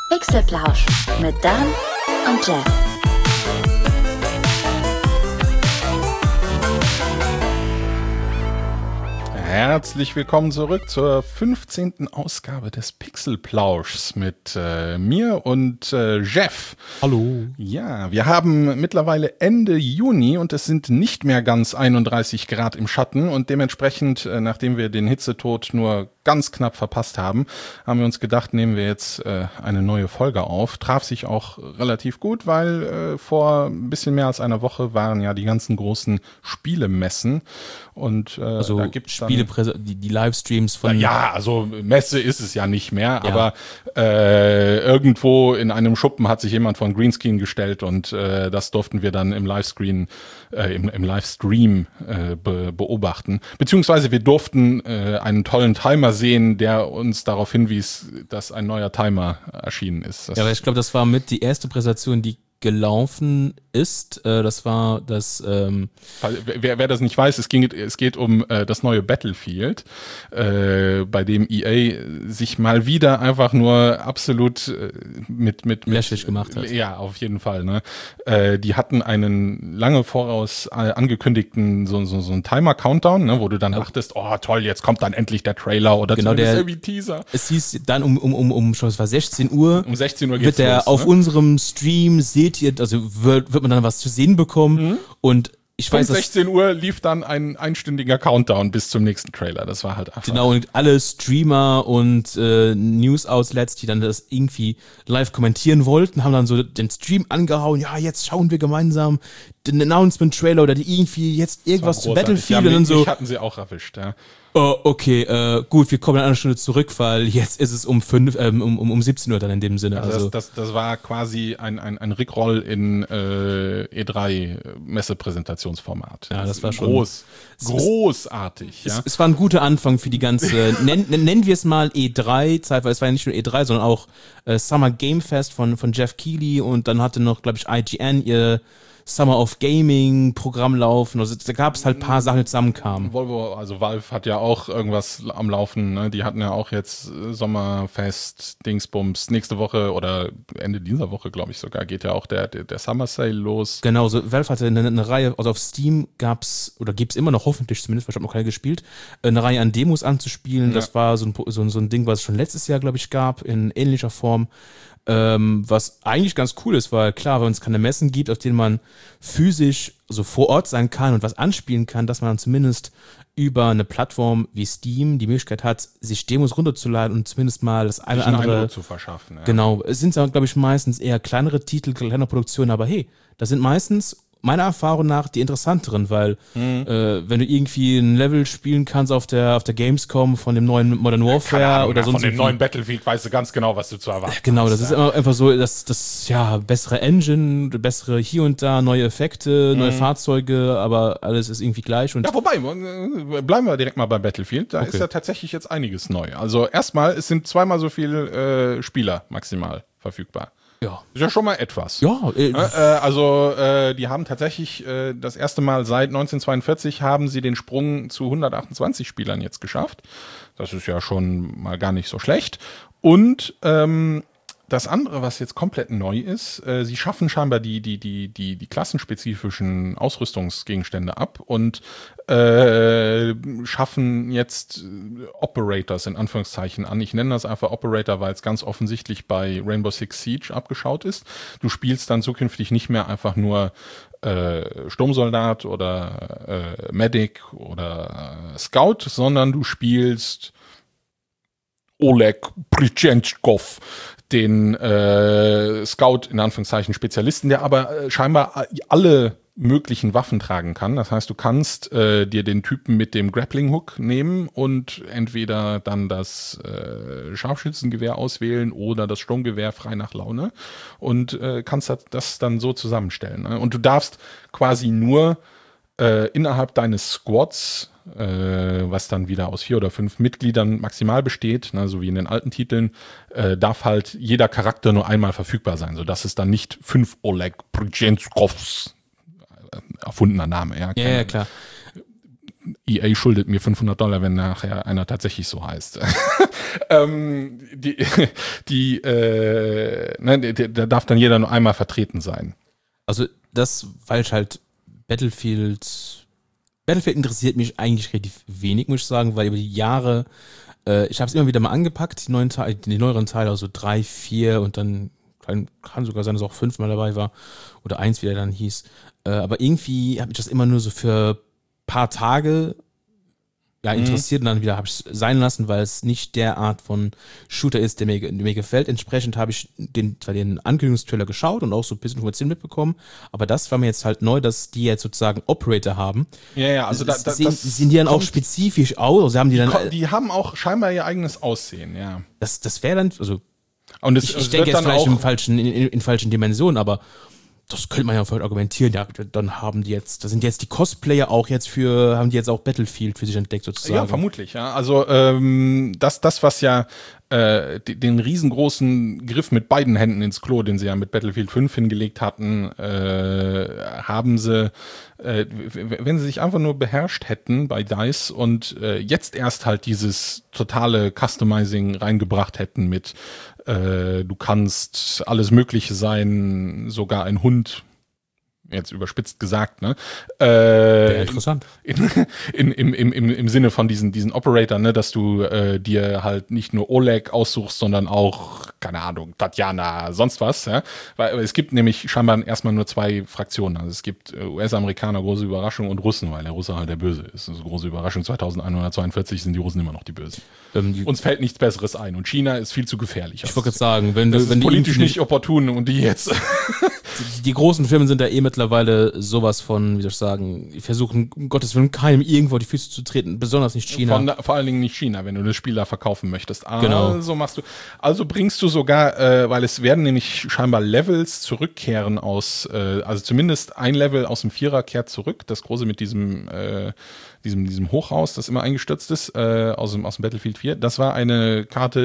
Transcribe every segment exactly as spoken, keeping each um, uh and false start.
Pixelplausch mit Dan und Jeff. Herzlich willkommen zurück zur fünfzehnten Ausgabe des Pixelplauschs mit äh, mir und äh, Jeff. Hallo. Ja, wir haben mittlerweile Ende Juni und es sind nicht mehr ganz einunddreißig Grad im Schatten und dementsprechend, äh, nachdem wir den Hitzetod nur ganz knapp verpasst haben, haben wir uns gedacht, nehmen wir jetzt äh, eine neue Folge auf. Traf sich auch relativ gut, weil äh, vor ein bisschen mehr als einer Woche waren ja die ganzen großen Spielemessen und äh, also da gibt's dann Spiele, die, die Livestreams von... Ja, also Messe ist es ja nicht mehr, ja. aber äh, irgendwo in einem Schuppen hat sich jemand von Greenscreen gestellt und äh, das durften wir dann im Livescreen, äh, im, im Livestream äh, be- beobachten. Beziehungsweise wir durften äh, einen tollen Timer sehen, der uns darauf hinwies, dass ein neuer Timer erschienen ist. Das ja, aber ich glaube, das war mit die erste Präsentation, die gelaufen ist. Äh, das war das... Ähm wer, wer das nicht weiß, es, ging, es geht um äh, das neue Battlefield, äh, bei dem E A sich mal wieder einfach nur absolut äh, mit... mit, mit lächerlich gemacht hat. Ja, auf jeden Fall. Ne? Äh, die hatten einen lange voraus äh, angekündigten so, so, so einen Timer-Countdown, ne, wo du dann ja. dachtest, oh toll, jetzt kommt dann endlich der Trailer oder genau, zumindest der, irgendwie Teaser. Es hieß dann um, um, um, um schon, es war sechzehn Uhr. Um sechzehn Uhr geht's wird der los, auf ne? unserem Stream, seht ihr, also wird, wird man dann was zu sehen bekommen Mhm. und ich weiß, um sechzehn Uhr lief dann ein einstündiger Countdown bis zum nächsten Trailer. Das war halt einfach... Genau, und alle Streamer und äh, News-Outlets, die dann das irgendwie live kommentieren wollten, haben dann so den Stream angehauen. Ja, jetzt schauen wir gemeinsam den Announcement-Trailer oder die irgendwie jetzt irgendwas zu Battlefield. Ja, und dann so, mich hatten sie auch erwischt, ja. Oh, okay, äh, gut, wir kommen in einer Stunde zurück, weil jetzt ist es um fünf, ähm, um, um, um siebzehn Uhr dann in dem Sinne. Also, also das, das, das war quasi ein, ein, ein Rickroll in äh, E drei Messepräsentationsformat. Ja, das war schon groß, großartig. Es, ja. es war ein guter Anfang für die ganze, nenn, nennen wir es mal E drei Zeit, weil es war ja nicht nur E drei, sondern auch äh, Summer Game Fest von, von Jeff Keighley und dann hatte noch, glaube ich, I G N ihr Summer of Gaming Programm laufen. Also da gab es halt ein paar Sachen, die zusammenkamen. Volvo, also Valve hat ja auch irgendwas am Laufen. Ne? Die hatten ja auch jetzt Sommerfest, Dingsbums. Nächste Woche oder Ende dieser Woche, glaube ich sogar, geht ja auch der, der, der Summer Sale los. Genau, so Valve hatte eine, eine Reihe, also auf Steam gab's oder gibt's immer noch, hoffentlich zumindest, weil ich habe noch keine gespielt, eine Reihe an Demos anzuspielen. Ja. Das war so ein, so, ein, so ein Ding, was es schon letztes Jahr, glaube ich, gab, in ähnlicher Form. Ähm, was eigentlich ganz cool ist, weil klar, wenn es keine Messen gibt, auf denen man physisch so vor Ort sein kann und was anspielen kann, dass man dann zumindest über eine Plattform wie Steam die Möglichkeit hat, sich Demos runterzuladen und zumindest mal das eine oder andere zu verschaffen. Ja. Genau, es sind, glaube ich, meistens eher kleinere Titel, kleinere Produktionen, aber hey, das sind meistens meiner Erfahrung nach die interessanteren, weil mhm. äh, wenn du irgendwie ein Level spielen kannst auf der auf der Gamescom von dem neuen Modern Warfare ja, Ahnung, oder so von dem so neuen Battlefield weißt du ganz genau, was du zu erwarten hast. Genau, das ist immer einfach so, dass das ja bessere Engine, bessere hier und da, neue Effekte, neue mhm. Fahrzeuge, aber alles ist irgendwie gleich. Und ja, wobei, bleiben wir direkt mal bei Battlefield, da okay. ist ja tatsächlich jetzt einiges neu. Also erstmal, es sind zweimal so viele äh, Spieler maximal verfügbar. Ja. Ist ja schon mal etwas. Ja. Äh, äh, also äh, die haben tatsächlich äh, das erste Mal seit neunzehnhundertzweiundvierzig haben sie den Sprung zu hundertachtundzwanzig Spielern jetzt geschafft. Das ist ja schon mal gar nicht so schlecht. Und ähm, das andere, was jetzt komplett neu ist, äh, sie schaffen scheinbar die, die, die, die, die klassenspezifischen Ausrüstungsgegenstände ab und äh, schaffen jetzt Operators in Anführungszeichen an. Ich nenne das einfach Operator, weil es ganz offensichtlich bei Rainbow Six Siege abgeschaut ist. Du spielst dann zukünftig nicht mehr einfach nur äh, Sturmsoldat oder äh, Medic oder äh, Scout, sondern du spielst Oleg Pritschenschkow, den äh, Scout, in Anführungszeichen Spezialisten, der aber äh, scheinbar alle möglichen Waffen tragen kann. Das heißt, du kannst äh, dir den Typen mit dem Grappling Hook nehmen und entweder dann das äh, Scharfschützengewehr auswählen oder das Sturmgewehr frei nach Laune und äh, kannst das, das dann so zusammenstellen. Ne? Und du darfst quasi nur äh, innerhalb deines Squads, äh, was dann wieder aus vier oder fünf Mitgliedern maximal besteht, ne, so wie in den alten Titeln, äh, darf halt jeder Charakter nur einmal verfügbar sein, sodass es dann nicht fünf Oleg Pritschenschkows erfundener Name, ja. Ja, ja, klar. E A schuldet mir fünfhundert Dollar, wenn nachher einer tatsächlich so heißt. ähm, die, die, äh, ne, da darf dann jeder nur einmal vertreten sein. Also das, weil ich halt Battlefield, Battlefield interessiert mich eigentlich relativ wenig, muss ich sagen, weil über die Jahre, äh, ich habe es immer wieder mal angepackt, die neuen Teile, die neueren Teile, also drei, vier und dann kann, kann sogar sein, dass auch fünfmal dabei war oder eins, wie der dann hieß. Äh, aber irgendwie habe ich das immer nur so für ein paar Tage ja, interessiert mhm. und dann wieder habe ich es sein lassen, weil es nicht der Art von Shooter ist, der mir, der mir gefällt. Entsprechend habe ich den, zwar den Ankündigungstrailer geschaut und auch so ein bisschen Informationen mitbekommen, aber das war mir jetzt halt neu, dass die jetzt sozusagen Operator haben. Ja, ja, also da, da, sehen, das sehen die dann auch spezifisch aus? Also haben die, die, dann, die haben auch scheinbar ihr eigenes Aussehen, ja. Das, das wäre dann, also und es, ich, es ich denke wird jetzt dann vielleicht auch in falschen, in, in, in falschen Dimensionen, aber das könnte man ja vielleicht argumentieren, ja, dann haben die jetzt, da sind jetzt die Cosplayer auch jetzt für, haben die jetzt auch Battlefield für sich entdeckt sozusagen. Ja, vermutlich, ja. Also ähm, das, das, was ja äh, den riesengroßen Griff mit beiden Händen ins Klo, den sie ja mit Battlefield fünf hingelegt hatten, äh, haben sie, äh, wenn sie sich einfach nur beherrscht hätten bei DICE und äh, jetzt erst halt dieses totale Customizing reingebracht hätten mit äh, du kannst alles Mögliche sein, sogar ein Hund, jetzt überspitzt gesagt, ne? Äh, interessant. In, in, im, im, im, im Sinne von diesen, diesen Operator, ne, dass du äh, dir halt nicht nur Oleg aussuchst, sondern auch, keine Ahnung, Tatjana, sonst was, ja. Weil es gibt nämlich scheinbar erstmal nur zwei Fraktionen. Also es gibt U S-Amerikaner, große Überraschung, und Russen, weil der Russe halt der Böse ist. Also große Überraschung, zweitausendeinhundertzweiundvierzig sind die Russen immer noch die Bösen. Ähm, die, Uns fällt nichts Besseres ein. Und China ist viel zu gefährlich. Ich wollte gerade sagen, wenn das du, ist wenn politisch die nicht opportun und die jetzt. Die, die großen Firmen sind da eh mittlerweile sowas von, wie soll ich sagen, die versuchen, um Gottes Willen, keinem irgendwo die Füße zu treten, besonders nicht China. Von, vor allen Dingen nicht China, wenn du das Spiel da verkaufen möchtest. Also genau. machst du. Also bringst du sogar, äh, weil es werden nämlich scheinbar Levels zurückkehren aus, äh, also zumindest ein Level aus dem Vierer kehrt zurück, das große mit diesem, äh, diesem, diesem Hochhaus, das immer eingestürzt ist, äh, aus dem, aus dem Battlefield vier. Das war eine Karte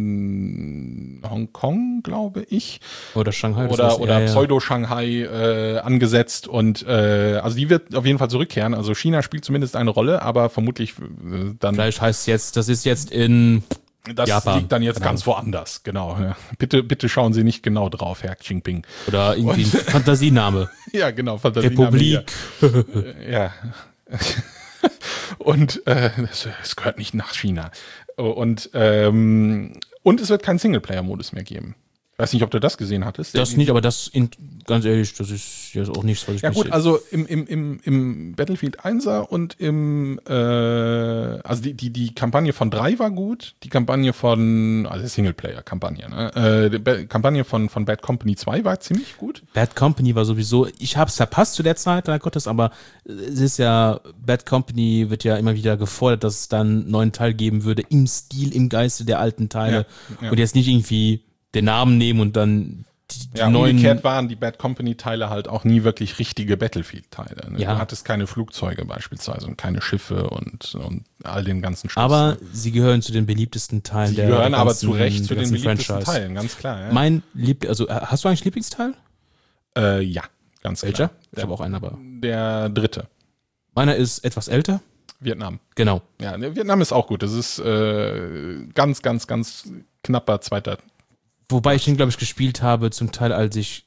in Hongkong, glaube ich. Oder Shanghai. Oder, heißt, oder ja, Pseudo-Shanghai äh, angesetzt und äh, also die wird auf jeden Fall zurückkehren. Also China spielt zumindest eine Rolle, aber vermutlich äh, dann. Vielleicht heißt es jetzt, das ist jetzt in Das Japan. liegt dann jetzt Genau. ganz woanders, genau. Ja. Bitte, bitte schauen Sie nicht genau drauf, Herr Xi Jinping. Oder irgendwie ein Fantasiename. Ja, genau, Fantasie. Republik. Ja. Und äh, es, es gehört nicht nach China. Und, ähm, und es wird keinen Singleplayer-Modus mehr geben. Ich weiß nicht, ob du das gesehen hattest. Das nicht, aber das, in, ganz ehrlich, das ist jetzt auch nichts, was ich Ja mich gut, also im, im, im, im Battlefield einser und im, äh, also die, die, die Kampagne von drei war gut, die Kampagne von, also Singleplayer-Kampagne, ne? Äh, die Ba- Kampagne von, von Bad Company zwei war ziemlich gut. Bad Company war sowieso, ich hab's verpasst zu der Zeit, leider Gottes, aber es ist ja, Bad Company wird ja immer wieder gefordert, dass es dann einen neuen Teil geben würde, im Stil, im Geiste der alten Teile Ja, ja. und jetzt nicht irgendwie den Namen nehmen und dann die, die Ja, neuen. umgekehrt waren die Bad Company-Teile halt auch nie wirklich richtige Battlefield-Teile. Ne? Ja. Du hattest keine Flugzeuge beispielsweise und keine Schiffe und, und all den ganzen Scheiß. Aber ne? sie gehören zu den beliebtesten Teilen Sie der gehören der aber ganzen- zu Recht zu der den ganzen beliebtesten Franchise. Teilen, ganz klar. Ja, Mein Lieb, also äh, hast du eigentlich Lieblingsteil? äh, ja ganz Welcher? klar. Ich habe auch einen, aber. Der dritte, Meiner ist etwas älter. Vietnam. Genau. Ja, ne, Vietnam ist auch gut. Das ist äh, ganz, ganz, ganz knapper zweiter. Wobei ich den, glaube ich, gespielt habe, zum Teil, als ich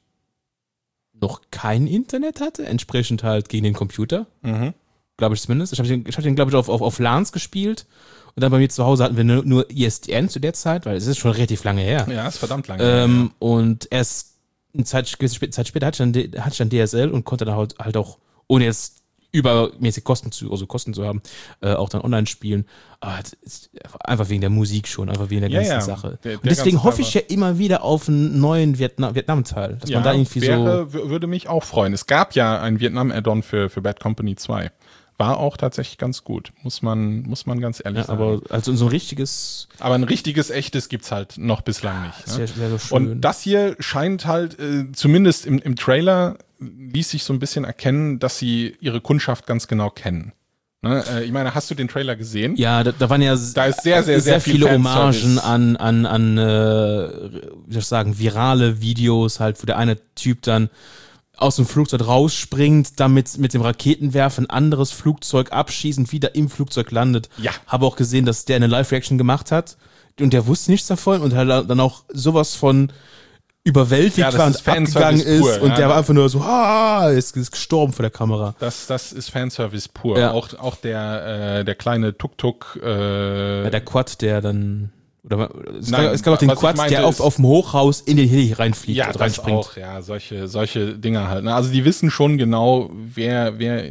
noch kein Internet hatte, entsprechend halt gegen den Computer. Mhm. Glaube ich zumindest. Ich habe den, ich hab den glaube ich, auf, auf, auf LANs gespielt. Und dann bei mir zu Hause hatten wir nur, nur I S D N zu der Zeit, weil es ist schon relativ lange her. Ja, ist verdammt lange. Ähm, und erst eine Zeit, gewisse Sp- Zeit später hatte ich, dann, D- hatte ich dann D S L und konnte dann halt, halt auch, ohne jetzt übermäßig Kosten zu, also Kosten zu haben, äh, auch dann online spielen. Aber das ist einfach wegen der Musik schon, einfach wegen der Ja, ganzen ja. Sache. Der- und der deswegen ganze hoffe ich ja immer wieder auf einen neuen Vietnam- Vietnam-Teil, dass ja, man da irgendwie wäre, so. w- würde mich auch freuen. Es gab ja ein Vietnam-Add-on für, für Bad Company zwei. War auch tatsächlich ganz gut, muss man, muss man ganz ehrlich Ja, sagen. aber also so ein richtiges. Aber ein richtiges, echtes gibt's halt noch bislang nicht. Das Ne? wäre wär so schön. Und das hier scheint halt, äh, zumindest im, im Trailer, ließ sich so ein bisschen erkennen, dass sie ihre Kundschaft ganz genau kennen. Ne? Äh, ich meine, hast du den Trailer gesehen? Ja, da, da waren ja Da ist sehr, sehr, sehr viel viele Fanservice. Hommagen an, an, an äh, wie soll ich sagen, virale Videos, halt, wo der eine Typ dann aus dem Flugzeug rausspringt, damit mit dem Raketenwerfer ein anderes Flugzeug abschießt und wieder im Flugzeug landet. Ja. Habe auch gesehen, dass der eine Live-Reaction gemacht hat und der wusste nichts davon und hat dann auch sowas von überwältigt Ja, das war ist und abgegangen Fanservice pur, ist und ja. der war einfach nur so, ah, ist, ist gestorben vor der Kamera. Das, das ist Fanservice pur. Ja. Auch, auch der, äh, der kleine Tuk-Tuk. Äh, Ja, der Quad, der dann oder es, Nein, gab, es gab auch den was ich Quad, meinte, der auf, ist- auf dem Hochhaus in den Heli reinfliegt Ja, und das reinspringt. auch, ja, solche, solche Dinger halt. Ne? Also die wissen schon genau, wer, wer,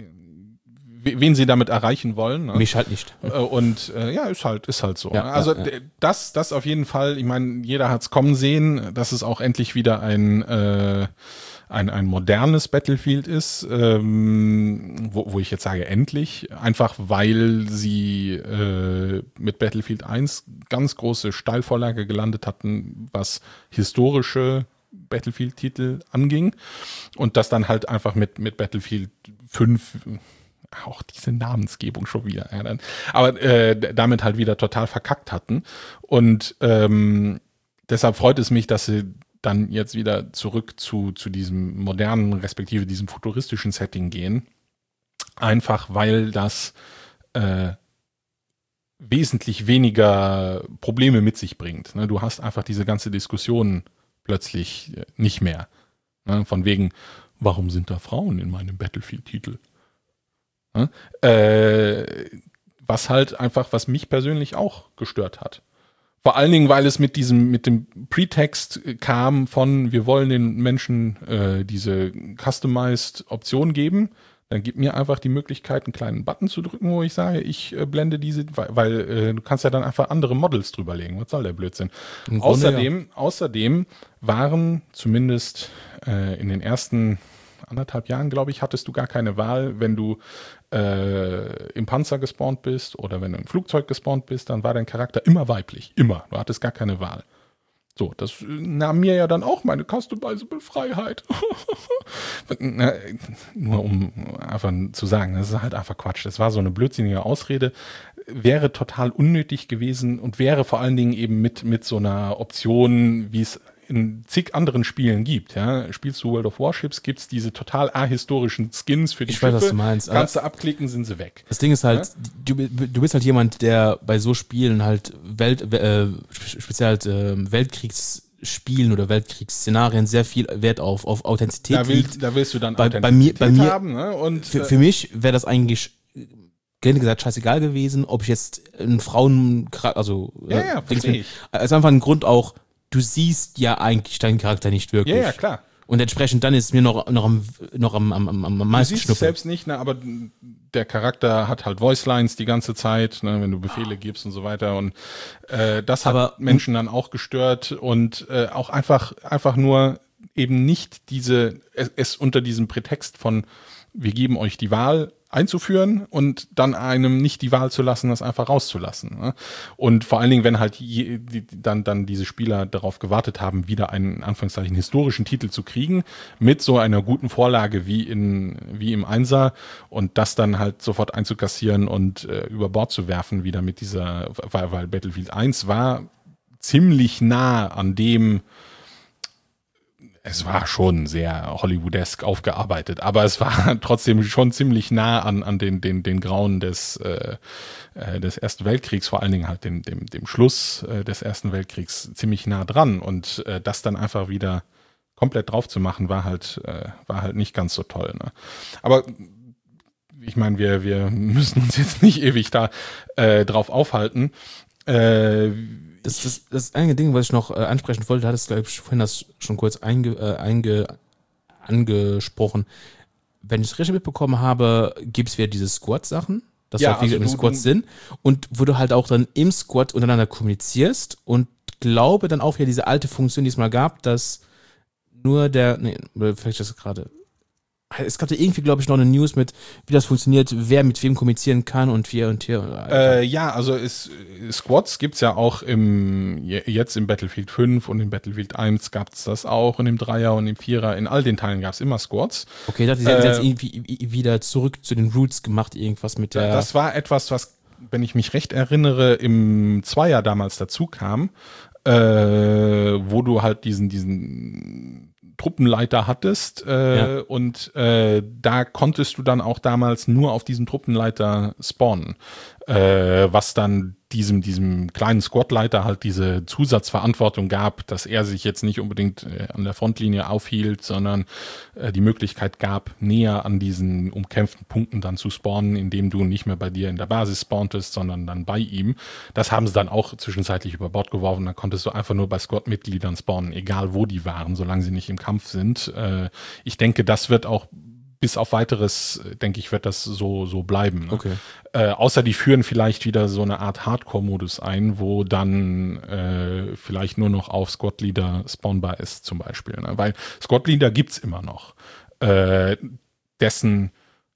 wen sie damit erreichen wollen. Ne? Mich halt nicht. Äh, Und äh, ja, ist halt, ist halt so. Ja, ne? Also ja, ja. d- das, das auf jeden Fall. Ich meine, jeder hat's kommen sehen, dass es auch endlich wieder ein äh, ein, ein modernes Battlefield ist, ähm, wo, wo ich jetzt sage endlich, einfach weil sie äh, mit Battlefield eins ganz große Steilvorlage gelandet hatten, was historische Battlefield-Titel anging und das dann halt einfach mit, mit Battlefield fünf auch diese Namensgebung schon wieder. Ja, dann, aber äh, damit halt wieder total verkackt hatten. Und ähm, deshalb freut es mich, dass sie dann jetzt wieder zurück zu, zu diesem modernen, respektive diesem futuristischen Setting gehen. Einfach weil das äh, wesentlich weniger Probleme mit sich bringt. Ne? Du hast einfach diese ganze Diskussion plötzlich äh, nicht mehr. Ne? Von wegen, warum sind da Frauen in meinem Battlefield-Titel? Ne? Äh, was halt einfach, was mich persönlich auch gestört hat. Vor allen Dingen, weil es mit diesem, mit dem Pretext kam von, wir wollen den Menschen äh, diese customized Option geben. Dann gib mir einfach die Möglichkeit, einen kleinen Button zu drücken, wo ich sage, ich äh, blende diese, weil, weil äh, du kannst ja dann einfach andere Models drüberlegen. Was soll der Blödsinn? Im Grunde, Außerdem, ja. außerdem waren zumindest äh, in den ersten anderthalb Jahren, glaube ich, hattest du gar keine Wahl, wenn du äh, im Panzer gespawnt bist oder wenn du im Flugzeug gespawnt bist, dann war dein Charakter immer weiblich. Immer. Du hattest gar keine Wahl. So, das äh, nahm mir ja dann auch meine customizable Freiheit. Na, nur um einfach zu sagen, das ist halt einfach Quatsch. Das war so eine blödsinnige Ausrede. Wäre total unnötig gewesen und wäre vor allen Dingen eben mit, mit so einer Option, wie es in zig anderen Spielen gibt. Ja? Spielst du World of Warships, gibt es diese total ahistorischen Skins für die Ich weiß, Schiffe. was du meinst. Kannst du abklicken, sind sie weg. Das Ding ist halt, du, du bist halt jemand, der bei so Spielen halt Welt, äh, speziell halt äh, Weltkriegsspielen oder Weltkriegsszenarien sehr viel Wert auf, auf Authentizität Da, will, liegt. da willst du dann Bei- bei mir- bei mir- haben. Ne? Und, Für, äh, für mich wäre das eigentlich gelinde gesagt scheißegal gewesen, ob ich jetzt einen Frauen, also Ja, äh, ja, Dings versteh bin. ich. Also einfach ein Grund auch, du siehst ja eigentlich deinen Charakter nicht wirklich. ja, ja, klar. Und entsprechend dann ist es mir noch, noch am, noch am, am, am, am Du meisten siehst es schnuppern. selbst nicht, ne, aber der Charakter hat halt Voicelines die ganze Zeit, ne, wenn du Befehle gibst und so weiter. Und äh, das hat Aber- Menschen dann auch gestört und äh, auch einfach, einfach nur eben nicht diese, es, es unter diesem Prätext von, wir geben euch die Wahl einzuführen und dann einem nicht die Wahl zu lassen, das einfach rauszulassen. Ne? Und vor allen Dingen, wenn halt je, die, dann, dann diese Spieler darauf gewartet haben, wieder einen, in Anführungszeichen, historischen Titel zu kriegen, mit so einer guten Vorlage wie in, wie im Einser und das dann halt sofort einzukassieren und äh, über Bord zu werfen, wieder mit dieser, weil, weil Battlefield eins war ziemlich nah an dem, es war schon sehr Hollywoodesk aufgearbeitet, aber es war trotzdem schon ziemlich nah an, an den, den, den Grauen des, äh, des Ersten Weltkriegs, vor allen Dingen halt dem, dem, dem Schluss äh, des Ersten Weltkriegs ziemlich nah dran. Und äh, das dann einfach wieder komplett drauf zu machen, war halt, äh, war halt nicht ganz so toll. Ne? Aber ich meine, wir, wir müssen uns jetzt nicht ewig da äh, drauf aufhalten. Äh, Das, das, das einige Ding, was ich noch äh, ansprechen wollte, hattest glaube ich vorhin das schon kurz einge, äh, einge, angesprochen. Wenn ich es richtig mitbekommen habe, gibt es wieder diese Squad-Sachen, dass Ja, ja, halt viele also im du- Squad du- sind und wo du halt auch dann im Squad untereinander kommunizierst und glaube dann auch wieder diese alte Funktion, die es mal gab, dass nur der, nee, oder vielleicht das gerade, es gab da irgendwie, glaube ich, noch eine News mit, wie das funktioniert, wer mit wem kommunizieren kann und hier und hier. Äh, ja, also es, Squads gibt's ja auch im je- jetzt im Battlefield fünf und im Battlefield eins gab's das auch und im Dreier und im Vierer, in all den Teilen gab's immer Squads. Okay, das ist jetzt äh, irgendwie wieder zurück zu den Roots gemacht, irgendwas mit der. Das war etwas, was, wenn ich mich recht erinnere, im Zweier damals dazu kam, äh, wo du halt diesen, diesen Truppenleiter hattest äh, Ja. und äh, da konntest du dann auch damals nur auf diesen Truppenleiter spawnen, äh, was dann diesem diesem kleinen Squadleiter halt diese Zusatzverantwortung gab, dass er sich jetzt nicht unbedingt äh, an der Frontlinie aufhielt, sondern äh, die Möglichkeit gab, näher an diesen umkämpften Punkten dann zu spawnen, indem du nicht mehr bei dir in der Basis spawntest, sondern dann bei ihm. Das haben sie dann auch zwischenzeitlich über Bord geworfen. Dann konntest du einfach nur bei Squad-Mitgliedern spawnen, egal wo die waren, solange sie nicht im Kampf sind. Äh, ich denke, das wird auch bis auf weiteres, denke ich, wird das so so bleiben. Ne? Okay. Äh, außer die führen vielleicht wieder so eine Art Hardcore-Modus ein, wo dann äh, vielleicht nur noch auf Squad-Leader spawnbar ist zum Beispiel. Ne? Weil Squad-Leader gibt's immer noch. Äh, dessen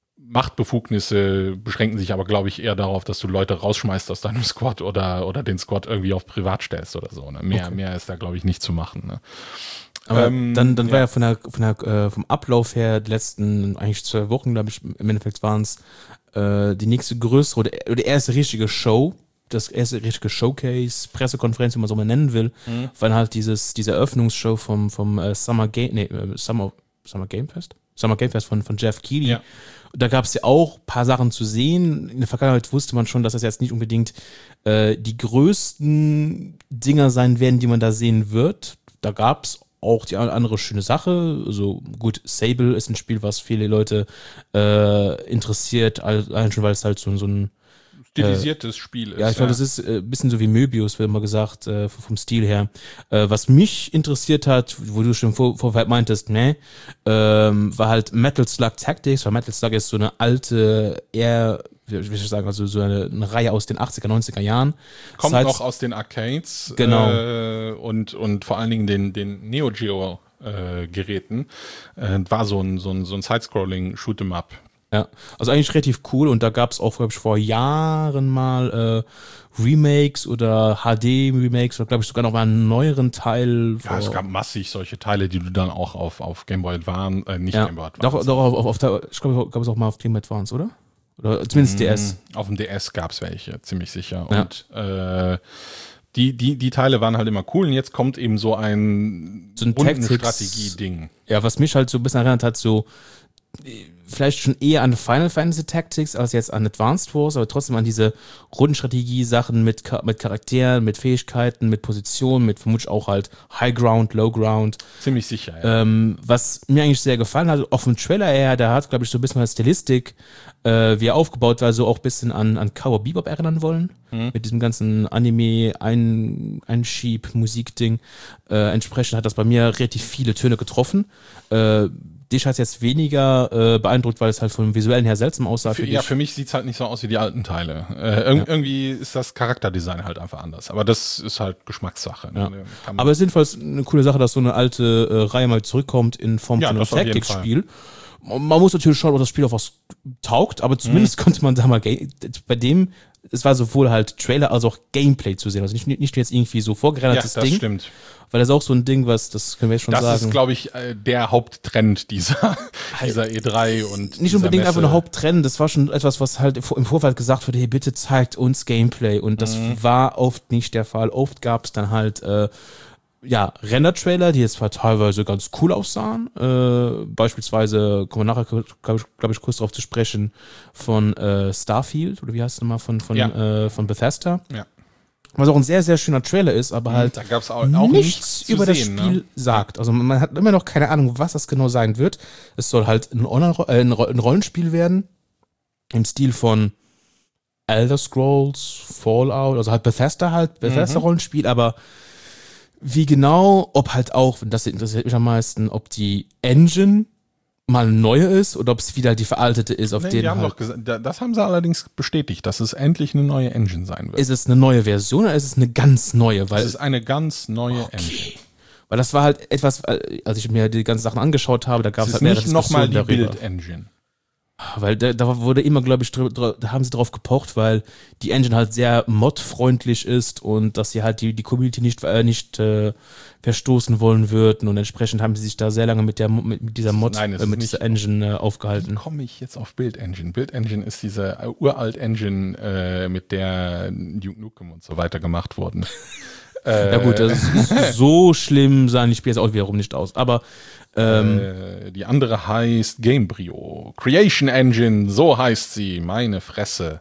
Machtbefugnisse beschränken sich aber, glaube ich, eher darauf, dass du Leute rausschmeißt aus deinem Squad oder, oder den Squad irgendwie auf privat stellst oder so. Ne? Mehr, Okay. mehr ist da, glaube ich, nicht zu machen. Ne? Aber Ähm, dann, dann war ja. ja von der, von der, äh, vom Ablauf her, die letzten eigentlich zwei Wochen, glaube ich, im Endeffekt waren es äh, die nächste größere oder, oder erste richtige Show, das erste richtige Showcase, Pressekonferenz, wie man so mal nennen will, Mhm. war halt dieses, diese Eröffnungsshow vom, vom äh, Summer Game, nee, äh, Summer, Summer Game Fest? Summer Game Fest von, von Jeff Keighley. Ja. Da gab es ja auch ein paar Sachen zu sehen. In der Vergangenheit wusste man schon, dass das jetzt nicht unbedingt äh, die größten Dinger sein werden, die man da sehen wird. Da gab es auch die eine andere schöne Sache. Also gut, Sable ist ein Spiel, was viele Leute äh, interessiert, allein schon, weil es halt so, so ein Stilisiertes Spiel ist. ja, ich glaube, das ist äh, ein bisschen so wie Möbius, wird immer gesagt, äh, vom Stil her. Äh, was mich interessiert hat, wo du schon vor, vorher meintest, ne, ähm, war halt Metal Slug Tactics, weil Metal Slug ist so eine alte, eher, wie soll ich sagen, also so eine, eine Reihe aus den achtziger, neunziger Jahren. Kommt Seit- noch aus den Arcades. Genau. Äh, und, und vor allen Dingen den, den Neo Geo äh, Geräten. Äh, war so ein, so ein, so ein Side-Scrolling Shoot'em Up. Ja, also eigentlich relativ cool und da gab es auch, glaube ich, vor Jahren mal äh, Remakes oder H D-Remakes oder glaube ich sogar noch mal einen neueren Teil. Ja, vor- es gab massig solche Teile, die du dann auch auf, auf Game Boy Advance, äh, nicht ja, Game Boy Advance. doch, doch auf, auf, auf der, ich glaube, gab es auch mal auf Game Boy Advance, oder? Oder zumindest D S. Mm, Auf dem D S gab es welche, ziemlich sicher. Ja. Und äh, die, die, die Teile waren halt immer cool und jetzt kommt eben so ein, So ein Tactics- Rundenstrategie-Ding. Ja, was mich halt so ein bisschen erinnert hat, so äh, vielleicht schon eher an Final Fantasy Tactics als jetzt an Advanced Wars, aber trotzdem an diese Rundenstrategie-Sachen mit, Cha- mit Charakteren, mit Fähigkeiten, mit Positionen, mit vermutlich auch halt High Ground, Low Ground. Ziemlich sicher, ja. Ähm, was mir eigentlich sehr gefallen hat, auch vom Trailer her, der hat, glaube ich, so ein bisschen mal Stilistik, äh, wie er aufgebaut war, so auch ein bisschen an, an Cowboy Bebop erinnern wollen. Mit diesem ganzen Anime-Einschieb-Musik-Ding. Äh, entsprechend hat das bei mir relativ viele Töne getroffen. Äh, dich hat es jetzt weniger äh, beeindruckt, weil es halt vom Visuellen her seltsam aussah. Für, für ja, dich. für mich sieht's halt nicht so aus wie die alten Teile. Äh, irg- Ja. Irgendwie ist das Charakterdesign halt einfach anders. Aber das ist halt Geschmackssache. Ne? Ja. Kann man- Aber es ist jedenfalls eine coole Sache, dass so eine alte äh, Reihe mal zurückkommt in Form Ja, von einem das auf jeden Tactics-Spiel. Man muss natürlich schauen, ob das Spiel auf was taugt, aber zumindest Mhm. konnte man da mal Ga- bei dem, es war sowohl halt Trailer als auch Gameplay zu sehen. Also nicht, nicht jetzt irgendwie so ja, vorgerendertes das Ding, stimmt. weil das ist auch so ein Ding, was, das können wir jetzt schon Das sagen. ist, glaube ich, äh, der Haupttrend dieser, dieser E drei und nicht dieser unbedingt Messe. einfach nur Haupttrend, das war schon etwas, was halt im Vorfeld gesagt wurde, hey, bitte zeigt uns Gameplay und das Mhm. war oft nicht der Fall. Oft gab es dann halt äh, ja, Render-Trailer, die jetzt zwar teilweise ganz cool aussahen, äh, beispielsweise, kommen wir nachher, glaube ich, glaub ich, kurz darauf zu sprechen, von äh, Starfield, oder wie heißt es nochmal, von, von, Ja. äh, von Bethesda. Ja. Was auch ein sehr, sehr schöner Trailer ist, aber halt Da gab es auch, auch nichts nichts zu über das sehen, Spiel ne? sagt. Also man hat immer noch keine Ahnung, was das genau sein wird. Es soll halt ein, Online äh, ein Ro- ein Rollenspiel werden, im Stil von Elder Scrolls, Fallout, also halt Bethesda halt, Bethesda-Rollenspiel, aber wie genau, ob halt auch, das interessiert mich am meisten, ob die Engine mal eine neue ist oder ob es wieder die veraltete ist, auf Nee, denen die haben halt, doch gesagt, da- das haben sie allerdings bestätigt, dass es endlich eine neue Engine sein wird. ist es eine neue Version oder ist es eine ganz neue? Weil Es ist eine ganz neue Engine. Okay. Weil das war halt etwas, äh, als ich mir die ganzen Sachen angeschaut habe, da gab Es es ist halt mehrere nicht nochmal Diskussionen die darüber. Build-Engine. Weil da, da wurde immer, glaube ich, drü- drü- da haben sie drauf gepocht, weil die Engine halt sehr mod-freundlich ist und dass sie halt die, die Community nicht, äh, nicht äh, verstoßen wollen würden und entsprechend haben sie sich da sehr lange mit der mit, mit dieser Mod, Nein, es äh, ist mit nicht- dieser Engine äh, Wie aufgehalten. komme ich jetzt auf Build-Engine? Build-Engine ist diese äh, uralt Engine, äh, mit der Duke Nukem und so weiter gemacht wurden. Äh, Ja gut, das ist so schlimm sahen die Spiele jetzt auch wiederum nicht aus. Aber ähm, äh, die andere heißt Gamebryo. Creation Engine, so heißt sie. Meine Fresse.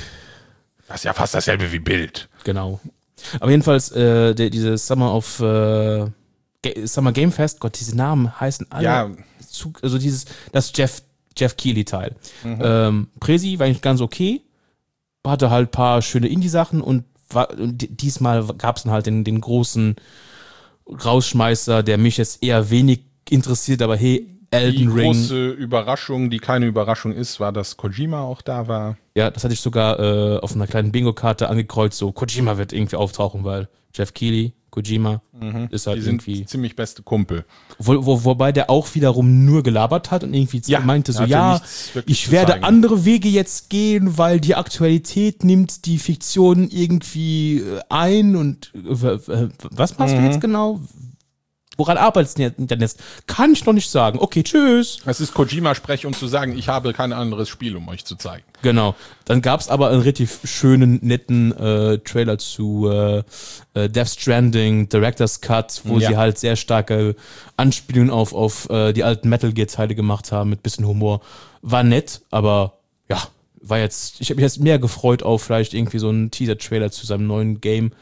Das ist ja fast dasselbe wie Bild. genau. Aber jedenfalls, äh, der, diese Summer of äh, Ga- Summer Game Fest, Gott, diese Namen heißen alle. Ja. Zu, also dieses, das Jeff, Jeff Keighley-Teil. Mhm. Ähm, Presi war eigentlich ganz okay. Hatte halt ein paar schöne Indie-Sachen und, war, und diesmal gab es dann halt den, den großen Rausschmeißer, der mich jetzt eher wenig interessiert, aber hey, Elden die Ring. Die große Überraschung, die keine Überraschung ist, war, dass Kojima auch da war. Ja, das hatte ich sogar äh, auf einer kleinen Bingo-Karte angekreuzt, so Kojima wird irgendwie auftauchen, weil Jeff Keighley, Kojima, mhm. ist halt die sind irgendwie ziemlich beste Kumpel. Wo, wo, wobei der auch wiederum nur gelabert hat und irgendwie ja, meinte so, ja, ich werde zeigen. andere Wege jetzt gehen, weil die Aktualität nimmt die Fiktion irgendwie ein und äh, was machst mhm. du jetzt genau? Woran arbeitest du denn jetzt? Kann ich noch nicht sagen. Okay, tschüss. Es ist Kojima-Sprech, um zu sagen, ich habe kein anderes Spiel, um euch zu zeigen. Genau. Dann gab es aber einen relativ schönen, netten äh, Trailer zu äh, äh, Death Stranding, Director's Cut, wo ja. sie halt sehr starke Anspielungen auf, auf äh, die alten Metal Gear-Teile gemacht haben, mit bisschen Humor. War nett, aber ja, war jetzt, ich habe mich jetzt mehr gefreut auf vielleicht irgendwie so einen Teaser-Trailer zu seinem neuen Game.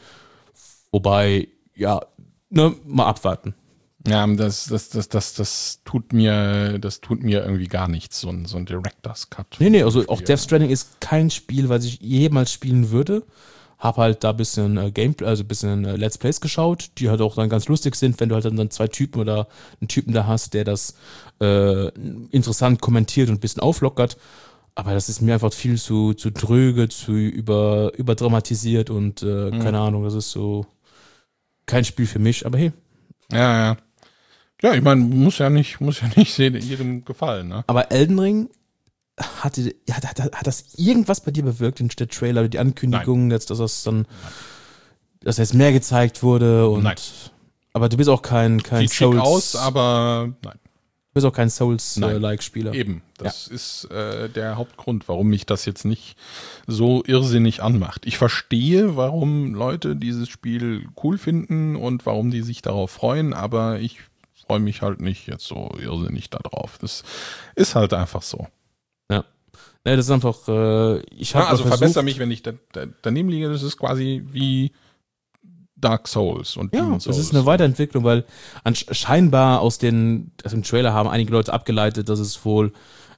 Wobei, ja, ne, mal abwarten. Ja, das, das, das, das, das tut mir, das tut mir irgendwie gar nichts, so ein, so ein Director's Cut. Nee, nee, also auch Death Stranding ist kein Spiel, was ich jemals spielen würde. Hab halt da ein bisschen äh, Gameplay, also ein bisschen äh, Let's Plays geschaut, die halt auch dann ganz lustig sind, wenn du halt dann, dann zwei Typen oder einen Typen da hast, der das äh, interessant kommentiert und ein bisschen auflockert. Aber das ist mir einfach viel zu, zu dröge, zu über, überdramatisiert und äh, mhm. keine Ahnung, das ist so kein Spiel für mich, aber hey. Ja, ja. Ja, ich meine, muss ja nicht, muss ja nicht jedem gefallen, ne? Aber Elden Ring, hatte, hat, hat, hat das irgendwas bei dir bewirkt, der Trailer oder die Ankündigung, jetzt, dass das dann, dass jetzt mehr gezeigt wurde und. Nein. Aber du bist auch kein, kein Sieht Souls. Schick aus, aber nein. Du bist auch kein Souls-like-Spieler. Äh, Eben, das ja. ist äh, der Hauptgrund, warum mich das jetzt nicht so irrsinnig anmacht. Ich verstehe, warum Leute dieses Spiel cool finden und warum die sich darauf freuen, aber ich freue mich halt nicht jetzt so irrsinnig darauf. Das ist halt einfach so. Ja. Nee, das ist einfach, äh, ich habe ja, also verbessere mich, wenn ich da, da, daneben liege, das ist quasi wie Dark Souls und ja, Demon Souls. Das ist eine Weiterentwicklung, weil scheinbar aus den, aus dem Trailer haben einige Leute abgeleitet, dass es wohl,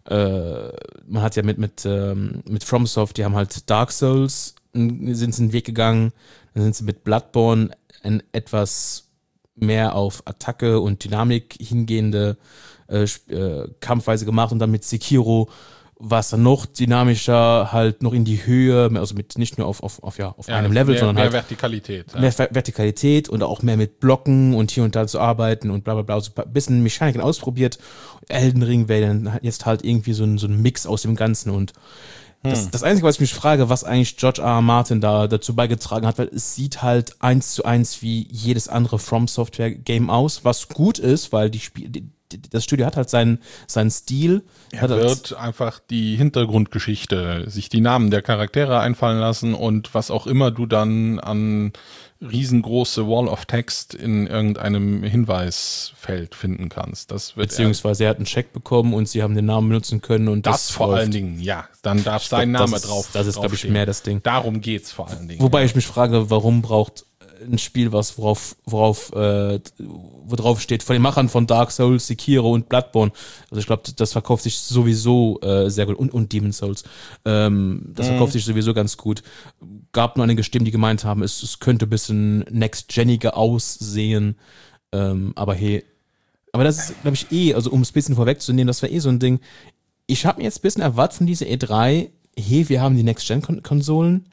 äh, man hat ja mit, mit, ähm, mit FromSoft, die haben halt Dark Souls, sind sie einen Weg gegangen, dann sind sie mit Bloodborne ein etwas mehr auf Attacke und Dynamik hingehende äh, äh, Kampfweise gemacht und dann mit Sekiro war es dann noch dynamischer, halt noch in die Höhe, also mit nicht nur auf, auf, auf, ja, auf ja, einem Level, mehr, sondern mehr halt Vertikalität. Mehr ja. Vertikalität und auch mehr mit Blocken und hier und da zu arbeiten und bla bla bla. Also ein bisschen Mechaniken ausprobiert. Elden Ring wäre dann jetzt halt irgendwie so ein, so ein Mix aus dem Ganzen und das, hm. das Einzige, was ich mich frage, was eigentlich George R. R. Martin da dazu beigetragen hat, weil es sieht halt eins zu eins wie jedes andere From Software Game aus, was gut ist, weil die Spiele, das Studio hat halt seinen, seinen Stil. Er wird einfach die Hintergrundgeschichte, sich die Namen der Charaktere einfallen lassen und was auch immer du dann an riesengroße Wall of Text in irgendeinem Hinweisfeld finden kannst. Das wird Beziehungsweise er, er hat einen Check bekommen und sie haben den Namen benutzen können und das, das vor läuft. allen Dingen, ja. Dann darf sein glaub, Name das drauf. Ist, das ist, glaube ich, mehr das Ding. Darum geht's vor allen Dingen. Wobei ja. ich mich frage, warum braucht ein Spiel, was worauf, worauf, äh, wo drauf steht, von den Machern von Dark Souls, Sekiro und Bloodborne. Also ich glaube, das verkauft sich sowieso äh, sehr gut. Und, und Demon Souls. Ähm, das mhm. verkauft sich sowieso ganz gut. Gab nur einige Stimmen, die gemeint haben, es, es könnte ein bisschen next-geniger aussehen. Ähm, aber hey, aber das ist, glaube ich, eh, also um es ein bisschen vorwegzunehmen, das wäre eh so ein Ding. Ich habe mir jetzt ein bisschen erwartet von dieser E drei, hey, wir haben die Next-Gen-Konsolen,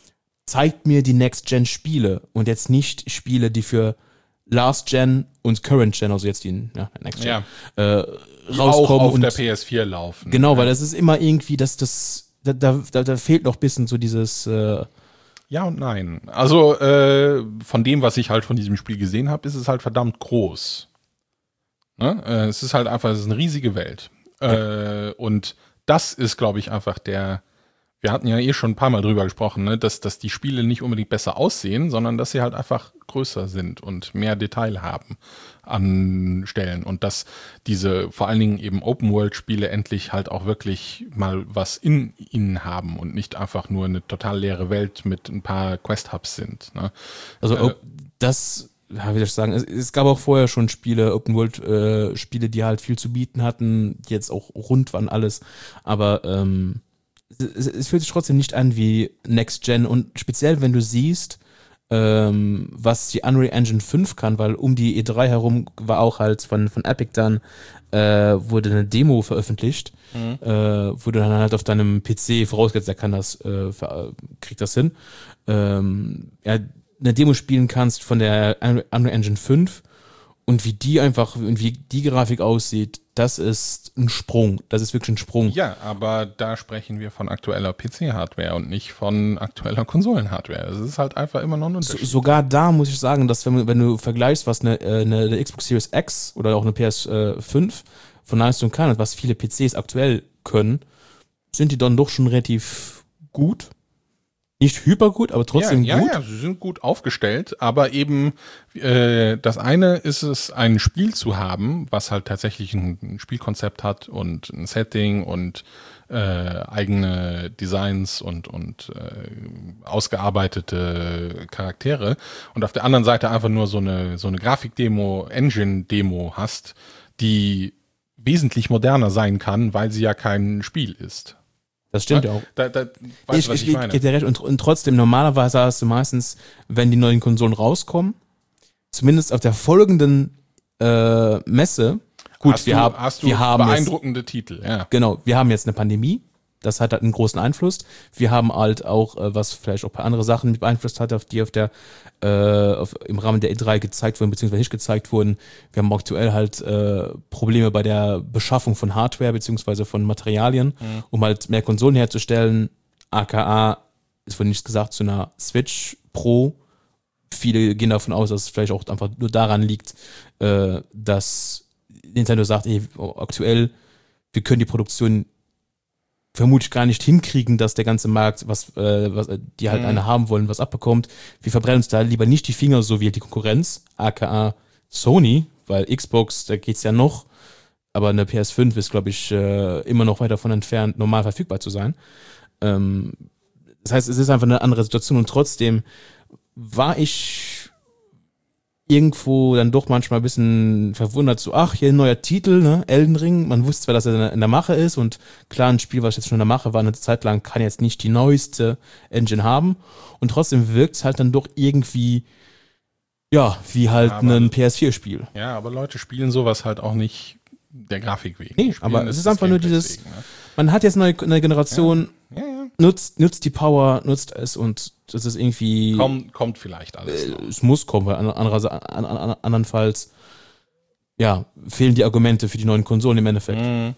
zeigt mir die Next-Gen-Spiele und jetzt nicht Spiele, die für Last-Gen und Current-Gen, also jetzt die ja, Next-Gen, ja. äh, die rauskommen. Auch auf und der P S vier laufen. Genau, ja. weil das ist immer irgendwie, dass das, da, da, da fehlt noch ein bisschen so dieses äh, ja und nein. Also äh, von dem, was ich halt von diesem Spiel gesehen habe, ist es halt verdammt groß. Ne? Äh, es ist halt einfach, es ist eine riesige Welt. Ja. Äh, und das ist, glaube ich, einfach der Wir hatten ja eh schon ein paar Mal drüber gesprochen, ne, dass, dass die Spiele nicht unbedingt besser aussehen, sondern dass sie halt einfach größer sind und mehr Detail haben an Stellen. Und dass diese vor allen Dingen eben Open-World-Spiele endlich halt auch wirklich mal was in ihnen haben und nicht einfach nur eine total leere Welt mit ein paar Quest-Hubs sind. Ne? Also Äh, das, ja, wie soll ich sagen, es, es gab auch vorher schon Spiele, Open-World-Spiele, die halt viel zu bieten hatten, die jetzt auch rund waren alles, aber ähm, es, es fühlt sich trotzdem nicht an wie Next Gen und speziell, wenn du siehst, ähm, was die Unreal Engine fünf kann, weil um die E drei herum war auch halt von, von Epic dann, äh, wurde eine Demo veröffentlicht, mhm. äh, wo du dann halt auf deinem P C, vorausgesetzt, der kann das, äh, ver- kriegt das hin, ähm, ja, eine Demo spielen kannst von der Unreal Engine fünf und wie die einfach, und wie die Grafik aussieht, das ist ein Sprung. Das ist wirklich ein Sprung. Ja, aber da sprechen wir von aktueller P C-Hardware und nicht von aktueller Konsolen-Hardware. Es ist halt einfach immer noch ein Unterschied. So, sogar da muss ich sagen, dass wenn, wenn du vergleichst, was eine, eine, eine Xbox Series X oder auch eine P S fünf von Leistung kann und was viele P Cs aktuell können, sind die dann doch schon relativ gut. Nicht hypergut, aber trotzdem ja, gut. Ja, ja, sie sind gut aufgestellt, aber eben äh, das eine ist es, ein Spiel zu haben, was halt tatsächlich ein, ein Spielkonzept hat und ein Setting und äh, eigene Designs und, und äh, ausgearbeitete Charaktere und auf der anderen Seite einfach nur so eine, so eine Grafikdemo, Engine-Demo hast, die wesentlich moderner sein kann, weil sie ja kein Spiel ist. Das stimmt ja auch. Da, da, weißt ich, du, was ich, ich meine? Geht dir recht. Und, und trotzdem, normalerweise hast du meistens, wenn die neuen Konsolen rauskommen, zumindest auf der folgenden äh, Messe, gut, hast wir, du, hab, hast du wir haben beeindruckende jetzt, Titel, ja. Genau, wir haben jetzt eine Pandemie, das hat halt einen großen Einfluss. Wir haben halt auch, äh, was vielleicht auch ein paar andere Sachen mit beeinflusst hat, auf die auf der äh, auf, im Rahmen der E drei gezeigt wurden, beziehungsweise nicht gezeigt wurden. Wir haben aktuell halt äh, Probleme bei der Beschaffung von Hardware, beziehungsweise von Materialien, mhm. um halt mehr Konsolen herzustellen. aka, ist wohl nichts gesagt, zu einer Switch Pro. Viele gehen davon aus, dass es vielleicht auch einfach nur daran liegt, äh, dass Nintendo sagt, ey, aktuell, wir können die Produktion vermutlich gar nicht hinkriegen, dass der ganze Markt, was, äh, was die halt mhm. eine haben wollen, was abbekommt. Wir verbrennen uns da lieber nicht die Finger, so wie die Konkurrenz, aka Sony, weil Xbox, da geht's ja noch, aber eine P S fünf ist, glaube ich, äh, immer noch weit davon entfernt, normal verfügbar zu sein. Ähm, das heißt, es ist einfach eine andere Situation und trotzdem war ich irgendwo dann doch manchmal ein bisschen verwundert, so, ach, hier ein neuer Titel, ne, Elden Ring, man wusste zwar, dass er in der Mache ist und klar, ein Spiel, was jetzt schon in der Mache war, eine Zeit lang, kann jetzt nicht die neueste Engine haben und trotzdem wirkt es halt dann doch irgendwie, ja, wie halt ja, aber, ein P S vier Spiel. Ja, aber Leute spielen sowas halt auch nicht der Grafik wegen. Nee, aber es ist einfach nur dieses, wegen, ne? Man hat jetzt eine neue Generation, ja. Ja, ja. Nutzt, nutzt die Power, nutzt es und das ist irgendwie... Kommt, kommt vielleicht alles äh, Es muss kommen, weil andererseits, an, an, andernfalls ja, fehlen die Argumente für die neuen Konsolen im Endeffekt. Mhm.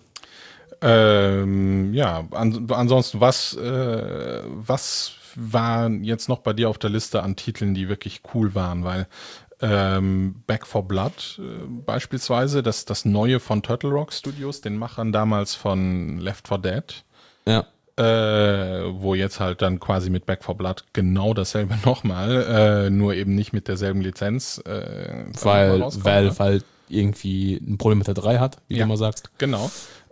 Ähm, ja, an, ansonsten, was, äh, was war jetzt noch bei dir auf der Liste an Titeln, die wirklich cool waren? Weil ähm, Back four Blood äh, beispielsweise, das, das neue von Turtle Rock Studios, den Machern damals von Left four Dead. Ja. Äh, wo jetzt halt dann quasi mit Back four Blood genau dasselbe nochmal, äh, nur eben nicht mit derselben Lizenz. Äh, weil weil ne? Weil irgendwie ein Problem mit der drei hat, wie ja, du immer sagst. Genau.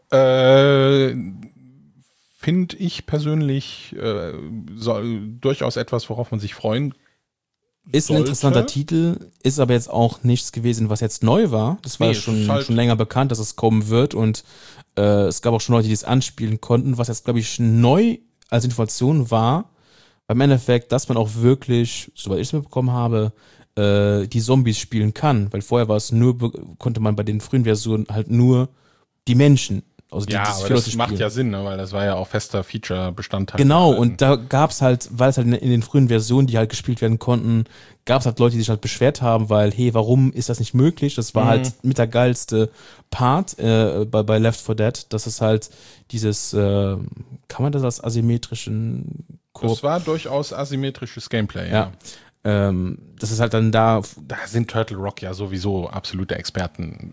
Äh, finde ich persönlich äh, soll, durchaus etwas, worauf man sich freuen Ist sollte. Ein interessanter Titel, ist aber jetzt auch nichts gewesen, was jetzt neu war. Das war nee, schon, halt schon länger bekannt, dass es kommen wird und äh, es gab auch schon Leute, die es anspielen konnten, was jetzt, glaube ich, neu als Information war, beim Endeffekt, dass man auch wirklich, soweit ich es mitbekommen habe, äh, die Zombies spielen kann, weil vorher war es nur, konnte man bei den frühen Versionen halt nur die Menschen. Also die, ja, die aber das macht ja Sinn, ne? Weil das war ja auch fester Feature-Bestandteil. Genau, und da gab's halt, weil es halt in, in den frühen Versionen, die halt gespielt werden konnten, gab's halt Leute, die sich halt beschwert haben, weil, hey, warum ist das nicht möglich? Das war mhm. halt mit der geilste Part äh, bei, bei Left four Dead, dass es halt dieses, äh, kann man das als asymmetrischen Koop? Das war durchaus asymmetrisches Gameplay, ja. ja. Ähm, das ist halt dann da... Da sind Turtle Rock ja sowieso absolute Experten.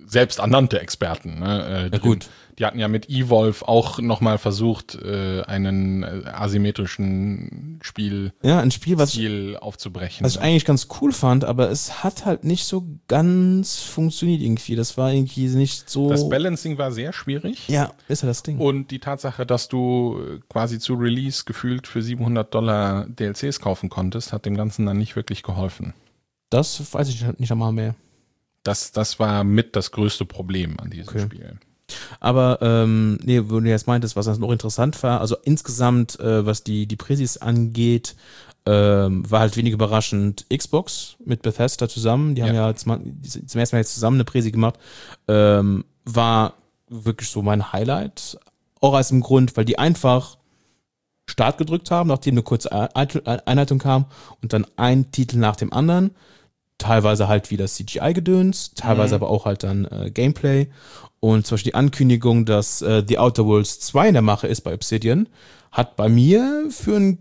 selbsternannte Experten. Ne, äh, Ja, gut. Die hatten ja mit Evolve auch nochmal versucht, äh, einen äh, asymmetrischen Spiel Ja, ein Spiel, was, Ziel aufzubrechen. was ich eigentlich ganz cool fand, aber es hat halt nicht so ganz funktioniert irgendwie. Das war irgendwie nicht so. Das Balancing war sehr schwierig. Ja, ist ja das Ding. Und die Tatsache, dass du quasi zu Release gefühlt für siebenhundert Dollar D L Cs kaufen konntest, hat dem Ganzen dann nicht wirklich geholfen. Das weiß ich nicht einmal mehr. Das, das war mit das größte Problem an diesem Okay. Spiel. Aber, ähm, nee, wo du jetzt meintest, was das noch interessant war, also insgesamt, äh, was die, die Präsis angeht, ähm, war halt wenig überraschend Xbox mit Bethesda zusammen. Die haben Ja. ja zum, zum ersten Mal jetzt zusammen eine Präsi gemacht. Ähm, war wirklich so mein Highlight. Auch aus dem Grund, weil die einfach Start gedrückt haben, nachdem eine kurze Einleitung kam und dann ein Titel nach dem anderen. Teilweise halt wieder C G I-Gedöns, teilweise Mhm. aber auch halt dann äh, Gameplay. Und zum Beispiel die Ankündigung, dass äh, The Outer Worlds zwei in der Mache ist bei Obsidian, hat bei mir für einen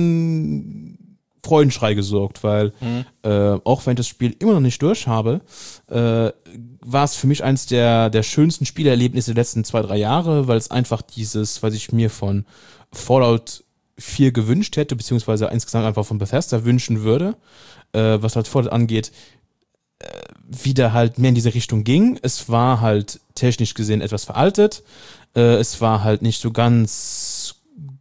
kleinen Freudenschrei gesorgt, weil Mhm. äh, auch wenn ich das Spiel immer noch nicht durch habe, äh, war es für mich eines der, der schönsten Spielerlebnisse der letzten zwei, drei Jahre, weil es einfach dieses, was ich mir von Fallout vier gewünscht hätte, beziehungsweise insgesamt einfach von Bethesda wünschen würde, äh, was halt Fallout angeht, äh, wieder halt mehr in diese Richtung ging. Es war halt technisch gesehen etwas veraltet. Äh, es war halt nicht so ganz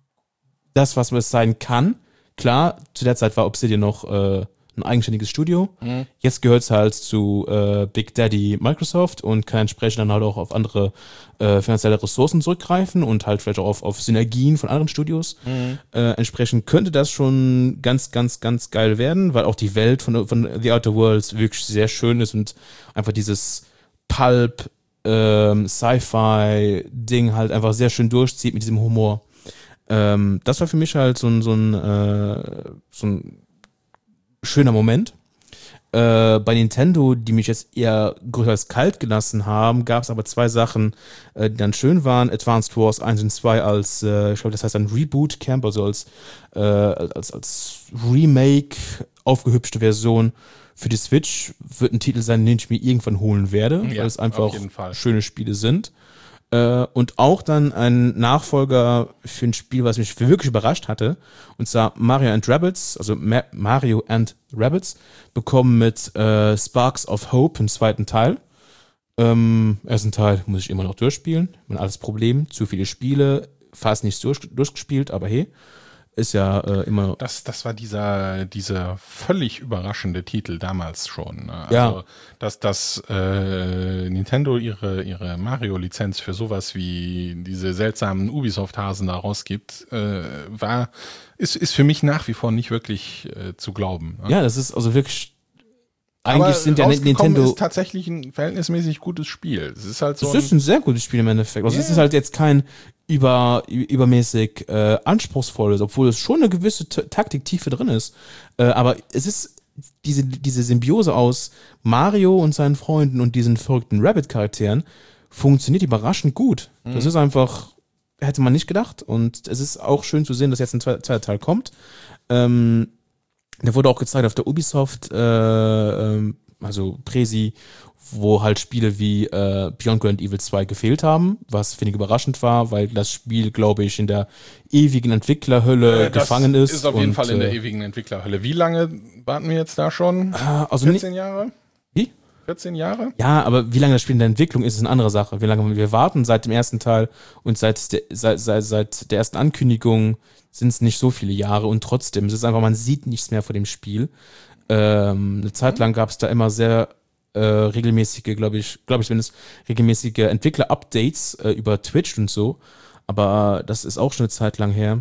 das, was es sein kann. Klar, zu der Zeit war Obsidian noch äh, ein eigenständiges Studio. Mhm. Jetzt gehört es halt zu äh, Big Daddy Microsoft und kann entsprechend dann halt auch auf andere äh, finanzielle Ressourcen zurückgreifen und halt vielleicht auch auf, auf Synergien von anderen Studios. Mhm. Äh, entsprechend könnte das schon ganz, ganz, ganz geil werden, weil auch die Welt von, von The Outer Worlds wirklich sehr schön ist und einfach dieses Pulp, ähm, Sci-Fi-Ding halt einfach sehr schön durchzieht mit diesem Humor. Ähm, das war für mich halt so ein, so ein, äh, so ein schöner Moment. Äh, bei Nintendo, die mich jetzt eher größtenteils kalt gelassen haben, gab es aber zwei Sachen, äh, die dann schön waren. Advanced Wars eins und zwei als, äh, ich glaube, das heißt ein Reboot Camp, also als, äh, als, als Remake, aufgehübschte Version für die Switch, wird ein Titel sein, den ich mir irgendwann holen werde, Ja, weil es auf einfach jeden Fall. schöne Spiele sind. Äh, und auch dann ein Nachfolger für ein Spiel, was mich wirklich überrascht hatte, und zwar Mario and Rabbids, also Ma- Mario and Rabbids, bekommen mit äh, Sparks of Hope einen zweiten Teil. Ähm, ersten Teil muss ich immer noch durchspielen, mein alles Problem, zu viele Spiele, fast nicht durch, durchgespielt, aber hey, ist ja äh, immer... Das, das war dieser, dieser völlig überraschende Titel damals schon. Ne? Also, Ja. dass, dass äh, Nintendo ihre, ihre Mario-Lizenz für sowas wie diese seltsamen Ubisoft-Hasen da rausgibt, äh, war, ist, ist für mich nach wie vor nicht wirklich äh, zu glauben. Ne? Ja, das ist also wirklich... Aber Eigentlich sind ja rausgekommen Nintendo... ist tatsächlich ein verhältnismäßig gutes Spiel. Es ist halt so Es ist ein sehr gutes Spiel im Endeffekt. Also es Ja. ist halt jetzt kein über, übermäßig äh, anspruchsvolles, obwohl es schon eine gewisse T- Taktiktiefe drin ist. Äh, aber es ist diese, diese Symbiose aus Mario und seinen Freunden und diesen verrückten Rabbit-Charakteren funktioniert überraschend gut. Das ist einfach, hätte man nicht gedacht. Und es ist auch schön zu sehen, dass jetzt ein zweiter zweiter Teil kommt. Ähm, der wurde auch gezeigt auf der Ubisoft, äh, ähm, also Presi, wo halt Spiele wie äh, Beyond Good and Evil zwei gefehlt haben, was finde ich überraschend war, weil das Spiel, glaube ich, in der ewigen Entwicklerhölle Äh, das gefangen ist. ist auf jeden und, Fall in der äh, ewigen Entwicklerhölle. Wie lange warten wir jetzt da schon? also nicht, vierzehn Jahre? wie? vierzehn Jahre? Ja, aber wie lange das Spiel in der Entwicklung ist, ist eine andere Sache. Wie lange wir warten seit dem ersten Teil und seit der, seit, seit, seit der ersten Ankündigung sind es nicht so viele Jahre und trotzdem, es ist einfach, man sieht nichts mehr von dem Spiel. Ähm, eine Zeit lang gab es da immer sehr äh, regelmäßige, glaube ich, glaube ich, wenn es regelmäßige Entwickler-Updates äh, über Twitch und so, aber das ist auch schon eine Zeit lang her.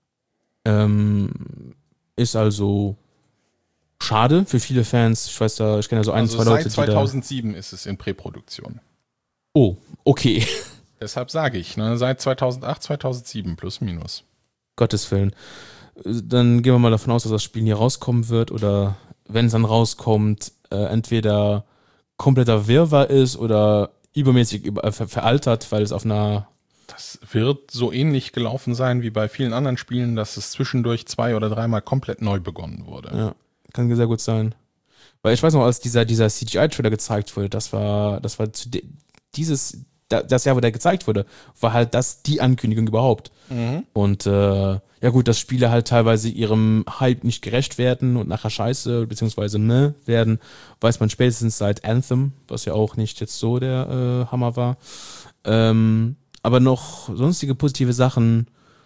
Ähm, ist also schade für viele Fans. Ich weiß da, ich kenne ja so ein, Also zwei Leute, seit die da... zweitausendsieben ist es in Präproduktion. Oh, okay. Deshalb sage ich, ne, seit zweitausendacht, zweitausendsieben plus minus. Gottes Willen. Dann gehen wir mal davon aus, dass das Spiel nie rauskommen wird oder wenn es dann rauskommt, äh, entweder kompletter Wirrwarr ist oder übermäßig über, äh, ver veraltert, weil es auf einer... Das wird so ähnlich gelaufen sein wie bei vielen anderen Spielen, dass es zwischendurch zwei oder dreimal komplett neu begonnen wurde. Ja, kann sehr gut sein. Weil ich weiß noch, als dieser, dieser C G I-Trailer gezeigt wurde, das war, das war zu de- dieses, da, das Jahr, wo der gezeigt wurde, war halt das die Ankündigung überhaupt. Mhm. Und äh, ja gut, dass Spiele halt teilweise ihrem Hype nicht gerecht werden und nachher scheiße, beziehungsweise ne, werden, weiß man spätestens seit Anthem, was ja auch nicht jetzt so der äh, Hammer war. Ähm, aber noch sonstige positive Sachen.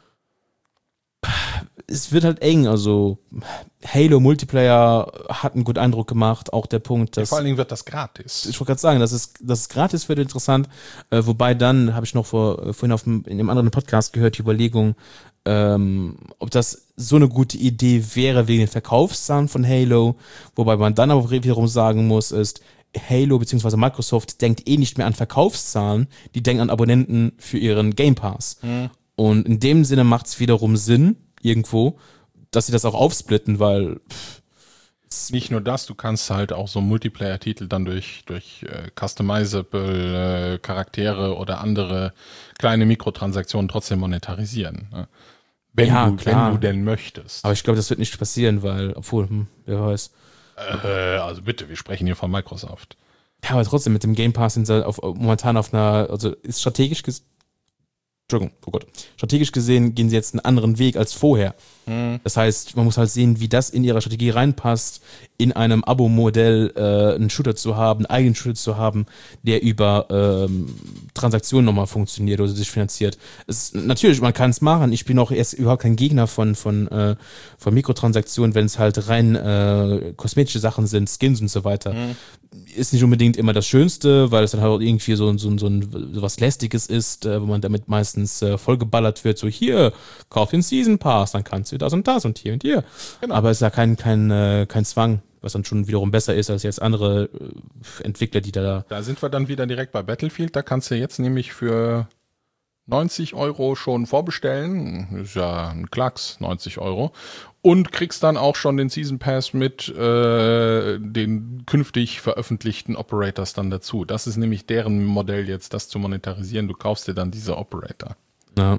Es wird halt eng, also Halo Multiplayer hat einen guten Eindruck gemacht, auch der Punkt, dass... Vor allen Dingen wird das gratis. Ich wollte gerade sagen, dass es, dass es gratis wird, interessant, äh, wobei dann, habe ich noch vor, vorhin auf dem, in einem anderen Podcast gehört, die Überlegung, ähm, ob das so eine gute Idee wäre wegen den Verkaufszahlen von Halo, wobei man dann aber wiederum sagen muss, ist, Halo bzw. Microsoft denkt eh nicht mehr an Verkaufszahlen, die denken an Abonnenten für ihren Game Pass. Mhm. Und in dem Sinne macht es wiederum Sinn, irgendwo, dass sie das auch aufsplitten, weil pff, nicht nur das, du kannst halt auch so Multiplayer-Titel dann durch, durch äh, customizable äh, Charaktere oder andere kleine Mikrotransaktionen trotzdem monetarisieren. Ne? Wenn, Ja, du, klar. wenn du denn möchtest. aber ich glaube, das wird nicht passieren, weil, obwohl, hm, wer weiß. Äh, also bitte, wir sprechen hier von Microsoft. Ja, aber trotzdem, mit dem Game Pass sind sie auf, momentan auf einer, also ist strategisch gesehen, Entschuldigung, oh Gott. Strategisch gesehen gehen sie jetzt einen anderen Weg als vorher. Hm. Das heißt, man muss halt sehen, wie das in ihrer Strategie reinpasst, in einem Abo-Modell äh, einen Shooter zu haben, einen eigenen Shooter zu haben, der über ähm, Transaktionen nochmal funktioniert oder sich finanziert. Es, natürlich, man kann es machen. Ich bin auch erst überhaupt kein Gegner von, von, äh, von Mikrotransaktionen, wenn es halt rein äh, kosmetische Sachen sind, Skins und so weiter. Hm. Ist nicht unbedingt immer das Schönste, weil es dann halt irgendwie so, so, so, ein, so was Lästiges ist, äh, wo man damit meistens äh, vollgeballert wird. So, hier, kauf den Season Pass, dann kannst du das und das und hier und hier. Genau. Aber es ist ja kein, kein, äh, kein Zwang, was dann schon wiederum besser ist als jetzt andere äh, Entwickler, die da... Da sind wir dann wieder direkt bei Battlefield. Da kannst du jetzt nämlich für neunzig Euro schon vorbestellen. Ist ja ein Klacks, neunzig Euro. Und kriegst dann auch schon den Season Pass mit äh, den künftig veröffentlichten Operators dann dazu. Das ist nämlich deren Modell jetzt, das zu monetarisieren. Du kaufst dir dann diese Operator. Ja.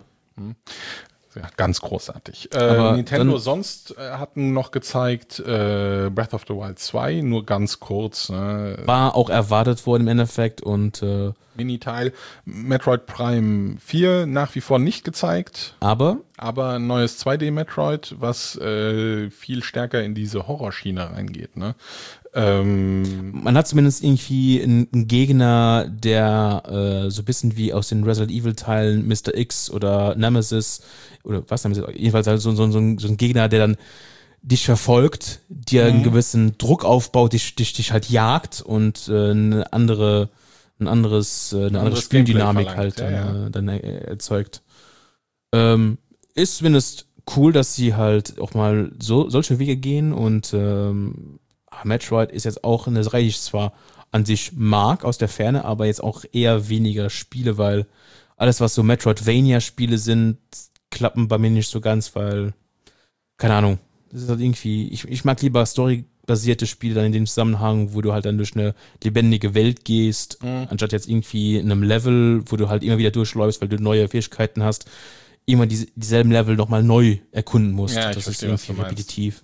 Ja, ganz großartig. Äh, Aber Nintendo dann- sonst äh, hatten noch gezeigt äh, Breath of the Wild zwei, nur ganz kurz. Ne? War auch erwartet worden im Endeffekt und äh, Miniteil. Metroid Prime vier nach wie vor nicht gezeigt, aber aber ein neues zwei D-Metroid, was äh, viel stärker in diese Horrorschiene reingeht. Ne? Ähm, man hat zumindest irgendwie einen, einen Gegner, der äh, so ein bisschen wie aus den Resident Evil Teilen Mister X oder Nemesis oder was Nemesis, jedenfalls halt so, so, so, ein, so ein Gegner, der dann dich verfolgt, dir einen gewissen Druck aufbaut, dich, dich, dich halt jagt und äh, eine andere, ein anderes, äh, eine andere anderes Spieldynamik Gameplay halt verlangt, dann, ja, ja. äh, dann äh, erzeugt. Ähm, ist zumindest cool, dass sie halt auch mal so solche Wege gehen und ähm, Metroid ist jetzt auch eine Reihe, die ich zwar an sich mag aus der Ferne, aber jetzt auch eher weniger Spiele, weil alles, was so Metroidvania-Spiele sind, klappen bei mir nicht so ganz, weil, keine Ahnung, das ist halt irgendwie, ich, ich mag lieber storybasierte Spiele dann in dem Zusammenhang, wo du halt dann durch eine lebendige Welt gehst, Mhm. anstatt jetzt irgendwie in einem Level, wo du halt immer wieder durchläufst, weil du neue Fähigkeiten hast, immer diese, dieselben Level nochmal neu erkunden musst. Ja, ich das verstehe, ist was du irgendwie meinst. repetitiv.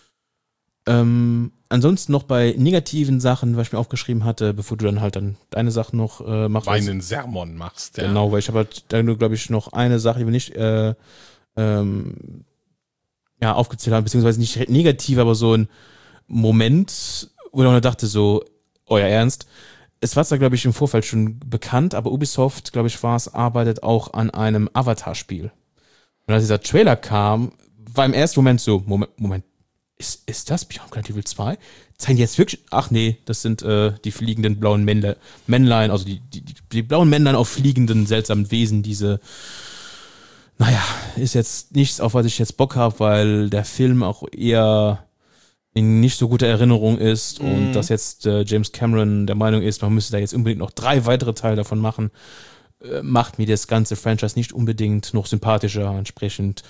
Ähm, ansonsten noch bei negativen Sachen, was ich mir aufgeschrieben hatte, bevor du dann halt dann deine Sachen noch äh, machst. Weinen Sermon machst. Ja. Genau, weil ich habe halt da nur, glaube ich, noch eine Sache, die wir nicht äh, ähm, ja, aufgezählt haben, beziehungsweise nicht negativ, aber so ein Moment, wo ich auch dachte so, euer Ernst? Es war zwar, glaube ich, im Vorfeld schon bekannt, aber Ubisoft, glaube ich, war es, arbeitet auch an einem Avatar-Spiel. Und als dieser Trailer kam, war im ersten Moment so, Moment, Moment, ist, ist das Beyond Good and Evil zwei? Zeigen die jetzt wirklich? Ach nee, das sind äh, die fliegenden blauen Männle, Männlein, also die, die, die, die blauen Männlein auf fliegenden seltsamen Wesen, diese, naja, ist jetzt nichts, auf was ich jetzt Bock habe, weil der Film auch eher in nicht so guter Erinnerung ist und Mhm. dass jetzt äh, James Cameron der Meinung ist, man müsste da jetzt unbedingt noch drei weitere Teile davon machen, äh, macht mir das ganze Franchise nicht unbedingt noch sympathischer. Entsprechend,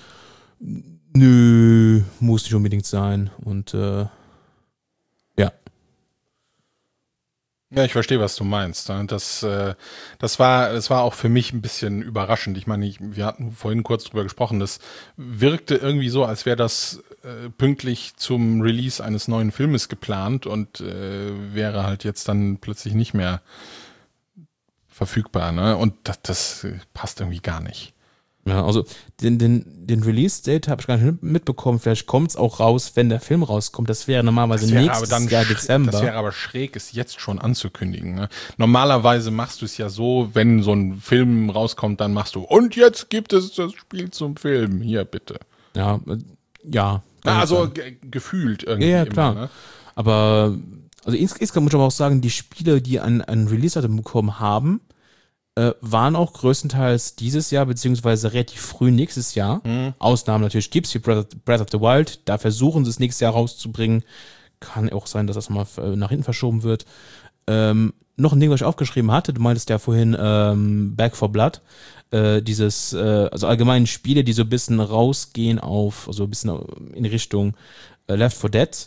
nö, muss nicht unbedingt sein. Und äh, ja. Ja, ich verstehe, was du meinst. Das, äh, das war, das war auch für mich ein bisschen überraschend. Ich meine, ich, wir hatten vorhin kurz drüber gesprochen. Das wirkte irgendwie so, als wäre das äh, pünktlich zum Release eines neuen Filmes geplant und äh, wäre halt jetzt dann plötzlich nicht mehr verfügbar. Ne? Und das, das passt irgendwie gar nicht. Ja, also den, den, den Release-Date habe ich gar nicht mitbekommen. Vielleicht kommt es auch raus, wenn der Film rauskommt. Das wäre normalerweise Das wäre nächstes aber dann Jahr sch- Dezember. Das wäre aber schräg, es jetzt schon anzukündigen. Ne? Normalerweise machst du es ja so, wenn so ein Film rauskommt, dann machst du, und jetzt gibt es das Spiel zum Film. Hier, bitte. Ja, äh, ja. Na, also sein. ge- gefühlt irgendwie. Ja, ja, immer, klar. Ne? Aber also ins- insgesamt muss ich aber auch sagen, die Spiele, die ein, ein Release-Datum bekommen haben, äh, waren auch größtenteils dieses Jahr, beziehungsweise relativ früh nächstes Jahr. Mhm. Ausnahmen natürlich gibt es, wie Breath of, Breath of the Wild. Da versuchen sie es nächstes Jahr rauszubringen. Kann auch sein, dass das mal äh, nach hinten verschoben wird. Ähm, noch ein Ding, was ich aufgeschrieben hatte, du meintest ja vorhin ähm, Back for Blood. Äh, dieses, äh, also allgemein Spiele, die so ein bisschen rausgehen auf, also ein bisschen in Richtung äh, Left four Dead.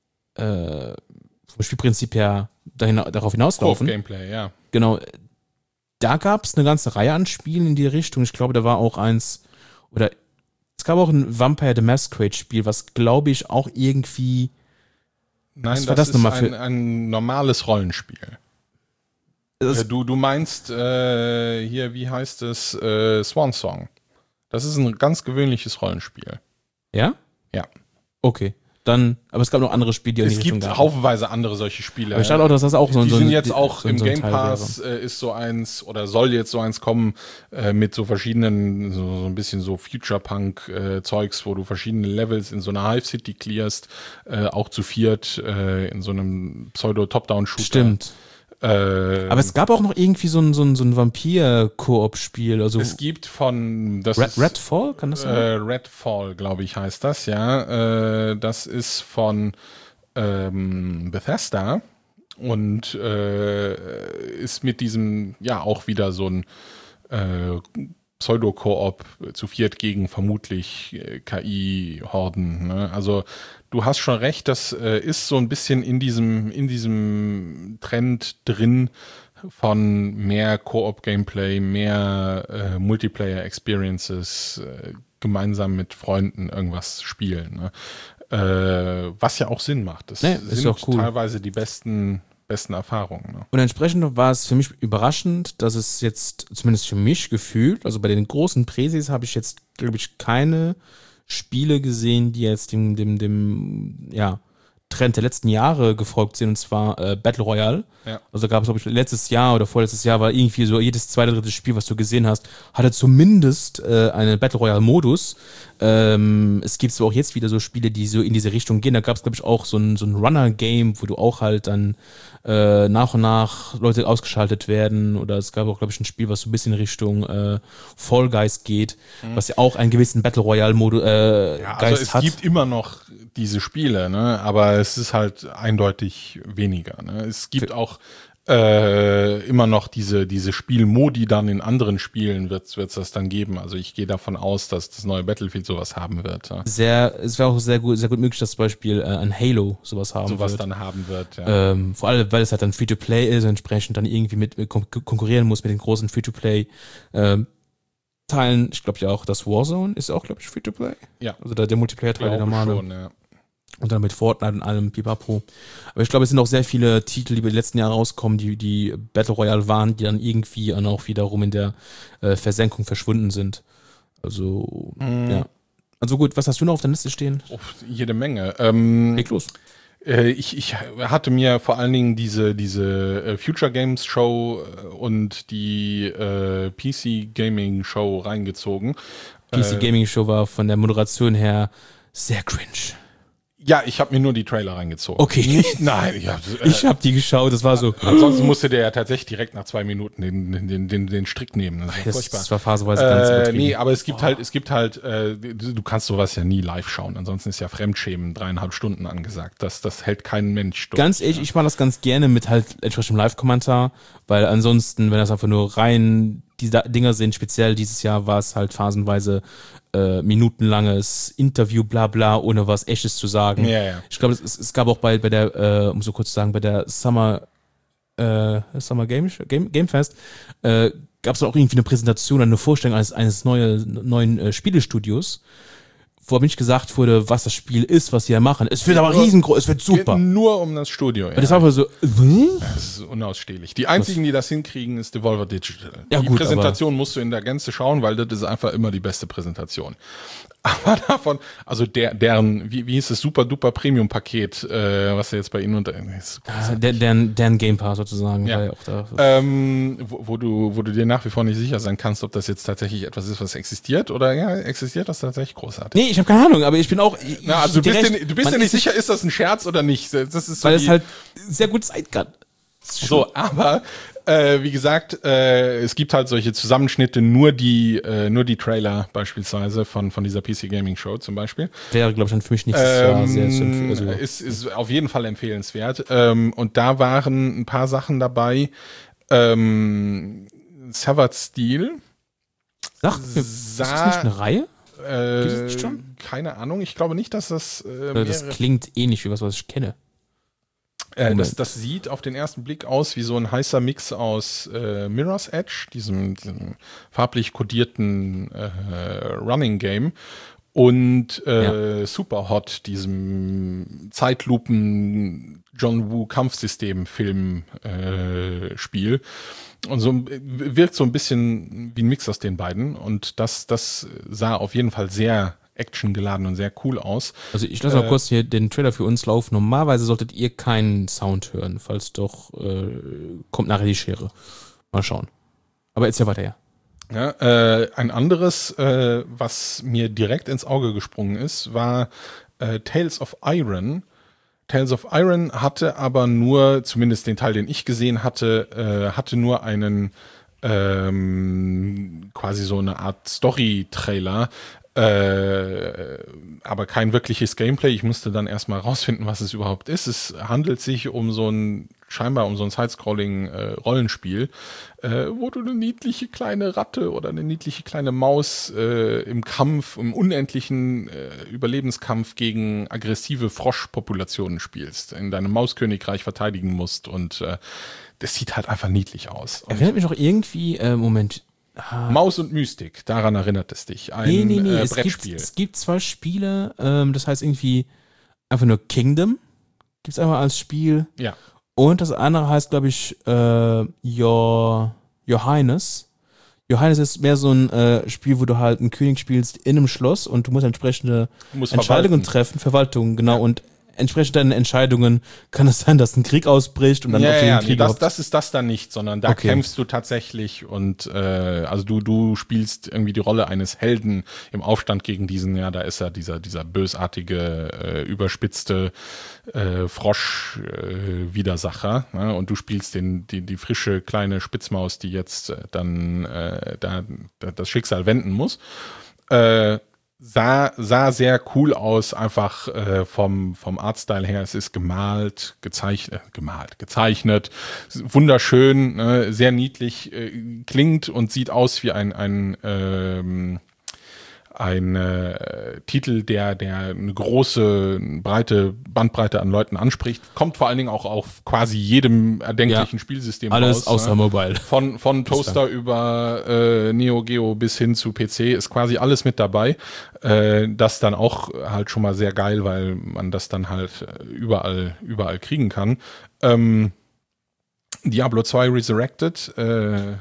Äh, vom Spielprinzip her dahin, darauf hinauslaufen. Gameplay, ja. Genau. Da gab es eine ganze Reihe an Spielen in die Richtung. Ich glaube, da war auch eins, oder es gab auch ein Vampire the Masquerade Spiel, was glaube ich auch irgendwie. Nein, was war das, das ist nochmal ein, für- ein normales Rollenspiel. Das, Äh, du, du meinst äh, hier, wie heißt es, äh, Swan Song. Das ist ein ganz gewöhnliches Rollenspiel. ja? Ja. Okay. Dann, aber es gab noch andere Spiele, die in die Es Richtung gibt gaben. haufenweise andere solche Spiele. Aber ich dachte auch, dass das auch so, die so sind ein- jetzt auch so, im so ein Game Teil Pass, wäre. äh, ist so eins oder soll jetzt so eins kommen äh, mit so verschiedenen, so, so ein bisschen so Future-Punk-Zeugs, wo du verschiedene Levels in so einer Hive City clearst, äh, auch zu viert äh, in so einem Pseudo-Top-Down-Shooter. Stimmt. Äh, Aber es gab auch noch irgendwie so ein, so ein, so ein Vampir-Koop-Spiel. Also es gibt von das Red, ist, Redfall, kann das sein? Äh, Redfall, glaube ich, heißt das, ja. Äh, das ist von ähm, Bethesda und äh, ist mit diesem, ja, auch wieder so ein äh, Pseudo-Koop zu viert gegen vermutlich äh, K I-Horden. Ne? Also du hast schon recht, das äh, ist so ein bisschen in diesem, in diesem Trend drin, von mehr Koop-Gameplay, mehr äh, Multiplayer-Experiences, äh, gemeinsam mit Freunden irgendwas spielen. Ne? Äh, was ja auch Sinn macht. Das Nee, ist sind doch cool. teilweise die besten, besten Erfahrungen. Ne? Und entsprechend war es für mich überraschend, dass es jetzt, zumindest für mich gefühlt, also bei den großen Präsis habe ich jetzt, glaube ich, keine Spiele gesehen, die jetzt dem, dem, dem, ja, Trend der letzten Jahre gefolgt sind, und zwar äh, Battle Royale. Ja. Also gab es, glaube ich, letztes Jahr oder vorletztes Jahr war irgendwie so jedes zweite, dritte Spiel, was du gesehen hast, hatte zumindest äh, einen Battle Royale-Modus. Ähm, es gibt so auch jetzt wieder so Spiele, die so in diese Richtung gehen. Da gab es, glaube ich, auch so ein, so ein Runner-Game, wo du auch halt dann äh, nach und nach Leute ausgeschaltet werden. Oder es gab auch, glaube ich, ein Spiel, was so ein bisschen in Richtung äh, Fall Guys geht, mhm. was ja auch einen gewissen Battle Royale-Modus äh, Ja, Geist also es hat. gibt immer noch diese Spiele, ne? Aber es ist halt eindeutig weniger. Ne? Es gibt auch äh, immer noch diese, diese Spielmodi dann in anderen Spielen wird es das dann geben. Also ich gehe davon aus, dass das neue Battlefield sowas haben wird. Ja? Sehr, es wäre auch sehr gut, sehr gut möglich, dass zum Beispiel äh, ein Halo sowas haben Sowas wird. dann haben wird, ja. Ähm, vor allem, weil es halt dann Free-to-Play ist, entsprechend dann irgendwie mit, mit kon konkurrieren muss mit den großen Free-to-Play ähm, Teilen. Ich glaube ja auch, das Warzone ist auch, glaube ich, Free-to-Play. Ja. Also da der Multiplayer-Teil, der Glaube normale. schon, ja. Und dann mit Fortnite und allem Pipapo. Aber ich glaube, es sind auch sehr viele Titel, die über die letzten Jahre rauskommen, die, die Battle Royale waren, die dann irgendwie dann auch wiederum in der äh, Versenkung verschwunden sind. Also, Mhm. ja. Also gut, was hast du noch auf der Liste stehen? Oh, jede Menge. Ähm, Leg los. Äh, ich, ich hatte mir vor allen Dingen diese, diese äh, Future Games Show äh, und die äh, P C Gaming Show reingezogen. P C Äh, Gaming Show war von der Moderation her sehr cringe. Ja, ich habe mir nur die Trailer reingezogen. Okay. Nicht, nein, ich hab, äh, Ich habe die geschaut, das war so. ansonsten musste der ja tatsächlich direkt nach zwei Minuten den, den, den, den Strick nehmen. Das ist ja Das, furchtbar. das war phasenweise ganz Äh, übertrieben. nee, aber es gibt halt, es gibt halt, äh, du du kannst sowas ja nie live schauen. Ansonsten ist ja Fremdschämen dreieinhalb Stunden angesagt. Das, das hält kein Mensch durch. Ganz ehrlich, ich mache das ganz gerne mit halt entsprechendem Live-Kommentar, weil ansonsten, wenn das einfach nur rein die Da- Dinger sind, speziell dieses Jahr war es halt phasenweise äh, minutenlanges Interview, bla bla, ohne was Echtes zu sagen. Ja, ja. Ich glaube, es, es gab auch bei, bei der, äh, um so kurz zu sagen, bei der Summer äh, Summer Game, Game, Game Fest, äh, gab es auch irgendwie eine Präsentation, eine Vorstellung eines, eines neue, neuen äh, Spielestudios, wo aber nicht gesagt wurde, was das Spiel ist, was sie da machen. Es wird aber riesengroß, es wird super. Geht nur um das Studio. Ja. Das war aber so, äh? Das ist unausstehlich. Die einzigen, die das hinkriegen, ist Devolver Digital. Ja, die gut, Präsentation musst du in der Gänze schauen, weil das ist einfach immer die beste Präsentation. Aber davon, also der, deren, wie, wie hieß es, super duper Premium-Paket, äh, was jetzt bei ihnen unter, ist Ja, der, deren, deren Game Pass sozusagen. Ja. War ja auch da. Ähm, wo, wo du, wo du dir nach wie vor nicht sicher sein kannst, ob das jetzt tatsächlich etwas ist, was existiert, oder ja, existiert das tatsächlich großartig. Nee, ich habe keine Ahnung, aber ich bin auch. Ich, Na, also du bist, recht, dir, du bist man dir nicht ist sicher, ist das ein Scherz oder nicht? Das ist so weil die, es halt sehr gut Zeit kann. so, aber äh, wie gesagt, äh, es gibt halt solche Zusammenschnitte, nur die, äh, nur die Trailer beispielsweise von von dieser P C Gaming Show zum Beispiel. Wäre, glaube ich, dann für mich nächstes Jahr Ähm, sehr zu empfehlen. Also, ist, ist auf jeden Fall empfehlenswert. Ähm, und da waren ein paar Sachen dabei. Ähm, Severed Steel. sag mir, ist das sah- nicht eine Reihe? Äh, Gibt es nicht schon? Keine Ahnung. Ich glaube nicht, dass das äh, Äh, Das mehrere- klingt ähnlich wie was, was ich kenne. Äh, das, Moment. das sieht auf den ersten Blick aus wie so ein heißer Mix aus äh, Mirror's Edge, diesem, diesem farblich kodierten äh, Running Game, und äh, Superhot, diesem Zeitlupen John Woo Kampfsystem Film äh, Spiel. Und so wirkt so ein bisschen wie ein Mix aus den beiden. Und das, das sah auf jeden Fall sehr actiongeladen und sehr cool aus. Also ich lasse mal Äh, kurz hier den Trailer für uns laufen. Normalerweise solltet ihr keinen Sound hören, falls doch äh, kommt nachher die Schere. Mal schauen. Aber erzähl weiter, ja. Ja, äh, ein anderes, äh, was mir direkt ins Auge gesprungen ist, war äh, Tales of Iron. Tales of Iron hatte aber nur, zumindest den Teil, den ich gesehen hatte, äh, hatte nur einen ähm, quasi so eine Art Story-Trailer, äh, aber kein wirkliches Gameplay. Ich musste dann erstmal rausfinden, was es überhaupt ist. Es handelt sich um so ein, scheinbar um so ein Side-Scrolling-Rollenspiel, äh, wo du eine niedliche kleine Ratte oder eine niedliche kleine Maus äh, im Kampf, im unendlichen äh, Überlebenskampf gegen aggressive Froschpopulationen spielst, in deinem Mauskönigreich verteidigen musst, und äh, das sieht halt einfach niedlich aus. Und Erinnert mich auch irgendwie, äh, Moment. Maus und Mystik, daran erinnert es dich. Ein Nee, nee, nee. äh, es, gibt, Brettspiel. es gibt zwei Spiele, ähm, das heißt irgendwie einfach nur Kingdom. Gibt es einmal als Spiel. Ja. Und das andere heißt, glaube ich, äh, Your, Your Highness. Your Highness ist mehr so ein äh, Spiel, wo du halt einen König spielst in einem Schloss und du musst entsprechende Du musst Entscheidungen verwalten. treffen, Verwaltung, genau. Und entsprechend deinen Entscheidungen kann es sein, dass ein Krieg ausbricht und dann Ja, auf den ja, nee, Krieg das, überhaupt- das ist das dann nicht, sondern da Okay. kämpfst du tatsächlich, und äh, also du du spielst irgendwie die Rolle eines Helden im Aufstand gegen diesen, ja, da ist er dieser dieser bösartige, äh, überspitzte äh, Frosch äh, Widersacher, ne? Und du spielst den die die frische kleine Spitzmaus, die jetzt äh, dann äh, da, da das Schicksal wenden muss. Äh, Sah, sah sehr cool aus, einfach äh, vom, vom Artstyle her. Es ist gemalt, gezeichnet, äh, gemalt, gezeichnet, wunderschön, ne, sehr niedlich, äh, klingt und sieht aus wie ein, ein, ähm, ein äh, Titel, der, der eine große, breite Bandbreite an Leuten anspricht. Kommt vor allen Dingen auch auf quasi jedem erdenklichen Ja. Spielsystem alles raus, außer ne? Mobile. Von, von Toaster über äh, Neo Geo bis hin zu P C ist quasi alles mit dabei. Äh, das dann auch halt schon mal sehr geil, weil man das dann halt äh, überall, überall kriegen kann. Ähm, Diablo zwei Resurrected äh,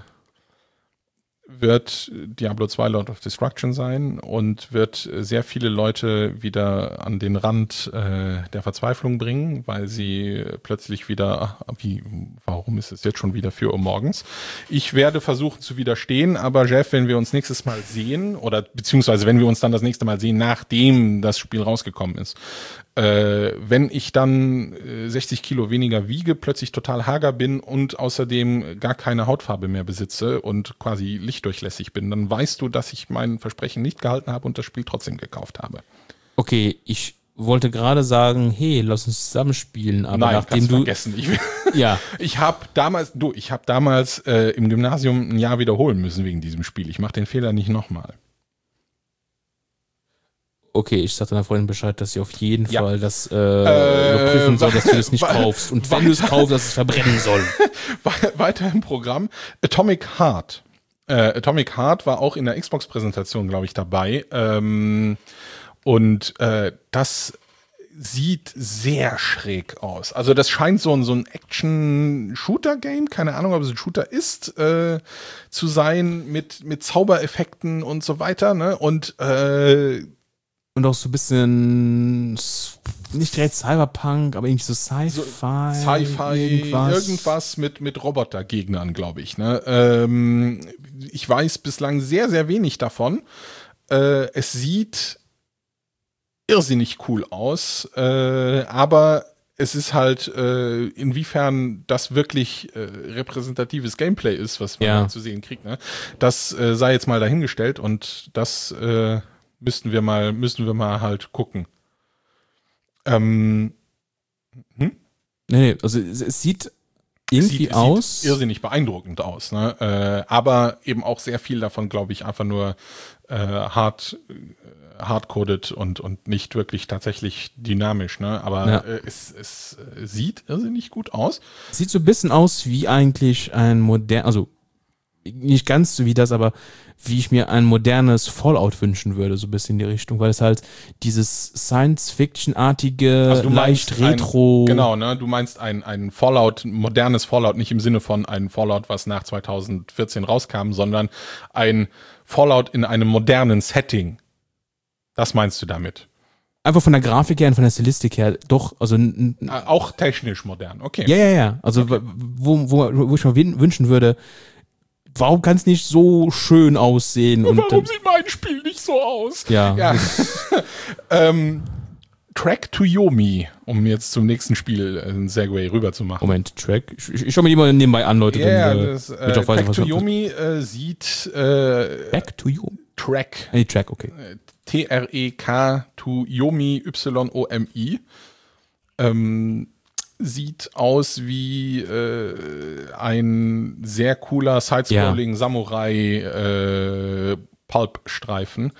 wird Diablo zwei Lord of Destruction sein und wird sehr viele Leute wieder an den Rand äh, der Verzweiflung bringen, weil sie plötzlich wieder, wie, warum ist es jetzt schon wieder vier Uhr morgens? Ich werde versuchen zu widerstehen, aber Jeff, wenn wir uns nächstes Mal sehen, oder beziehungsweise wenn wir uns dann das nächste Mal sehen, nachdem das Spiel rausgekommen ist, äh, wenn ich dann äh, sechzig Kilo weniger wiege, plötzlich total hager bin und außerdem gar keine Hautfarbe mehr besitze und quasi lichtdurchlässig bin, dann weißt du, dass ich mein Versprechen nicht gehalten habe und das Spiel trotzdem gekauft habe. Okay, ich wollte gerade sagen, hey, lass uns zusammenspielen, aber Nein, nachdem kannst du vergessen. Ich, ja, ich habe damals, du, ich habe damals äh, im Gymnasium ein Jahr wiederholen müssen wegen diesem Spiel. Ich mache den Fehler nicht nochmal. Okay, ich sag deiner Freundin Bescheid, dass sie auf jeden Ja. Fall das äh, überprüfen soll, dass du das nicht kaufst. Und wenn du es kaufst, dass es verbrennen soll. Weiter im Programm. Atomic Heart. Äh, Atomic Heart war auch in der Xbox-Präsentation, glaube ich, dabei. Ähm, und äh, das sieht sehr schräg aus. Also das scheint so ein, so ein Action-Shooter-Game, keine Ahnung, ob es ein Shooter ist, äh, zu sein, mit, mit Zaubereffekten und so weiter. Ne? Und äh, Und auch so ein bisschen, nicht direkt Cyberpunk, aber irgendwie so Sci-Fi. So Sci-Fi, irgendwas, irgendwas mit, mit Robotergegnern, glaube ich. Ne? Ähm, ich weiß bislang sehr, sehr wenig davon. Äh, es sieht irrsinnig cool aus, äh, aber es ist halt, äh, inwiefern das wirklich äh, repräsentatives Gameplay ist, was man Ja. zu sehen kriegt. Ne? Das äh, sei jetzt mal dahingestellt und das äh, müssten wir mal, müssen wir mal halt gucken. Ähm, hm? Nee, nee, also es, es sieht irgendwie sieht, aus. Sieht irrsinnig beeindruckend aus, ne? Äh, aber eben auch sehr viel davon, glaube ich, einfach nur äh, hart äh, hardcoded und und nicht wirklich tatsächlich dynamisch, ne? Aber Ja. äh, es, es sieht irrsinnig gut aus. Sieht so ein bisschen aus wie eigentlich ein modern, also nicht ganz so wie das, aber wie ich mir ein modernes Fallout wünschen würde, so ein bisschen in die Richtung, weil es halt dieses Science-Fiction-artige, Also du leicht meinst ein- retro. Genau, ne? Du meinst ein ein Fallout, modernes Fallout, nicht im Sinne von ein Fallout, was nach zweitausendvierzehn rauskam, sondern ein Fallout in einem modernen Setting. Das meinst du damit? Einfach von der Grafik her und von der Stilistik her, doch, also n- n- Äh, Auch technisch modern, okay. ja, ja, ja. Also w- wo, wo, wo ich mir wün- wünschen würde, warum kann es nicht so schön aussehen? Und Warum dann, sieht mein Spiel nicht so aus? ja, Ja. ähm, Track to Yomi, um jetzt zum nächsten Spiel einen Segway rüber zu machen. Moment, Track. Ich, ich, ich schau mir die mal nebenbei an, Leute. Ja, dann, äh, das, damit ich äh, auch weiß, Track was to das- Yomi äh, sieht äh, Back to you. Track, Nee, Track, okay. T R E K to Yomi, Y O M I. Ähm, sieht aus wie äh, ein sehr cooler Sidescrolling Samurai äh, Pulp-Streifen.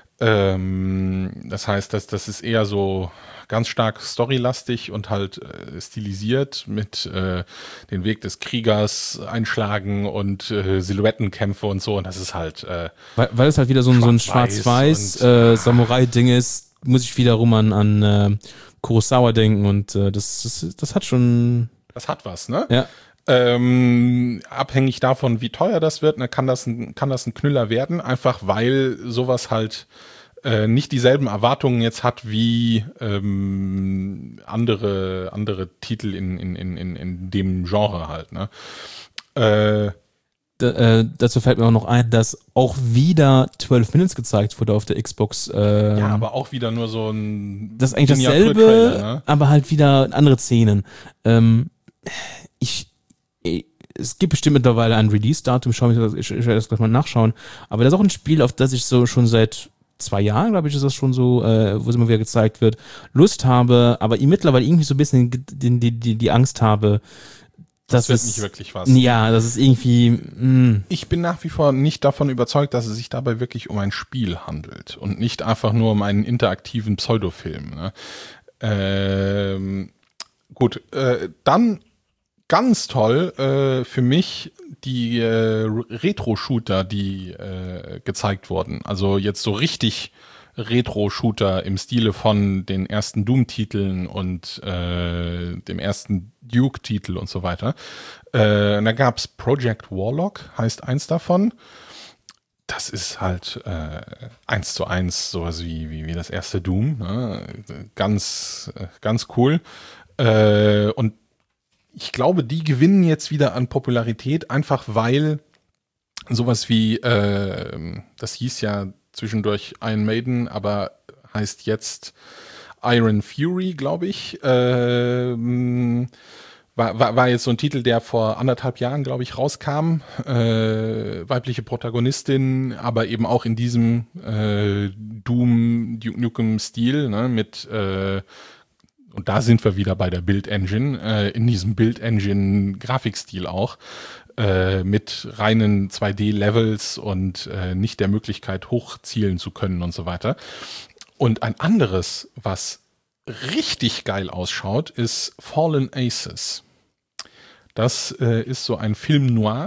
Ähm, das heißt, dass das ist eher so ganz stark storylastig und halt äh, stilisiert mit äh, den Weg des Kriegers einschlagen und äh, Silhouettenkämpfe und so. Und das ist halt äh, Weil, weil es halt wieder so ein, so ein Schwarz-Weiß schwarz-weiß und- äh, Samurai-Ding ist, muss ich wiederum an, an äh, Kurosawa denken und äh, das, das, das hat schon, das hat was, ne? ja. Ähm, abhängig davon, wie teuer das wird, ne, kann das ein, kann das ein Knüller werden, einfach weil sowas halt äh, nicht dieselben Erwartungen jetzt hat wie ähm, andere, andere Titel in, in, in, in, in dem Genre halt, ne? Äh, D äh, dazu fällt mir auch noch ein, dass auch wieder zwölf Minutes gezeigt wurde auf der Xbox. Äh, ja, aber auch wieder nur so ein das ist eigentlich Miniaturtrailer, dasselbe, ne? aber halt wieder andere Szenen. Ähm, ich, ich, es gibt bestimmt mittlerweile ein Release-Datum, schau mich das, ich, ich werde das gleich mal nachschauen. Aber das ist auch ein Spiel, auf das ich so schon seit zwei Jahren, glaube ich, ist das schon so, äh, wo es immer wieder gezeigt wird, Lust habe, aber ich mittlerweile irgendwie so ein bisschen die, die, die, die Angst habe, Das dass wird es, nicht wirklich was. ja, das ist irgendwie, mh, Ich bin nach wie vor nicht davon überzeugt, dass es sich dabei wirklich um ein Spiel handelt und nicht einfach nur um einen interaktiven Pseudofilm. Ne? Ähm, gut, äh, dann ganz toll äh, für mich die äh, Retro-Shooter, die äh, gezeigt wurden. Also jetzt so richtig Retro-Shooter im Stile von den ersten Doom-Titeln und äh, dem ersten Duke-Titel und so weiter. Äh, da gab's Project Warlock, heißt eins davon. Das ist halt äh, eins zu eins sowas wie, wie, wie das erste Doom. Ne? Ganz, äh, ganz cool. Äh, und ich glaube, die gewinnen jetzt wieder an Popularität, einfach weil sowas wie, äh, das hieß ja zwischendurch Iron Maiden, aber heißt jetzt Iron Fury, glaube ich. Ähm, war, war, war jetzt so ein Titel, der vor anderthalb Jahren, glaube ich, rauskam. Äh, weibliche Protagonistin, aber eben auch in diesem äh, Doom Duke Nukem-Stil, ne, mit äh, und da sind wir wieder bei der Build Engine, äh, in diesem Build Engine Grafikstil auch, äh, mit reinen zwei D Levels und äh, nicht der Möglichkeit hochzielen zu können und so weiter. Und ein anderes, was richtig geil ausschaut, ist Fallen Aces. Das äh, ist so ein Film Noir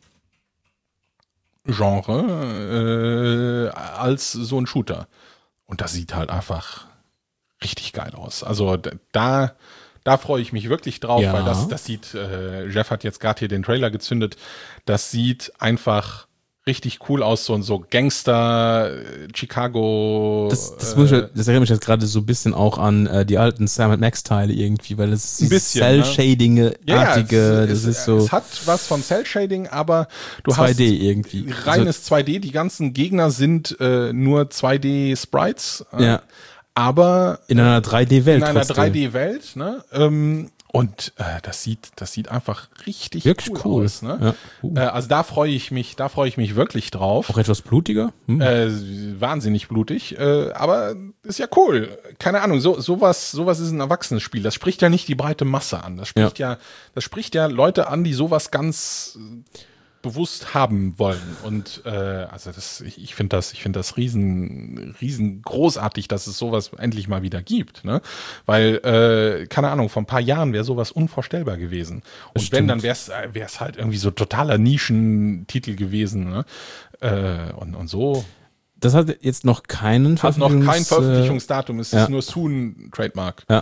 Genre äh, als so ein Shooter. Und das sieht halt einfach richtig geil aus. Also da, da freue ich mich wirklich drauf, Ja. weil das, das sieht, äh, Jeff hat jetzt gerade hier den Trailer gezündet, das sieht einfach richtig cool aus, so, so Gangster, äh, Chicago. Das, das, muss ich, das erinnert mich jetzt gerade so ein bisschen auch an äh, die alten Sam and Max Teile irgendwie, weil das ist Ein dieses bisschen, ne? Cell-Shading-artige, ja, es, das es, ist so es hat was von Cell-Shading, aber du zwei D hast irgendwie. reines zwei D, die ganzen Gegner sind äh, nur zwei D-Sprites, äh, Ja. aber In einer drei D-Welt in einer trotzdem. drei D-Welt, ne? Ähm, und äh, das sieht, das sieht einfach richtig Wirklich cool, cool. aus, ne? Ja. Uh. Äh, also da freue ich mich, da freue ich mich wirklich drauf. Auch etwas blutiger? Hm. Äh, wahnsinnig blutig, äh, aber ist ja cool. Keine Ahnung, so sowas, sowas ist ein Erwachsenes-Spiel. Das spricht ja nicht die breite Masse an. Das spricht ja, ja das spricht ja Leute an, die sowas ganz äh, bewusst haben wollen. Und äh, also das, ich, ich finde das, ich finde das riesen, riesen großartig, dass es sowas endlich mal wieder gibt, ne? Weil, äh, keine Ahnung, vor ein paar Jahren wäre sowas unvorstellbar gewesen. Und Das wenn, stimmt. dann wäre es wäre es halt irgendwie so totaler Nischentitel gewesen, ne? Äh, und, und so Das hat jetzt noch keinen hat noch kein Veröffentlichungs- Veröffentlichungsdatum, es ja. ist nur Soon Trademark. Ja.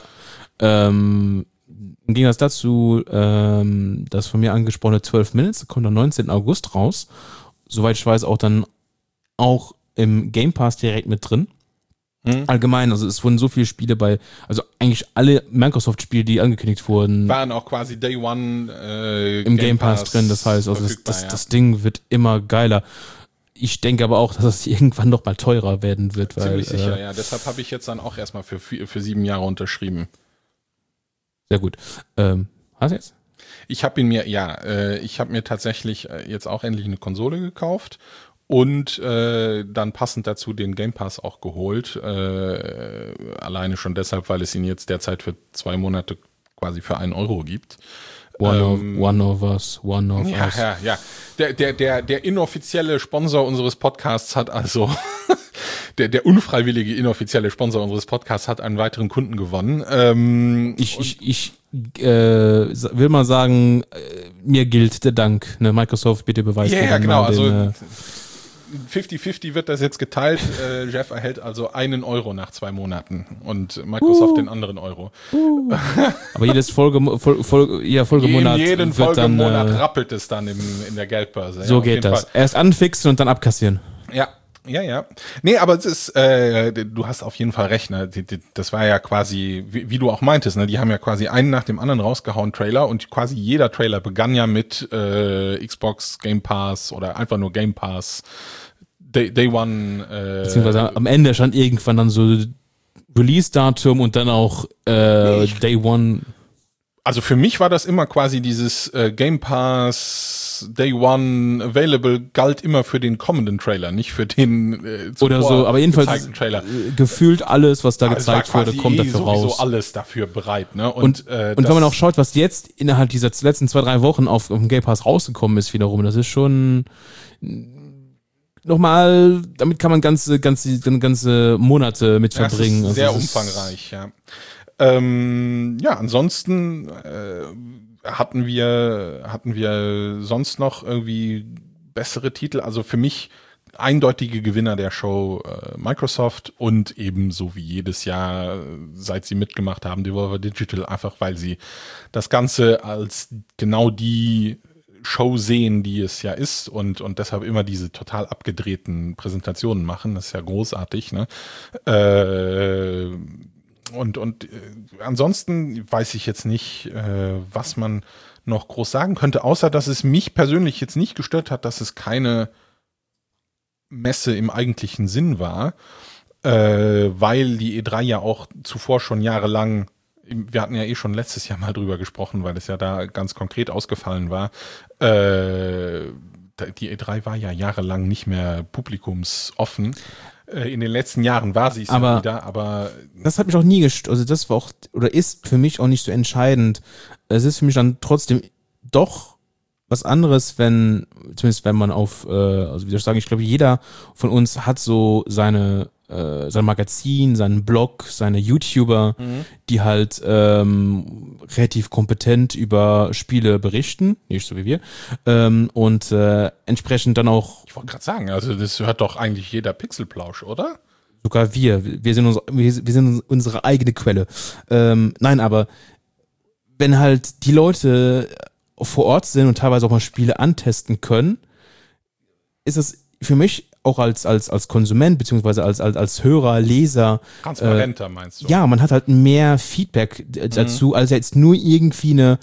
Ähm, im Gegensatz dazu, ähm, das von mir angesprochene zwölf Minutes kommt am neunzehnten August raus. Soweit ich weiß, auch dann auch im Game Pass direkt mit drin. Hm. Allgemein, also es wurden so viele Spiele bei, also eigentlich alle Microsoft-Spiele, die angekündigt wurden, Waren auch quasi Day One äh, im Game Pass drin. Das heißt, also das, verfügbar, das, ja. das Ding wird immer geiler. Ich denke aber auch, dass es irgendwann noch mal teurer werden wird. Weil, Ziemlich sicher, äh, ja. Deshalb habe ich jetzt dann auch erstmal für, für, für sieben Jahre unterschrieben. Sehr gut. Ähm, hast du jetzt? Ich habe ihn mir, ja, äh, ich habe mir tatsächlich äh, jetzt auch endlich eine Konsole gekauft und äh, dann passend dazu den Game Pass auch geholt. Äh, alleine schon deshalb, weil es ihn jetzt derzeit für zwei Monate quasi für einen Euro gibt. One, Ähm, of, one of us, one of Ja, us. ja, ja. Der, der, der, der inoffizielle Sponsor unseres Podcasts hat also, der, der unfreiwillige inoffizielle Sponsor unseres Podcasts hat einen weiteren Kunden gewonnen. Ähm, Ich, ich, ich äh, will mal sagen, äh, mir gilt der Dank. Ne? Microsoft, bitte beweist ja, mir ja, dann genau. mal Also den, äh, fünfzig fünfzig wird das jetzt geteilt. Äh, Jeff erhält also einen Euro nach zwei Monaten und Microsoft Uh. den anderen Euro. aber jedes Folge, Fol, Fol, ja, Folgemonat jeden jeden wird dann, Folgemonat äh, rappelt es dann im, in der Geldbörse. so ja, auf geht jeden das. Fall. Erst anfixen und dann abkassieren. Ja, ja, ja. Nee, aber es ist, äh, du hast auf jeden Fall recht, ne? Die, die, das war ja quasi, wie, wie du auch meintest, ne? Die haben ja quasi einen nach dem anderen rausgehauen, Trailer, und quasi jeder Trailer begann ja mit äh, Xbox Game Pass oder einfach nur Game Pass, Day, Day One. Äh, Beziehungsweise am Ende stand irgendwann dann so Release-Datum und dann auch äh, Ich- Day One. Also für mich war das immer quasi dieses äh, Game Pass Day One Available galt immer für den kommenden Trailer, nicht für den äh, Oder so, aber jedenfalls gezeigten Trailer. äh, gefühlt alles, was da Also es war gezeigt wurde, quasi kommt eh dafür sowieso raus. alles dafür bereit, ne? Und, Und, äh, und das- wenn man auch schaut, was jetzt innerhalb dieser letzten zwei, drei Wochen auf, auf dem Game Pass rausgekommen ist wiederum, das ist schon nochmal, damit kann man ganze, ganze, ganze Monate mit Ja, es verbringen. ist Also sehr es ist- umfangreich, ja. Ähm, ja, ansonsten äh, hatten wir hatten wir sonst noch irgendwie bessere Titel. Also für mich eindeutige Gewinner der Show äh, Microsoft und ebenso wie jedes Jahr, seit sie mitgemacht haben, Devolver Digital, einfach weil sie das Ganze als genau die Show sehen, die es ja ist, und und deshalb immer diese total abgedrehten Präsentationen machen. Das ist ja großartig, ne? Äh, und und äh, ansonsten weiß ich jetzt nicht, äh, was man noch groß sagen könnte, außer dass es mich persönlich jetzt nicht gestört hat, dass es keine Messe im eigentlichen Sinn war, äh, weil die E drei ja auch zuvor schon jahrelang, wir hatten ja eh schon letztes Jahr mal drüber gesprochen, weil es ja da ganz konkret ausgefallen war, äh, die E drei war ja jahrelang nicht mehr publikumsoffen. Äh, in den letzten Jahren war sie es ja Aber- wieder, aber Das hat mich auch nie gestört, also das war auch, oder ist für mich auch nicht so entscheidend. Es ist für mich dann trotzdem doch was anderes, wenn, zumindest wenn man auf, äh, also wie soll ich sagen, ich glaube, jeder von uns hat so seine äh, sein Magazin, seinen Blog, seine YouTuber, mhm. die halt ähm, relativ kompetent über Spiele berichten, nicht so wie wir, ähm, und äh, entsprechend dann auch. Ich wollte gerade sagen, also das hört doch eigentlich jeder Pixelplausch, oder? Sogar wir, wir sind, uns, wir, wir sind unsere eigene Quelle. Ähm, nein, aber wenn halt die Leute vor Ort sind und teilweise auch mal Spiele antesten können, ist es für mich auch als, als, als Konsument, beziehungsweise als, als, als Hörer, Leser. Transparenter, äh, meinst du? Ja, man hat halt mehr Feedback dazu, mhm. als jetzt nur irgendwie eine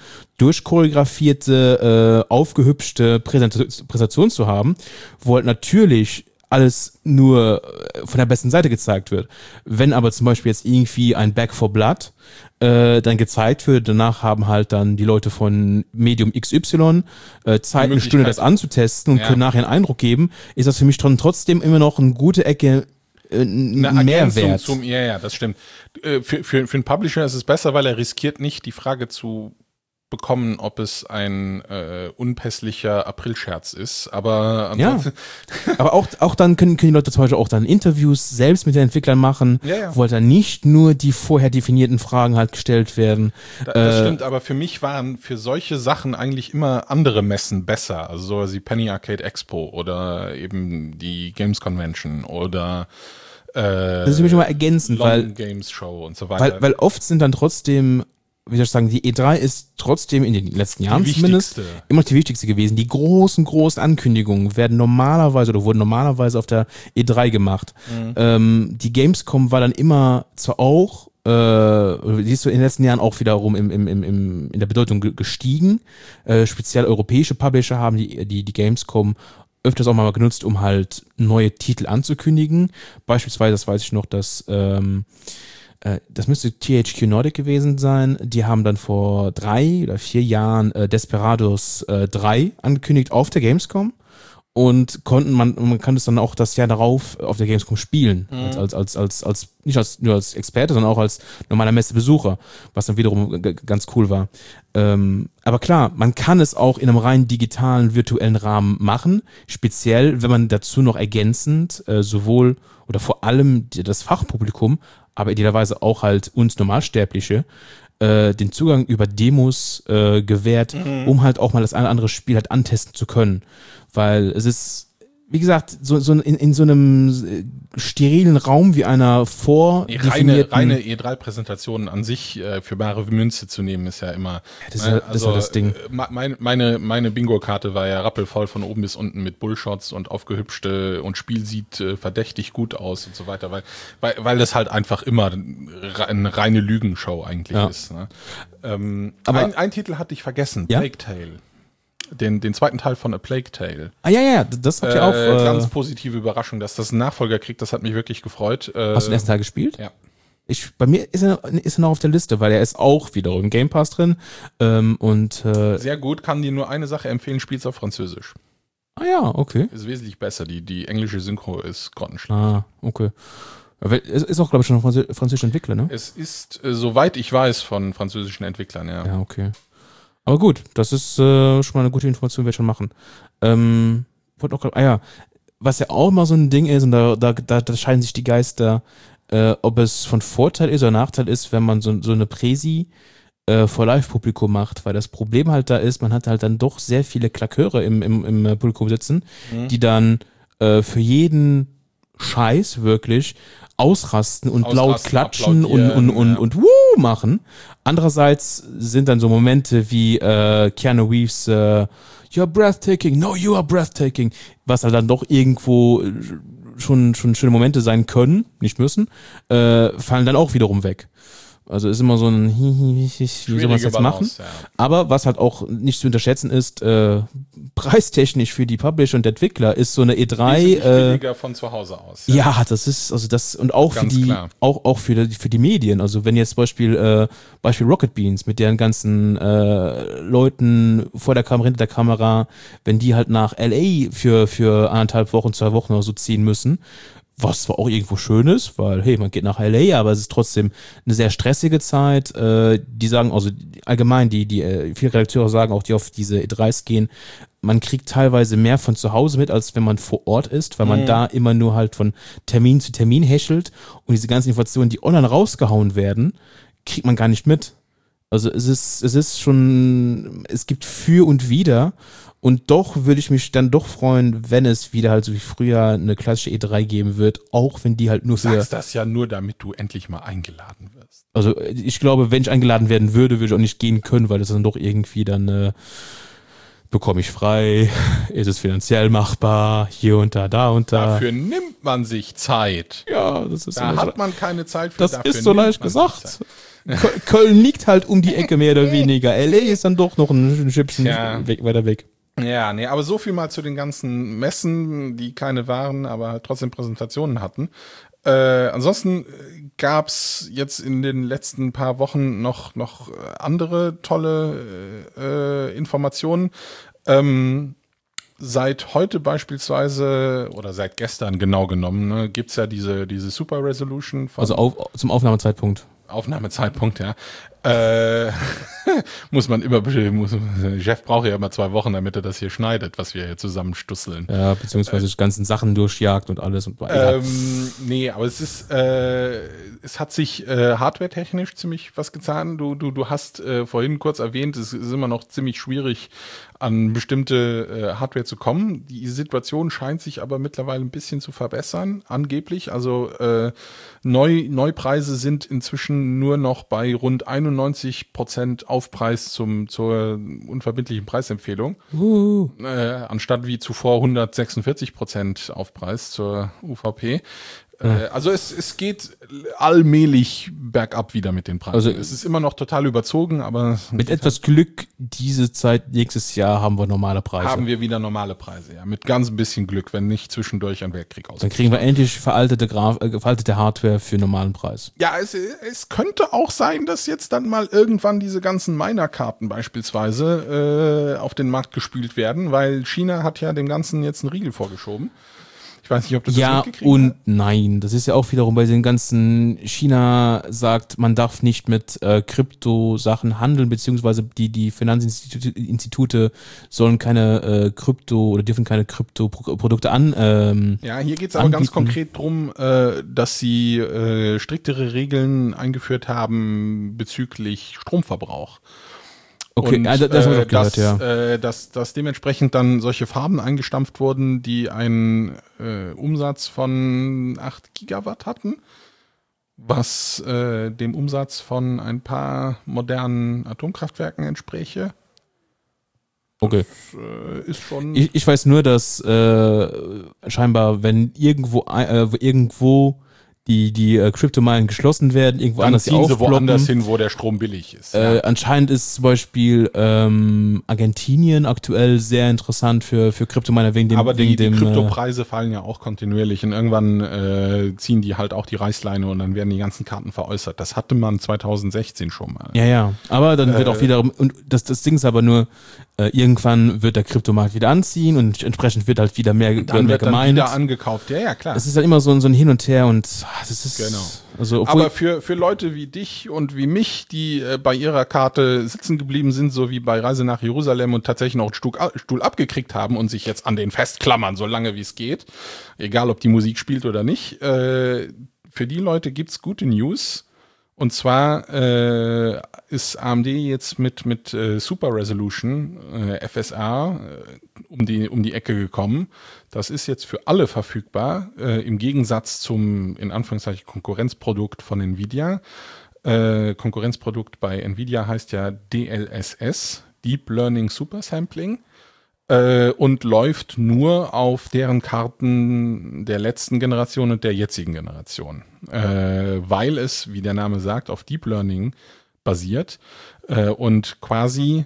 durchchoreografierte, äh, aufgehübschte Präsentation, Präsentation zu haben, wo halt natürlich alles nur von der besten Seite gezeigt wird. Wenn aber zum Beispiel jetzt irgendwie ein Back for Blood äh, dann gezeigt wird, danach haben halt dann die Leute von Medium X Y äh, Zeit, eine Stunde das anzutesten und ja. können nachher einen Eindruck geben, ist das für mich trotzdem immer noch eine gute Ecke äh, ein Mehrwert. Zum, ja, ja, das stimmt. Äh, für, für, für einen Publisher ist es besser, weil er riskiert nicht, die Frage zu bekommen, ob es ein äh, unpässlicher Aprilscherz ist, aber ja, aber auch, auch dann können, können die Leute zum Beispiel auch dann Interviews selbst mit den Entwicklern machen, ja, ja. wo halt dann nicht nur die vorher definierten Fragen halt gestellt werden. Da, das äh, stimmt, aber für mich waren für solche Sachen eigentlich immer andere Messen besser, also sowas wie Penny Arcade Expo oder eben die Games Convention oder äh, das ist nämlich immer ergänzend, weil Games Show und so weiter. Weil, weil oft sind dann trotzdem, wie soll ich sagen, die E drei ist trotzdem in den letzten Jahren zumindest immer die wichtigste gewesen. Die großen, großen Ankündigungen werden normalerweise oder wurden normalerweise auf der E drei gemacht. Mhm. Ähm, die Gamescom war dann immer zwar auch, äh, die ist so in den letzten Jahren auch wiederum im, im, im, im, in der Bedeutung gestiegen. Äh, speziell europäische Publisher haben die, die, die Gamescom öfters auch mal genutzt, um halt neue Titel anzukündigen. Beispielsweise, das weiß ich noch, dass ähm, das müsste T H Q Nordic gewesen sein. Die haben dann vor drei oder vier Jahren äh, Desperados äh, drei angekündigt auf der Gamescom und konnten man man kann es dann auch das Jahr darauf auf der Gamescom spielen, mhm. als, als als als als nicht als nur als Experte, sondern auch als normaler Messebesucher, was dann wiederum g- ganz cool war. Ähm, aber klar, man kann es auch in einem rein digitalen virtuellen Rahmen machen, speziell wenn man dazu noch ergänzend äh, sowohl oder vor allem das Fachpublikum, aber idealerweise auch halt uns Normalsterbliche, äh, den Zugang über Demos äh, gewährt, mhm. um halt auch mal das eine oder andere Spiel halt antesten zu können. Weil es ist, wie gesagt, so, so in, in so einem sterilen Raum wie einer vordefinierten... Reine, reine E drei Präsentationen an sich äh, für bare Münze zu nehmen, ist ja immer... Das ist ja, das, also, ist ja das Ding. Äh, meine meine, meine Bingo-Karte war ja rappelvoll von oben bis unten mit Bullshots und aufgehübschte und Spiel sieht äh, verdächtig gut aus und so weiter, weil, weil, weil das halt einfach immer eine reine Lügenshow eigentlich ja. ist. Ne? Ähm, Aber ein, ein Titel hatte ich vergessen, ja? Plague Tale. Den, den zweiten Teil von A Plague Tale. Ah ja, ja, das habt ihr auch. Äh, ganz positive Überraschung, dass das einen Nachfolger kriegt, das hat mich wirklich gefreut. Äh, Hast du den ersten Teil gespielt? Ja. Ich, bei mir ist er, ist er noch auf der Liste, weil er ist auch wiederum im Game Pass drin. Ähm, und, äh, Sehr gut, kann dir nur eine Sache empfehlen, spiel's auf Französisch. Ah ja, okay. Ist wesentlich besser, die, die englische Synchro ist grottenschlecht. Ah, okay. Es ist auch, glaube ich, schon ein französischer Entwickler, ne? Es ist, äh, soweit ich weiß, von französischen Entwicklern, ja. Ja, okay. Aber gut, das ist äh, schon mal eine gute Information, werde ich schon machen. Ähm, wollte auch grad, ah ja, was ja auch immer so ein Ding ist, und da, da, da, da scheiden sich die Geister, äh, ob es von Vorteil ist oder Nachteil ist, wenn man so, so eine Präsi äh, vor Live-Publikum macht, weil das Problem halt da ist, man hat halt dann doch sehr viele Klaköre im, im, im Publikum sitzen, mhm. die dann äh, für jeden Scheiß wirklich ausrasten und ausrasten, laut klatschen und, und, und, ja. und wuh machen. Andererseits sind dann so Momente wie äh, Keanu Reeves äh, You're breathtaking, no, you are breathtaking, was halt dann doch irgendwo schon, schon schöne Momente sein können, nicht müssen, äh, fallen dann auch wiederum weg. Also ist immer so ein wie soll man das jetzt machen? Ja. Aber was halt auch nicht zu unterschätzen ist, äh, preistechnisch für die Publisher und Entwickler ist so eine E drei äh, billiger von zu Hause aus. Ja. ja, das ist also das und auch Ganz für die klar. auch auch für die, für die Medien. Also wenn jetzt zum Beispiel äh, Beispiel Rocket Beans mit deren ganzen äh, Leuten vor der Kamera, hinter der Kamera, wenn die halt nach L A für für anderthalb Wochen, zwei Wochen oder so ziehen müssen, was zwar auch irgendwo schön ist, weil, hey, man geht nach L A, aber es ist trotzdem eine sehr stressige Zeit. Äh, die sagen, also allgemein, die, die, äh, viele Redakteure sagen auch, die auf diese E dreis gehen, man kriegt teilweise mehr von zu Hause mit, als wenn man vor Ort ist, weil man mhm. da immer nur halt von Termin zu Termin häschelt und diese ganzen Informationen, die online rausgehauen werden, kriegt man gar nicht mit. Also es ist, es ist schon, es gibt für und wider. Und doch würde ich mich dann doch freuen, wenn es wieder halt so wie früher eine klassische E drei geben wird, auch wenn die halt nur für... Du sagst das ja nur, damit du endlich mal eingeladen wirst. Also ich glaube, wenn ich eingeladen werden würde, würde ich auch nicht gehen können, weil das dann doch irgendwie dann, äh, bekomme ich frei, ist es finanziell machbar, hier und da, da und da. Dafür nimmt man sich Zeit. Ja, das ist Da so hat man keine Zeit für. Das ist so leicht gesagt. Köln liegt halt um die Ecke mehr oder weniger. L A ist dann doch noch ein Schippchen ja. weg, weiter weg. Ja, nee, aber so viel mal zu den ganzen Messen, die keine waren, aber trotzdem Präsentationen hatten. Äh, ansonsten gab's jetzt in den letzten paar Wochen noch noch andere tolle äh, Informationen. Ähm, seit heute beispielsweise, oder seit gestern genau genommen, ne, gibt's ja diese diese Super Resolution. Von also auf, zum Aufnahmezeitpunkt. Aufnahmezeitpunkt, ja. Äh, muss man immer, muss, Jeff braucht ja immer zwei Wochen, damit er das hier schneidet, was wir hier zusammenstusseln. Ja, beziehungsweise äh, die ganzen Sachen durchjagt und alles. Und ähm, nee, aber es ist, äh, es hat sich äh, hardware-technisch ziemlich was getan. Du, du, du hast äh, vorhin kurz erwähnt, es ist immer noch ziemlich schwierig, an bestimmte äh, Hardware zu kommen. Die Situation scheint sich aber mittlerweile ein bisschen zu verbessern, angeblich. Also äh, Neu, Neupreise sind inzwischen nur noch bei rund einundneunzig Prozent Aufpreis zum, zur unverbindlichen Preisempfehlung. Uh. Äh, anstatt wie zuvor hundertsechsundvierzig Prozent Aufpreis zur U V P. Äh, also es, es geht allmählich bergab wieder mit den Preisen. Also es ist immer noch total überzogen, aber mit etwas Glück diese Zeit nächstes Jahr haben wir normale Preise. Haben wir wieder normale Preise, ja. Mit ganz ein bisschen Glück, wenn nicht zwischendurch ein Weltkrieg ausbricht. Dann kriegen wir endlich veraltete, Graf äh, veraltete Hardware für normalen Preis. Ja, es, es könnte auch sein, dass jetzt dann mal irgendwann diese ganzen Miner-Karten beispielsweise äh, auf den Markt gespült werden, weil China hat ja dem Ganzen jetzt einen Riegel vorgeschoben. Ich weiß nicht, ob du das ja mitgekriegt hast. Ja und nein, das ist ja auch wiederum bei den ganzen, China sagt, man darf nicht mit äh, Krypto-Sachen handeln, beziehungsweise die, die Finanzinstitute Institute sollen keine äh, Krypto oder dürfen keine Krypto-Produkte an. Ähm, ja, hier geht es aber ganz konkret drum, äh, dass sie äh, striktere Regeln eingeführt haben bezüglich Stromverbrauch. Okay, und, also das äh, habe ich auch gehört, dass, ja. Äh, dass, dass dementsprechend dann solche Farben eingestampft wurden, die einen äh, Umsatz von acht Gigawatt hatten, was äh, dem Umsatz von ein paar modernen Atomkraftwerken entspräche. Okay. Das, äh, ist schon ich, ich weiß nur, dass äh, scheinbar, wenn irgendwo äh, irgendwo die die äh, Crypto-Minen geschlossen werden, irgendwo dann anders ziehen sie woanders hin, wo der Strom billig ist. Äh, ja. Anscheinend ist zum Beispiel ähm, Argentinien aktuell sehr interessant für für Crypto-Miner wegen dem Aber die, wegen dem, die Kryptopreise äh, fallen ja auch kontinuierlich und irgendwann äh, ziehen die halt auch die Reißleine und dann werden die ganzen Karten veräußert. Das hatte man zweitausendsechzehn schon mal. Ja, ja, aber dann wird äh, auch wiederum, und das, das Ding ist aber nur, äh, irgendwann wird der Kryptomarkt wieder anziehen und entsprechend wird halt wieder mehr, dann mehr wird gemeint. Dann wieder angekauft, ja, ja, klar. Es ist halt immer so, so ein Hin und Her und das ist, genau. Also, obwohl, aber für, für Leute wie dich und wie mich, die äh, bei ihrer Karte sitzen geblieben sind, so wie bei Reise nach Jerusalem und tatsächlich noch einen Stuhl, Stuhl abgekriegt haben und sich jetzt an den festklammern, so lange wie es geht, egal ob die Musik spielt oder nicht, äh, für die Leute gibt's gute News. Und zwar äh, ist A M D jetzt mit mit äh, Super Resolution äh, F S A äh, um die um die Ecke gekommen. Das ist jetzt für alle verfügbar, äh, im Gegensatz zum in Anführungszeichen Konkurrenzprodukt von Nvidia. Äh, Konkurrenzprodukt bei Nvidia heißt ja D L S S, Deep Learning Super Sampling. Und läuft nur auf deren Karten der letzten Generation und der jetzigen Generation, äh, weil es, wie der Name sagt, auf Deep Learning basiert äh, und quasi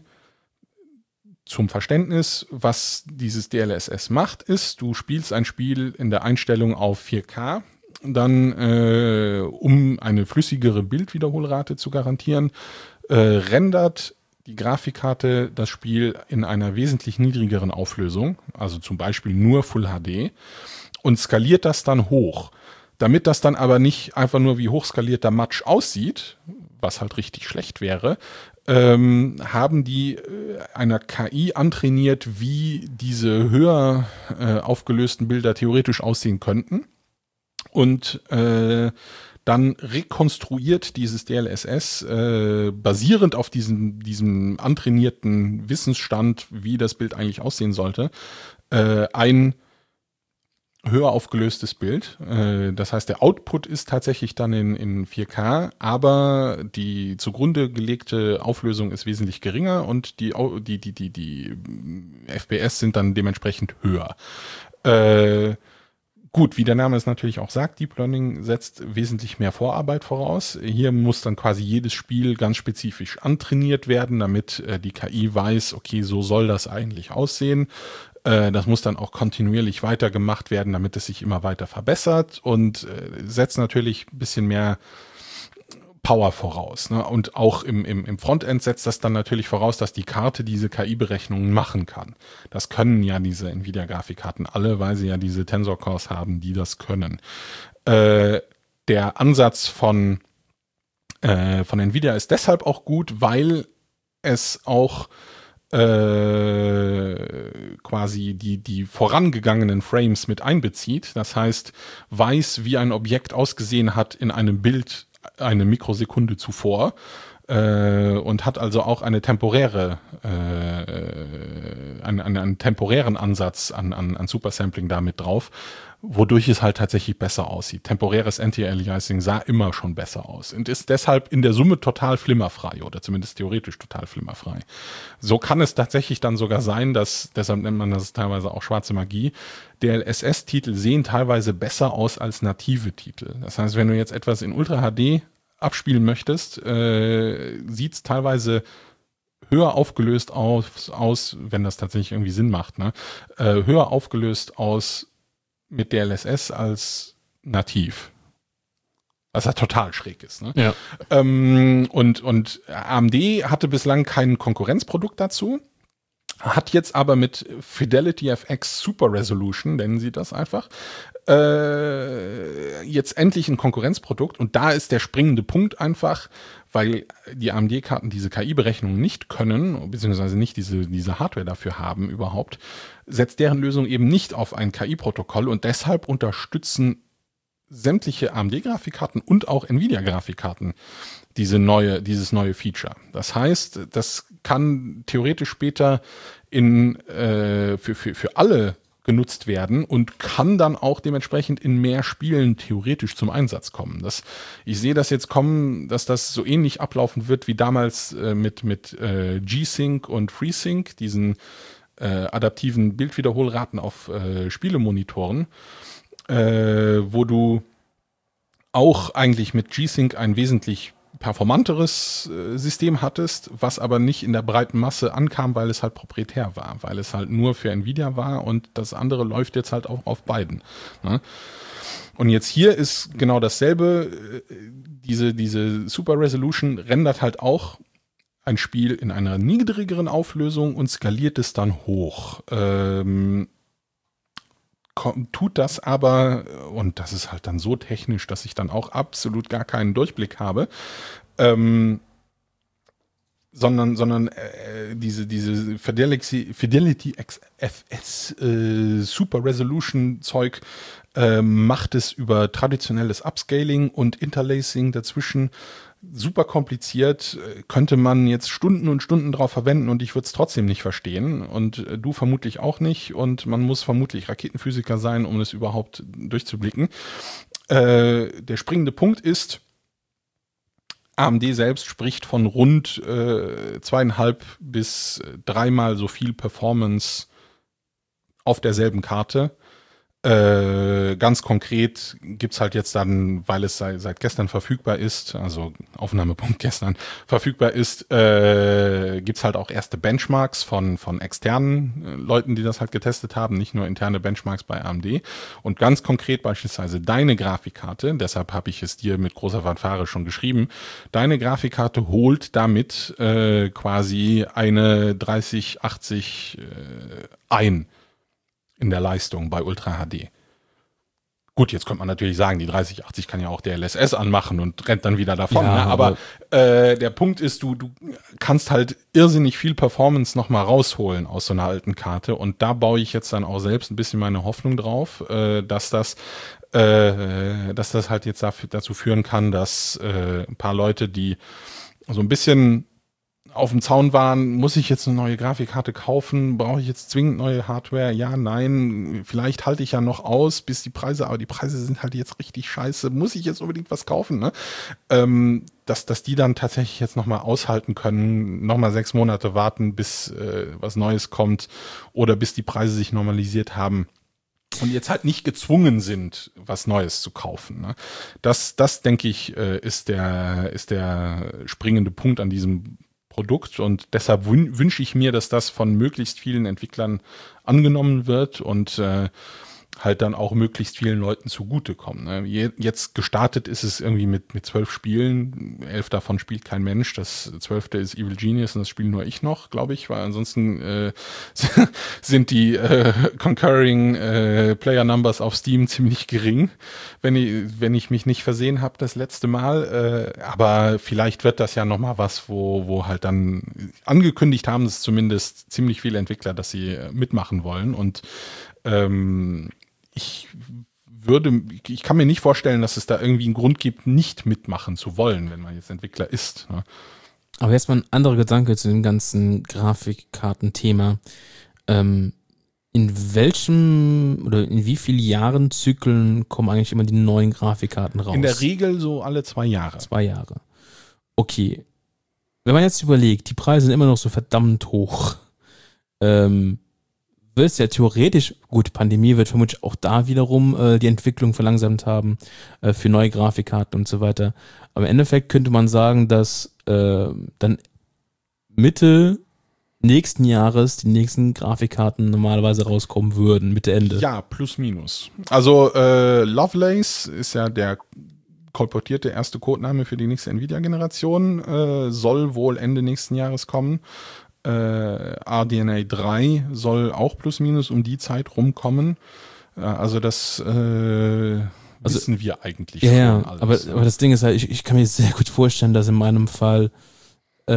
zum Verständnis, was dieses D L S S macht, ist, du spielst ein Spiel in der Einstellung auf vier K, dann äh, um eine flüssigere Bildwiederholrate zu garantieren, äh, rendert die Grafikkarte das Spiel in einer wesentlich niedrigeren Auflösung, also zum Beispiel nur Full H D, und skaliert das dann hoch. Damit das dann aber nicht einfach nur wie hochskalierter Matsch aussieht, was halt richtig schlecht wäre, ähm, haben die äh, einer K I antrainiert, wie diese höher äh, aufgelösten Bilder theoretisch aussehen könnten. Und äh, dann rekonstruiert dieses D L S S äh, basierend auf diesem, diesem antrainierten Wissensstand, wie das Bild eigentlich aussehen sollte, äh, ein höher aufgelöstes Bild. Äh, das heißt, der Output ist tatsächlich dann in, in vier K, aber die zugrunde gelegte Auflösung ist wesentlich geringer und die, die, die, die, die F P S sind dann dementsprechend höher. Äh, Gut, wie der Name es natürlich auch sagt, Deep Learning setzt wesentlich mehr Vorarbeit voraus. Hier muss dann quasi jedes Spiel ganz spezifisch antrainiert werden, damit äh, die K I weiß, okay, so soll das eigentlich aussehen. Äh, das muss dann auch kontinuierlich weitergemacht werden, damit es sich immer weiter verbessert und äh, setzt natürlich ein bisschen mehr Power voraus. Ne? Und auch im, im, im Frontend setzt das dann natürlich voraus, dass die Karte diese K I-Berechnungen machen kann. Das können ja diese Nvidia-Grafikkarten alle, weil sie ja diese Tensor-Cores haben, die das können. Äh, der Ansatz von, äh, von Nvidia ist deshalb auch gut, weil es auch äh, quasi die, die vorangegangenen Frames mit einbezieht. Das heißt, weiß, wie ein Objekt ausgesehen hat in einem Bild eine Mikrosekunde zuvor äh, und hat also auch eine temporäre, äh, einen, einen, einen temporären Ansatz an, an, an Supersampling damit drauf, wodurch es halt tatsächlich besser aussieht. Temporäres Anti-Aliasing sah immer schon besser aus und ist deshalb in der Summe total flimmerfrei oder zumindest theoretisch total flimmerfrei. So kann es tatsächlich dann sogar sein, dass, deshalb nennt man das teilweise auch schwarze Magie, D L S S-Titel sehen teilweise besser aus als native Titel. Das heißt, wenn du jetzt etwas in Ultra H D abspielen möchtest, äh, sieht es teilweise höher aufgelöst aus, aus, wenn das tatsächlich irgendwie Sinn macht, ne? Äh, höher aufgelöst aus mit D L S S als nativ. Was ja total schräg ist. Ne? Ja. Ähm, und, und A M D hatte bislang kein Konkurrenzprodukt dazu, hat jetzt aber mit Fidelity F X Super Resolution, nennen sie das einfach, äh, jetzt endlich ein Konkurrenzprodukt. Und da ist der springende Punkt einfach, weil die A M D-Karten diese K I-Berechnungen nicht können, beziehungsweise nicht diese, diese Hardware dafür haben überhaupt, setzt deren Lösung eben nicht auf ein K I-Protokoll und deshalb unterstützen sämtliche A M D-Grafikkarten und auch Nvidia-Grafikkarten diese neue, dieses neue Feature. Das heißt, das kann theoretisch später in, äh, für, für, für alle genutzt werden und kann dann auch dementsprechend in mehr Spielen theoretisch zum Einsatz kommen. Das, ich sehe das jetzt kommen, dass das so ähnlich ablaufen wird wie damals äh, mit, mit äh, G-Sync und FreeSync, diesen äh, adaptiven Bildwiederholraten auf äh, Spielemonitoren, äh, wo du auch eigentlich mit G-Sync ein wesentlich performanteres äh, System hattest, was aber nicht in der breiten Masse ankam, weil es halt proprietär war, weil es halt nur für Nvidia war und das andere läuft jetzt halt auch auf beiden. Ne? Und jetzt hier ist genau dasselbe, diese, diese Super Resolution rendert halt auch ein Spiel in einer niedrigeren Auflösung und skaliert es dann hoch. Ähm, tut das aber, und das ist halt dann so technisch, dass ich dann auch absolut gar keinen Durchblick habe, ähm, sondern, sondern äh, diese, diese Fidelity, Fidelity X F S äh, Super Resolution Zeug äh, macht es über traditionelles Upscaling und Interlacing dazwischen super kompliziert, könnte man jetzt Stunden und Stunden drauf verwenden und ich würde es trotzdem nicht verstehen und du vermutlich auch nicht und man muss vermutlich Raketenphysiker sein, um es überhaupt durchzublicken. Äh, der springende Punkt ist, A M D selbst spricht von rund äh, zweieinhalb bis dreimal so viel Performance auf derselben Karte Äh, ganz konkret gibt's halt jetzt dann, weil es seit, seit gestern verfügbar ist, also Aufnahmepunkt gestern verfügbar ist, äh, gibt's halt auch erste Benchmarks von von externen äh, Leuten, die das halt getestet haben, nicht nur interne Benchmarks bei A M D. Und ganz konkret beispielsweise deine Grafikkarte, deshalb habe ich es dir mit großer Fanfare schon geschrieben, deine Grafikkarte holt damit äh, quasi eine dreißig achtzig äh, ein in der Leistung bei Ultra H D. Gut, jetzt könnte man natürlich sagen, die dreißig achtzig kann ja auch der L S S anmachen und rennt dann wieder davon. Ja, ne? Aber äh, der Punkt ist, du du kannst halt irrsinnig viel Performance nochmal rausholen aus so einer alten Karte. Und da baue ich jetzt dann auch selbst ein bisschen meine Hoffnung drauf, äh, dass das äh, dass das halt jetzt dafür, dazu führen kann, dass äh, ein paar Leute, die so ein bisschen auf dem Zaun waren, muss ich jetzt eine neue Grafikkarte kaufen? Brauche ich jetzt zwingend neue Hardware? Ja, nein. Vielleicht halte ich ja noch aus, bis die Preise, aber die Preise sind halt jetzt richtig scheiße. Muss ich jetzt unbedingt was kaufen? Ne? Ähm, dass, dass die dann tatsächlich jetzt nochmal aushalten können, nochmal sechs Monate warten, bis äh, was Neues kommt oder bis die Preise sich normalisiert haben. Und jetzt halt nicht gezwungen sind, was Neues zu kaufen. Ne? Das, das denke ich, äh, ist der, ist der springende Punkt an diesem Produkt, und deshalb wün- wünsche ich mir, dass das von möglichst vielen Entwicklern angenommen wird und äh, halt dann auch möglichst vielen Leuten zugutekommen. Ne? Je, jetzt gestartet ist es irgendwie mit mit zwölf Spielen, elf davon spielt kein Mensch, das zwölfte ist Evil Genius und das spiele nur ich noch, glaube ich, weil ansonsten äh, sind die äh, concurring äh, Player Numbers auf Steam ziemlich gering, wenn ich wenn ich mich nicht versehen habe das letzte Mal. Äh, aber vielleicht wird das ja noch mal was, wo wo halt dann angekündigt haben, es zumindest ziemlich viele Entwickler, dass sie mitmachen wollen, und ähm, ich würde, ich kann mir nicht vorstellen, dass es da irgendwie einen Grund gibt, nicht mitmachen zu wollen, wenn man jetzt Entwickler ist. Ne? Aber jetzt mal ein anderer Gedanke zu dem ganzen Grafikkartenthema. Ähm, in welchem oder in wie vielen Jahren Zyklen kommen eigentlich immer die neuen Grafikkarten raus? In der Regel so alle zwei Jahre. Zwei Jahre. Okay. Wenn man jetzt überlegt, die Preise sind immer noch so verdammt hoch. Ähm, wird es ja theoretisch, gut, Pandemie wird vermutlich auch da wiederum äh, die Entwicklung verlangsamt haben äh, für neue Grafikkarten und so weiter. Aber im Endeffekt könnte man sagen, dass äh, dann Mitte nächsten Jahres die nächsten Grafikkarten normalerweise rauskommen würden, Mitte, Ende. Ja, plus minus. Also äh, Lovelace ist ja der kolportierte erste Codename für die nächste Nvidia-Generation, äh, soll wohl Ende nächsten Jahres kommen. Äh, R D N A drei soll auch plus minus um die Zeit rumkommen. Äh, also das äh, also, wissen wir eigentlich ja, schon ja, alles. Aber, aber das Ding ist halt, ich, ich kann mir sehr gut vorstellen, dass in meinem Fall äh,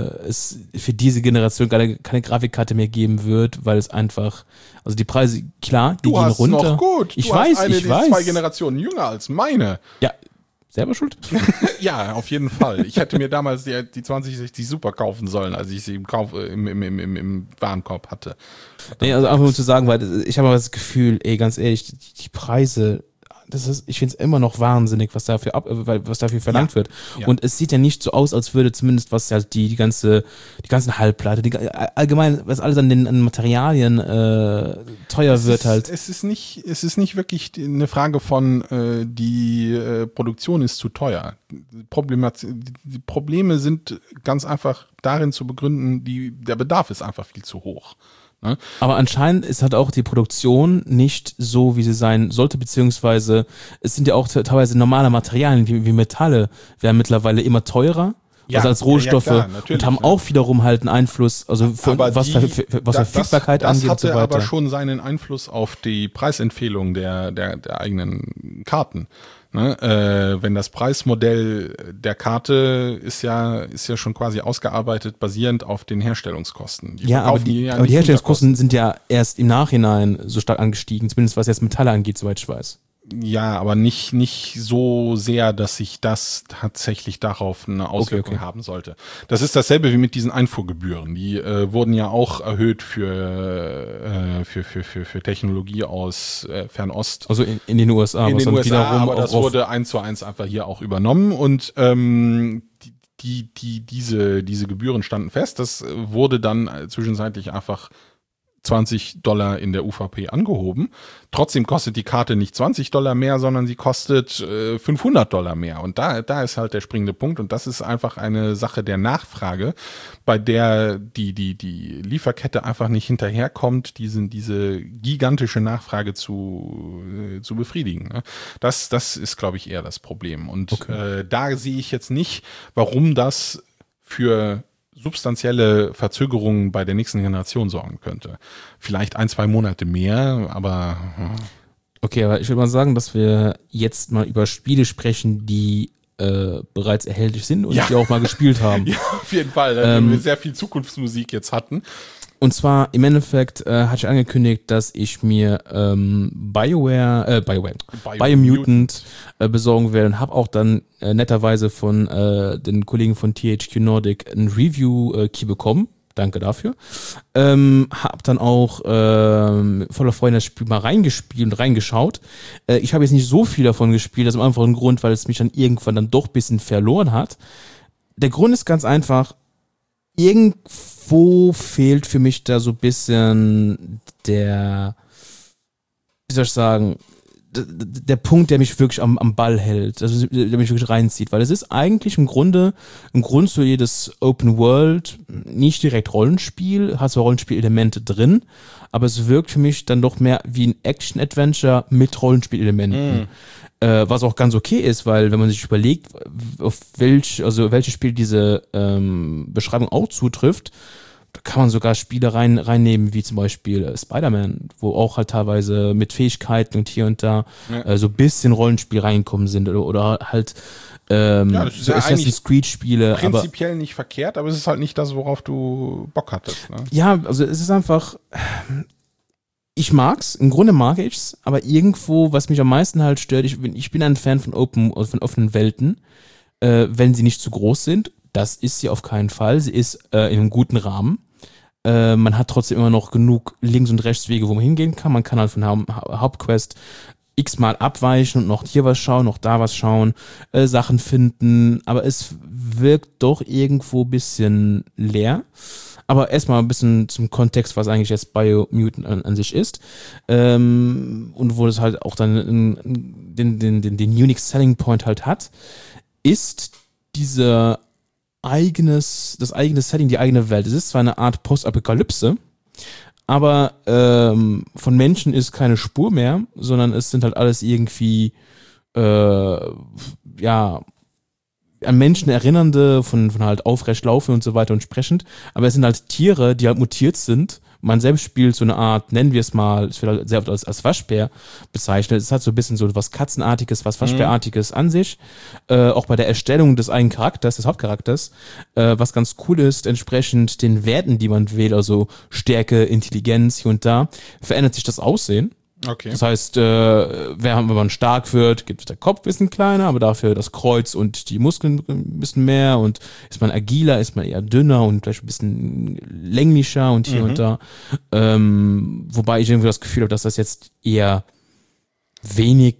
es für diese Generation keine, keine Grafikkarte mehr geben wird, weil es einfach, also die Preise, klar, die du gehen hast runter. Noch gut. Ich du weiß, hast eine, ich die weiß. zwei Generationen jünger als meine. Ja, selber schuld? Ja, auf jeden Fall. Ich hätte mir damals die, die zwanzig sechzig Super kaufen sollen, als ich sie im, Kauf, im, im, im, im Warenkorb hatte. Nee, also einfach nur zu sagen, weil ich habe aber das Gefühl, ey, ganz ehrlich, die, die Preise, das ist, ich finde es immer noch wahnsinnig, was dafür ab, was dafür verlangt ja. wird. Ja. Und es sieht ja nicht so aus, als würde zumindest was halt die, die ganze, die ganzen Halbleiter, die, allgemein, was alles an den an Materialien äh, teuer es wird ist, halt. Es ist nicht, es ist nicht wirklich eine Frage von, äh, die äh, Produktion ist zu teuer. Problemat- die Probleme sind ganz einfach darin zu begründen, die, der Bedarf ist einfach viel zu hoch. Ne? Aber anscheinend ist halt auch die Produktion nicht so, wie sie sein sollte, beziehungsweise es sind ja auch teilweise normale Materialien wie, wie Metalle werden mittlerweile immer teurer. Ja, also als Rohstoffe ja, klar, und haben auch wiederum halt einen Einfluss, also von, aber was, die, für, für, was das, Verfügbarkeit das, angeht das hatte und so weiter. aber schon seinen Einfluss auf die Preisempfehlung der, der, der eigenen Karten. Ne? Äh, wenn das Preismodell der Karte ist ja, ist ja schon quasi ausgearbeitet, basierend auf den Herstellungskosten. Die ja, aber verkaufen die, ja aber nicht die Herstellungskosten Unterkosten. sind ja erst im Nachhinein so stark angestiegen, zumindest was jetzt Metalle angeht, soweit ich weiß. Ja, aber nicht, nicht so sehr, dass sich das tatsächlich darauf eine Auswirkung Okay, okay. haben sollte. Das ist dasselbe wie mit diesen Einfuhrgebühren. Die äh, wurden ja auch erhöht für, äh, für, für, für, für Technologie aus äh, Fernost. Also in, in den U S A. In was den dann U S A, wiederum aber das auch auf- wurde eins zu eins einfach hier auch übernommen, und ähm, die, die, die, diese, diese Gebühren standen fest. Das wurde dann zwischenzeitlich einfach zwanzig Dollar in der U V P angehoben. Trotzdem kostet die Karte nicht zwanzig Dollar mehr, sondern sie kostet äh, fünfhundert Dollar mehr. Und da, da ist halt der springende Punkt. Und das ist einfach eine Sache der Nachfrage, bei der die, die, die Lieferkette einfach nicht hinterherkommt, diesen, diese gigantische Nachfrage zu, äh, zu befriedigen. Ne? Das, das ist, glaube ich, eher das Problem. Und okay. äh, da sehe ich jetzt nicht, warum das für substanzielle Verzögerungen bei der nächsten Generation sorgen könnte. Vielleicht ein, zwei Monate mehr, aber... Okay, aber ich würde mal sagen, dass wir jetzt mal über Spiele sprechen, die äh, bereits erhältlich sind und ja. die auch mal gespielt haben. Ja, auf jeden Fall, da ähm, wir sehr viel Zukunftsmusik jetzt hatten. Und zwar im Endeffekt äh, hatte ich angekündigt, dass ich mir ähm, BioWare, äh, BioWare, Bio Biomutant äh, besorgen werde und habe auch dann äh, netterweise von äh, den Kollegen von T H Q Nordic ein Review-Key äh, bekommen. Danke dafür. Ähm, hab dann auch ähm, voller Freude das Spiel mal reingespielt und reingeschaut. Äh, ich habe jetzt nicht so viel davon gespielt, das ist einfach ein Grund, weil es mich dann irgendwann dann doch ein bisschen verloren hat. Der Grund ist ganz einfach, irgendwo fehlt für mich da so ein bisschen der, wie soll ich sagen, der, der Punkt, der mich wirklich am, am Ball hält, also der mich wirklich reinzieht, weil es ist eigentlich im Grunde ein Grund zu jedes Open World, nicht direkt Rollenspiel, hat zwar Rollenspielelemente drin, aber es wirkt für mich dann doch mehr wie ein Action-Adventure mit Rollenspielelementen. Mm. Äh, was auch ganz okay ist, weil wenn man sich überlegt, auf welch, also welche Spiel diese ähm, Beschreibung auch zutrifft, da kann man sogar Spiele rein, reinnehmen, wie zum Beispiel äh, Spider-Man, wo auch halt teilweise mit Fähigkeiten und hier und da ja. äh, so ein bisschen Rollenspiel reinkommen sind oder, oder halt ähm, ja, das ist so ja Assassin's Creed-Spiele. Prinzipiell aber, nicht verkehrt, aber es ist halt nicht das, worauf du Bock hattest. Ne? Ja, also es ist einfach... Ich mag's, im Grunde mag ich's, aber irgendwo, was mich am meisten halt stört, ich bin, ich bin ein Fan von open, von offenen Welten, äh, wenn sie nicht zu groß sind. Das ist sie auf keinen Fall. Sie ist äh, in einem guten Rahmen. Äh, man hat trotzdem immer noch genug Links- und Rechtswege, wo man hingehen kann. Man kann halt von ha- Hauptquest x-mal abweichen und noch hier was schauen, noch da was schauen, äh, Sachen finden, aber es wirkt doch irgendwo ein bisschen leer. Aber erstmal ein bisschen zum Kontext, was eigentlich jetzt Biomutant an, an sich ist. Ähm, und wo es halt auch dann den, den, den, den Unique Selling Point halt hat, ist dieser eigenes, das eigene Setting, die eigene Welt. Es ist zwar eine Art Postapokalypse, aber ähm, von Menschen ist keine Spur mehr, sondern es sind halt alles irgendwie äh, ja an Menschen erinnernde, von, von halt aufrecht laufen und so weiter und sprechend, aber es sind halt Tiere, die halt mutiert sind. Man selbst spielt so eine Art, nennen wir es mal, es wird halt sehr oft als, als Waschbär bezeichnet. Es hat so ein bisschen so was Katzenartiges, was Waschbärartiges an sich. Äh, auch bei der Erstellung des eigenen Charakters, des Hauptcharakters, äh, was ganz cool ist, entsprechend den Werten, die man wählt, also Stärke, Intelligenz, hier und da, verändert sich das Aussehen. Okay. Das heißt, äh, wenn man stark wird, gibt der Kopf ein bisschen kleiner, aber dafür das Kreuz und die Muskeln ein bisschen mehr und ist man agiler, ist man eher dünner und vielleicht ein bisschen länglicher und hier mhm. und da. Ähm, wobei ich irgendwie das Gefühl habe, dass das jetzt eher wenig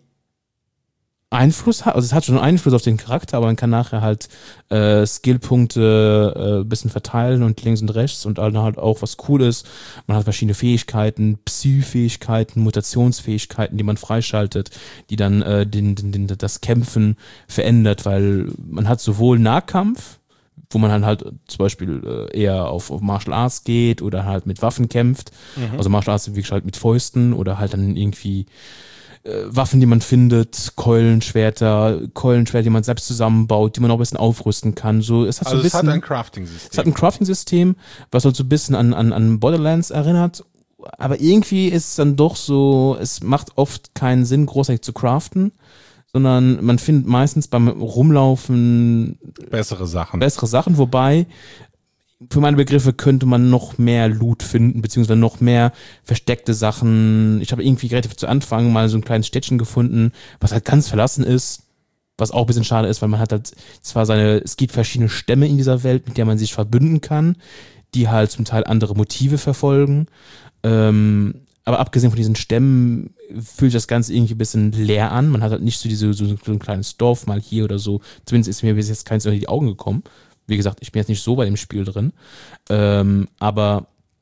Einfluss hat, also es hat schon Einfluss auf den Charakter, aber man kann nachher halt äh, Skillpunkte äh, ein bisschen verteilen und links und rechts und dann halt auch was cool ist. Man hat verschiedene Fähigkeiten, Psy-Fähigkeiten, Mutationsfähigkeiten, die man freischaltet, die dann äh, den, den, den, das Kämpfen verändert, weil man hat sowohl Nahkampf, wo man halt, halt zum Beispiel äh, eher auf, auf Martial Arts geht oder halt mit Waffen kämpft, mhm. also Martial Arts wirklich halt mit Fäusten oder halt dann irgendwie Waffen, die man findet, Keulen, Schwerter, Keulenschwerter, die man selbst zusammenbaut, die man auch ein bisschen aufrüsten kann. So, es hat also so ein bisschen, es hat ein Crafting-System. Es hat ein Crafting-System, was halt so ein bisschen an, an, an Borderlands erinnert. Aber irgendwie ist es dann doch so, es macht oft keinen Sinn, großartig zu craften, sondern man findet meistens beim Rumlaufen bessere Sachen. Bessere Sachen, wobei für meine Begriffe könnte man noch mehr Loot finden, beziehungsweise noch mehr versteckte Sachen. Ich habe irgendwie relativ zu Anfang mal so ein kleines Städtchen gefunden, was halt ganz verlassen ist, was auch ein bisschen schade ist, weil man hat halt zwar seine, es gibt verschiedene Stämme in dieser Welt, mit der man sich verbünden kann, die halt zum Teil andere Motive verfolgen. Ähm, aber abgesehen von diesen Stämmen fühlt sich das Ganze irgendwie ein bisschen leer an. Man hat halt nicht so diese so, so ein kleines Dorf mal hier oder so. Zumindest ist mir bis jetzt keins unter die Augen gekommen. Wie gesagt, ich bin jetzt nicht so bei dem Spiel drin. Ähm, aber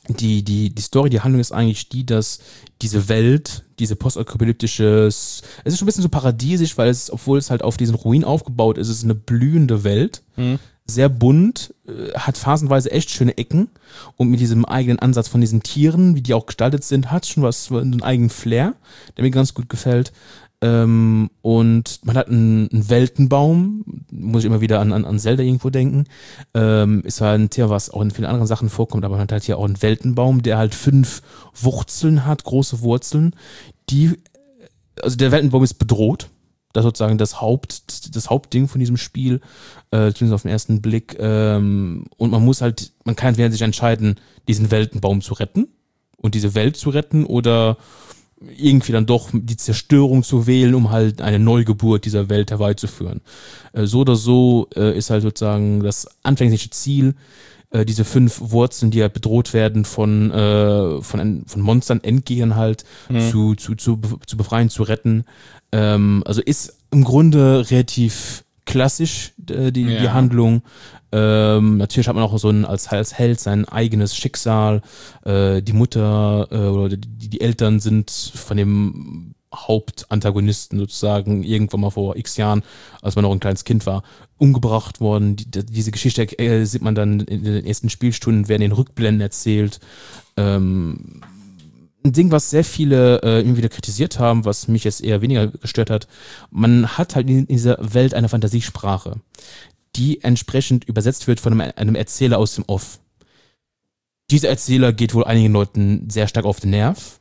die, die, die Story, die Handlung ist eigentlich die, dass diese Welt, diese postapokalyptische, es ist schon ein bisschen so paradiesisch, weil es, obwohl es halt auf diesen Ruinen aufgebaut ist, es ist eine blühende Welt, mhm. sehr bunt, hat phasenweise echt schöne Ecken und mit diesem eigenen Ansatz von diesen Tieren, wie die auch gestaltet sind, hat schon was, einen eigenen Flair, der mir ganz gut gefällt. Ähm, und man hat einen, einen Weltenbaum, muss ich immer wieder an, an, an Zelda irgendwo denken, ähm, ist halt ein Thema, was auch in vielen anderen Sachen vorkommt, aber man hat halt hier auch einen Weltenbaum, der halt fünf Wurzeln hat, große Wurzeln, die, also der Weltenbaum ist bedroht, das ist sozusagen das Haupt, das Hauptding von diesem Spiel, äh, zumindest auf den ersten Blick, ähm, und man muss halt, man kann sich entscheiden, diesen Weltenbaum zu retten und diese Welt zu retten oder irgendwie dann doch die Zerstörung zu wählen, um halt eine Neugeburt dieser Welt herbeizuführen. Äh, so oder so äh, ist halt sozusagen das anfängliche Ziel, äh, diese fünf Wurzeln, die ja bedroht werden von, äh, von, von Monstern, Endgegnern halt, mhm. zu, zu, zu, zu befreien, zu retten. Ähm, also ist im Grunde relativ klassisch äh, die, ja. die Handlung. Ähm, natürlich hat man auch so ein, als, als Held sein eigenes Schicksal. Äh, die Mutter äh, oder die, die Eltern sind von dem Hauptantagonisten sozusagen irgendwann mal vor x Jahren, als man noch ein kleines Kind war, umgebracht worden. Die, diese Geschichte äh, sieht man dann in den ersten Spielstunden, werden in Rückblenden erzählt. Ähm, ein Ding, was sehr viele äh, immer wieder kritisiert haben, was mich jetzt eher weniger gestört hat, man hat halt in dieser Welt eine Fantasiesprache, die entsprechend übersetzt wird von einem, einem Erzähler aus dem Off. Dieser Erzähler geht wohl einigen Leuten sehr stark auf den Nerv,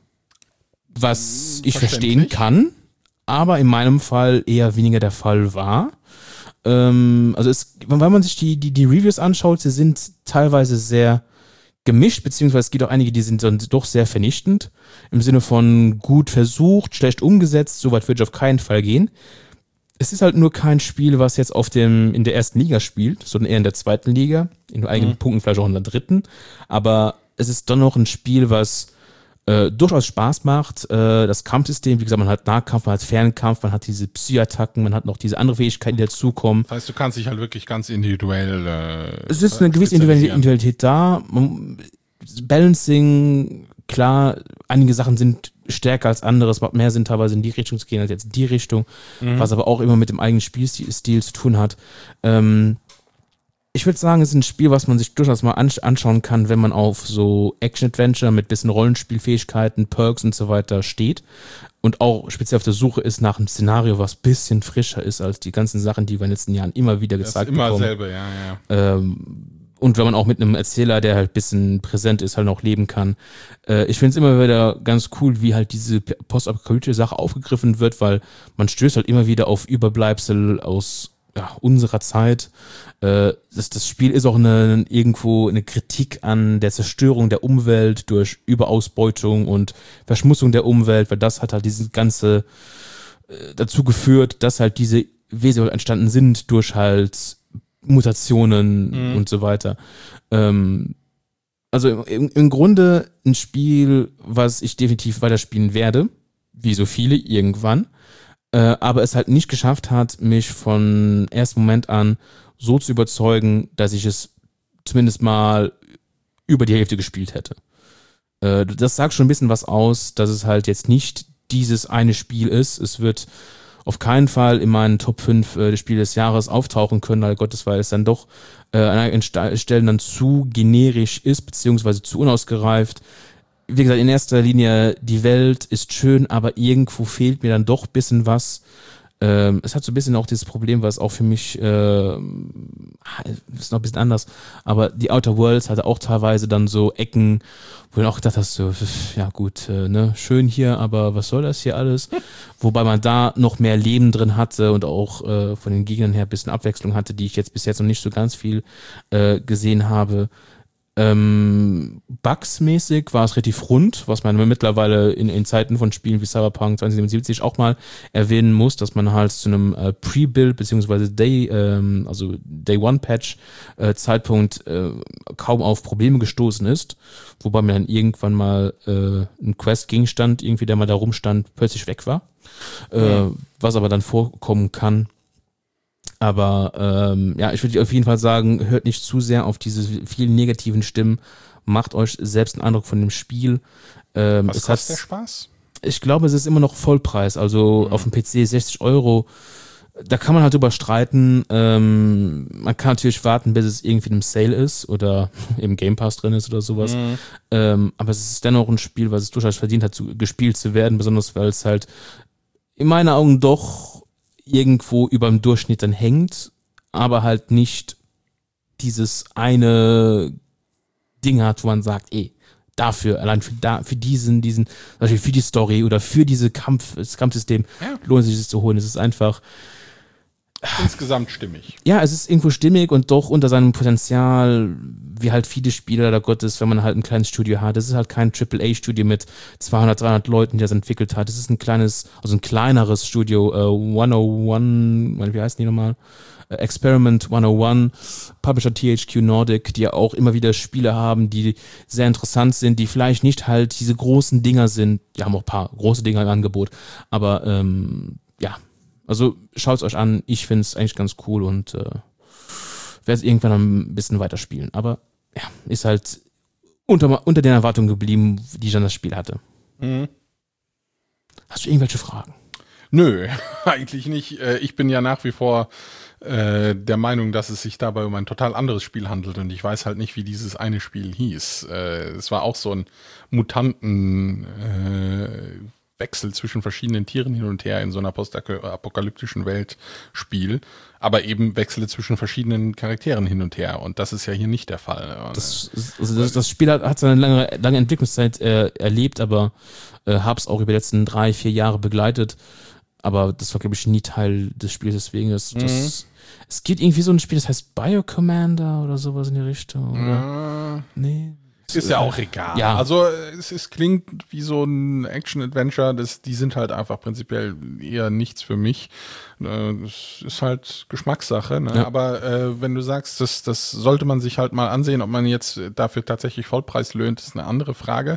was ich verstehen kann, aber in meinem Fall eher weniger der Fall war. Ähm, also es, wenn man sich die, die, die Reviews anschaut, sie sind teilweise sehr gemischt, beziehungsweise es gibt auch einige, die sind dann doch sehr vernichtend, im Sinne von gut versucht, schlecht umgesetzt, so weit würde ich auf keinen Fall gehen. Es ist halt nur kein Spiel, was jetzt auf dem, in der ersten Liga spielt, sondern eher in der zweiten Liga, in eigenen mhm. Punkten vielleicht auch in der dritten, aber es ist dann noch ein Spiel, was äh, durchaus Spaß macht. Äh, das Kampfsystem, wie gesagt, man hat Nahkampf, man hat Fernkampf, man hat diese Psy-Attacken, man hat noch diese andere Fähigkeiten, die dazukommen. Das heißt, du kannst dich halt wirklich ganz individuell äh, Es ist eine gewisse Individualität da. Man, Balancing, klar, einige Sachen sind stärker als andere, es macht mehr Sinn, teilweise in die Richtung zu gehen, als jetzt in die Richtung, mhm. was aber auch immer mit dem eigenen Spielstil zu tun hat. Ähm, ich würde sagen, es ist ein Spiel, was man sich durchaus mal ansch- anschauen kann, wenn man auf so Action-Adventure mit bisschen Rollenspielfähigkeiten, Perks und so weiter steht und auch speziell auf der Suche ist nach einem Szenario, was bisschen frischer ist als die ganzen Sachen, die wir in den letzten Jahren immer wieder gezeigt bekommen. Das ist immer dasselbe, ja, ja. Ähm, Und wenn man auch mit einem Erzähler, der halt ein bisschen präsent ist, halt noch leben kann. Äh, ich finde es immer wieder ganz cool, wie halt diese postapokalyptische Sache aufgegriffen wird, weil man stößt halt immer wieder auf Überbleibsel aus ja, unserer Zeit. Äh, das, das Spiel ist auch eine, irgendwo eine Kritik an der Zerstörung der Umwelt durch Überausbeutung und Verschmutzung der Umwelt, weil das hat halt dieses Ganze äh, dazu geführt, dass halt diese Wesen entstanden sind durch halt Mutationen mhm. und so weiter. Ähm, also im, im Grunde ein Spiel, was ich definitiv weiterspielen werde, wie so viele irgendwann, äh, aber es halt nicht geschafft hat, mich von ersten Moment an so zu überzeugen, dass ich es zumindest mal über die Hälfte gespielt hätte. Äh, das sagt schon ein bisschen was aus, dass es halt jetzt nicht dieses eine Spiel ist. Es wird auf keinen Fall in meinen Top fünf äh, des Spiel des Jahres auftauchen können, weil Gottes, weil es dann doch äh, an einigen Stellen dann zu generisch ist, beziehungsweise zu unausgereift. Wie gesagt, in erster Linie, die Welt ist schön, aber irgendwo fehlt mir dann doch ein bisschen was. Ähm, es hat so ein bisschen auch dieses Problem, was auch für mich äh, ist noch ein bisschen anders, aber die Outer Worlds hatte auch teilweise dann so Ecken, wo du auch gedacht hast, so, ja gut, äh, ne, schön hier, aber was soll das hier alles? Wobei man da noch mehr Leben drin hatte und auch äh, von den Gegnern her ein bisschen Abwechslung hatte, die ich jetzt bis jetzt noch nicht so ganz viel äh, gesehen habe. Ähm, Bugs-mäßig war es relativ rund, was man mittlerweile in, in Zeiten von Spielen wie Cyberpunk zwanzig siebenundsiebzig auch mal erwähnen muss, dass man halt zu einem äh, Pre-Build beziehungsweise Day, ähm, also Day-One-Patch äh, Zeitpunkt äh, kaum auf Probleme gestoßen ist, wobei mir dann irgendwann mal äh, ein Quest-Gegenstand, irgendwie der mal da rumstand, plötzlich weg war, äh, mhm. was aber dann vorkommen kann. Aber ähm, ja, ich würde auf jeden Fall sagen, hört nicht zu sehr auf diese vielen negativen Stimmen, Macht euch selbst einen Eindruck von dem Spiel. Ähm, Was es kostet hat, der Spaß? Ich glaube, es ist immer noch Vollpreis, also mhm. auf dem P C sechzig Euro. Da kann man halt drüber streiten. Ähm, man kann natürlich warten, bis es irgendwie im Sale ist oder im Game Pass drin ist oder sowas. Mhm. Ähm, aber es ist dennoch ein Spiel, was es durchaus verdient hat, zu, gespielt zu werden, besonders weil es halt in meinen Augen doch irgendwo über dem Durchschnitt dann hängt, aber halt nicht dieses eine Ding hat, wo man sagt, ey, dafür, allein für, da, für diesen, diesen, für die Story oder für diese Kampf, das Kampfsystem ja. lohnt sich es zu holen. Es ist einfach insgesamt stimmig. Ja, es ist irgendwo stimmig und doch unter seinem Potenzial, wie halt viele Spiele, leider Gottes, wenn man halt ein kleines Studio hat. Das ist halt kein Triple A Studio mit zweihundert, dreihundert Leuten, die das entwickelt hat. Das ist ein kleines, also ein kleineres Studio, äh, hundertundeins, wie heißen die nochmal? Äh, Experiment hundertundeins, Publisher T H Q Nordic, die ja auch immer wieder Spiele haben, die sehr interessant sind, die vielleicht nicht halt diese großen Dinger sind. Die haben auch ein paar große Dinger im Angebot, aber ähm, ja, also schaut es euch an, ich finde es eigentlich ganz cool und äh, werde es irgendwann ein bisschen weiterspielen. Aber ja, ist halt unter, unter den Erwartungen geblieben, die ich an das Spiel hatte. Mhm. Hast du irgendwelche Fragen? Nö, eigentlich nicht. Ich bin ja nach wie vor äh, der Meinung, dass es sich dabei um ein total anderes Spiel handelt und ich weiß halt nicht, wie dieses eine Spiel hieß. Äh, es war auch so ein Mutanten äh, Wechsel zwischen verschiedenen Tieren hin und her in so einer postapokalyptischen Welt Spiel, aber eben Wechsel zwischen verschiedenen Charakteren hin und her und das ist ja hier nicht der Fall. Das, also das, das Spiel hat, hat seine lange, lange Entwicklungszeit äh, erlebt, aber äh, habe es auch über die letzten drei, vier Jahre begleitet, aber das war, glaube ich, nie Teil des Spiels, deswegen ist das, mhm. Es gibt irgendwie so ein Spiel, das heißt Biocommander oder sowas in die Richtung, oder? Ja. Nee. Ist ja auch egal. Ja. Also es, es klingt wie so ein Action-Adventure, das, die sind halt einfach prinzipiell eher nichts für mich. Das ist halt Geschmackssache. Ne? Ja. Aber äh, wenn du sagst, das, das sollte man sich halt mal ansehen, ob man jetzt dafür tatsächlich Vollpreis löhnt, ist eine andere Frage.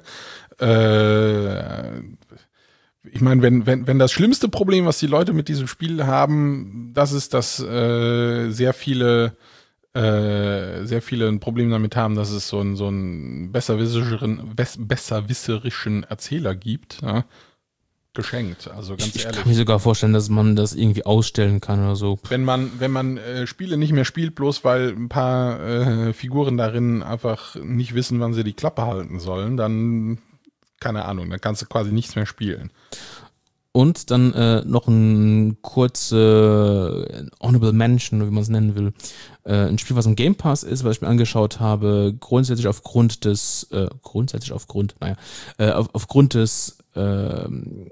Äh, ich meine, wenn, wenn, wenn das schlimmste Problem, was die Leute mit diesem Spiel haben, das ist, dass äh, sehr viele Äh, sehr viele ein Problem damit haben, dass es so einen so einen besserwisserischen, besserwisserischen Erzähler gibt, ja? Geschenkt, also ganz ich, ehrlich. Ich kann mir sogar vorstellen, dass man das irgendwie ausstellen kann oder so. Wenn man, wenn man äh, Spiele nicht mehr spielt, bloß weil ein paar äh, Figuren darin einfach nicht wissen, wann sie die Klappe halten sollen, dann, keine Ahnung, dann kannst du quasi nichts mehr spielen. Und dann äh, noch ein kurze äh, Honorable Mention, wie man es nennen will. Äh, ein Spiel, was im Game Pass ist, was ich mir angeschaut habe, grundsätzlich aufgrund des, äh, grundsätzlich aufgrund, naja, äh, auf, aufgrund des, äh,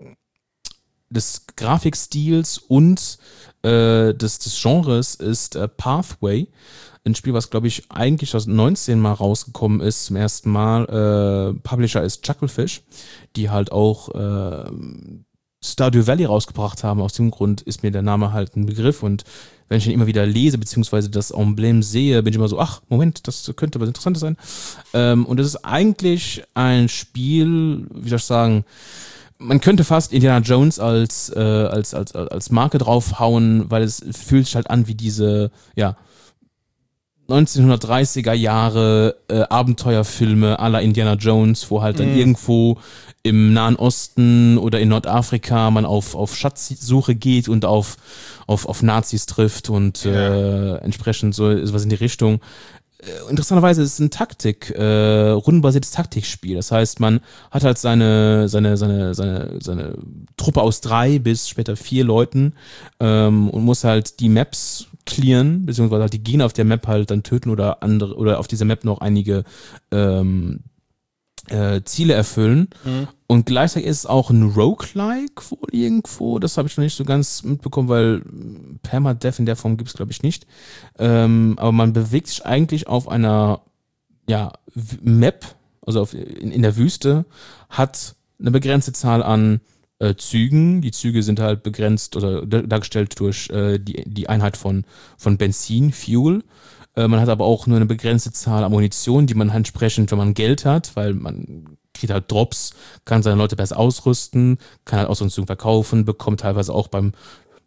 des Grafikstils und äh, des, des Genres ist äh, Pathway. Ein Spiel, was, glaube ich, eigentlich aus neunzehn mal rausgekommen ist, zum ersten Mal. Äh, Publisher ist Chucklefish, die halt auch äh, Stardew Valley rausgebracht haben. Aus dem Grund ist mir der Name halt ein Begriff und wenn ich ihn immer wieder lese, beziehungsweise das Emblem sehe, bin ich immer so, ach, Moment, das könnte was Interessantes sein. Ähm, und es ist eigentlich ein Spiel, wie soll ich sagen, man könnte fast Indiana Jones als, äh, als, als, als Marke draufhauen, weil es fühlt sich halt an wie diese, ja, neunzehnhundertdreißiger Jahre äh, Abenteuerfilme à la Indiana Jones, wo halt dann mm. irgendwo im Nahen Osten oder in Nordafrika man auf, auf Schatzsuche geht und auf, auf, auf Nazis trifft und ja. äh, entsprechend so ist was in die Richtung. Äh, interessanterweise ist es ein Taktik, äh, rundenbasiertes Taktikspiel. Das heißt, man hat halt seine, seine, seine, seine, seine Truppe aus drei bis später vier Leuten ähm, und muss halt die Maps clearen, beziehungsweise halt die Gegner auf der Map halt dann töten oder andere oder auf dieser Map noch einige ähm, äh, Ziele erfüllen. Mhm. Und gleichzeitig ist es auch ein Roguelike wohl irgendwo. Das habe ich noch nicht so ganz mitbekommen, weil Permadeath in der Form gibt es, glaube ich, nicht. Ähm, aber man bewegt sich eigentlich auf einer ja, Map, also auf, in, in der Wüste, hat eine begrenzte Zahl an Äh, Zügen. Die Züge sind halt begrenzt oder dargestellt durch äh, die, die Einheit von, von Benzin, Fuel. Äh, man hat aber auch nur eine begrenzte Zahl an Munition, die man halt entsprechend, wenn man Geld hat, weil man kriegt halt Drops, kann seine Leute besser ausrüsten, kann halt Ausrüstung verkaufen, bekommt teilweise auch beim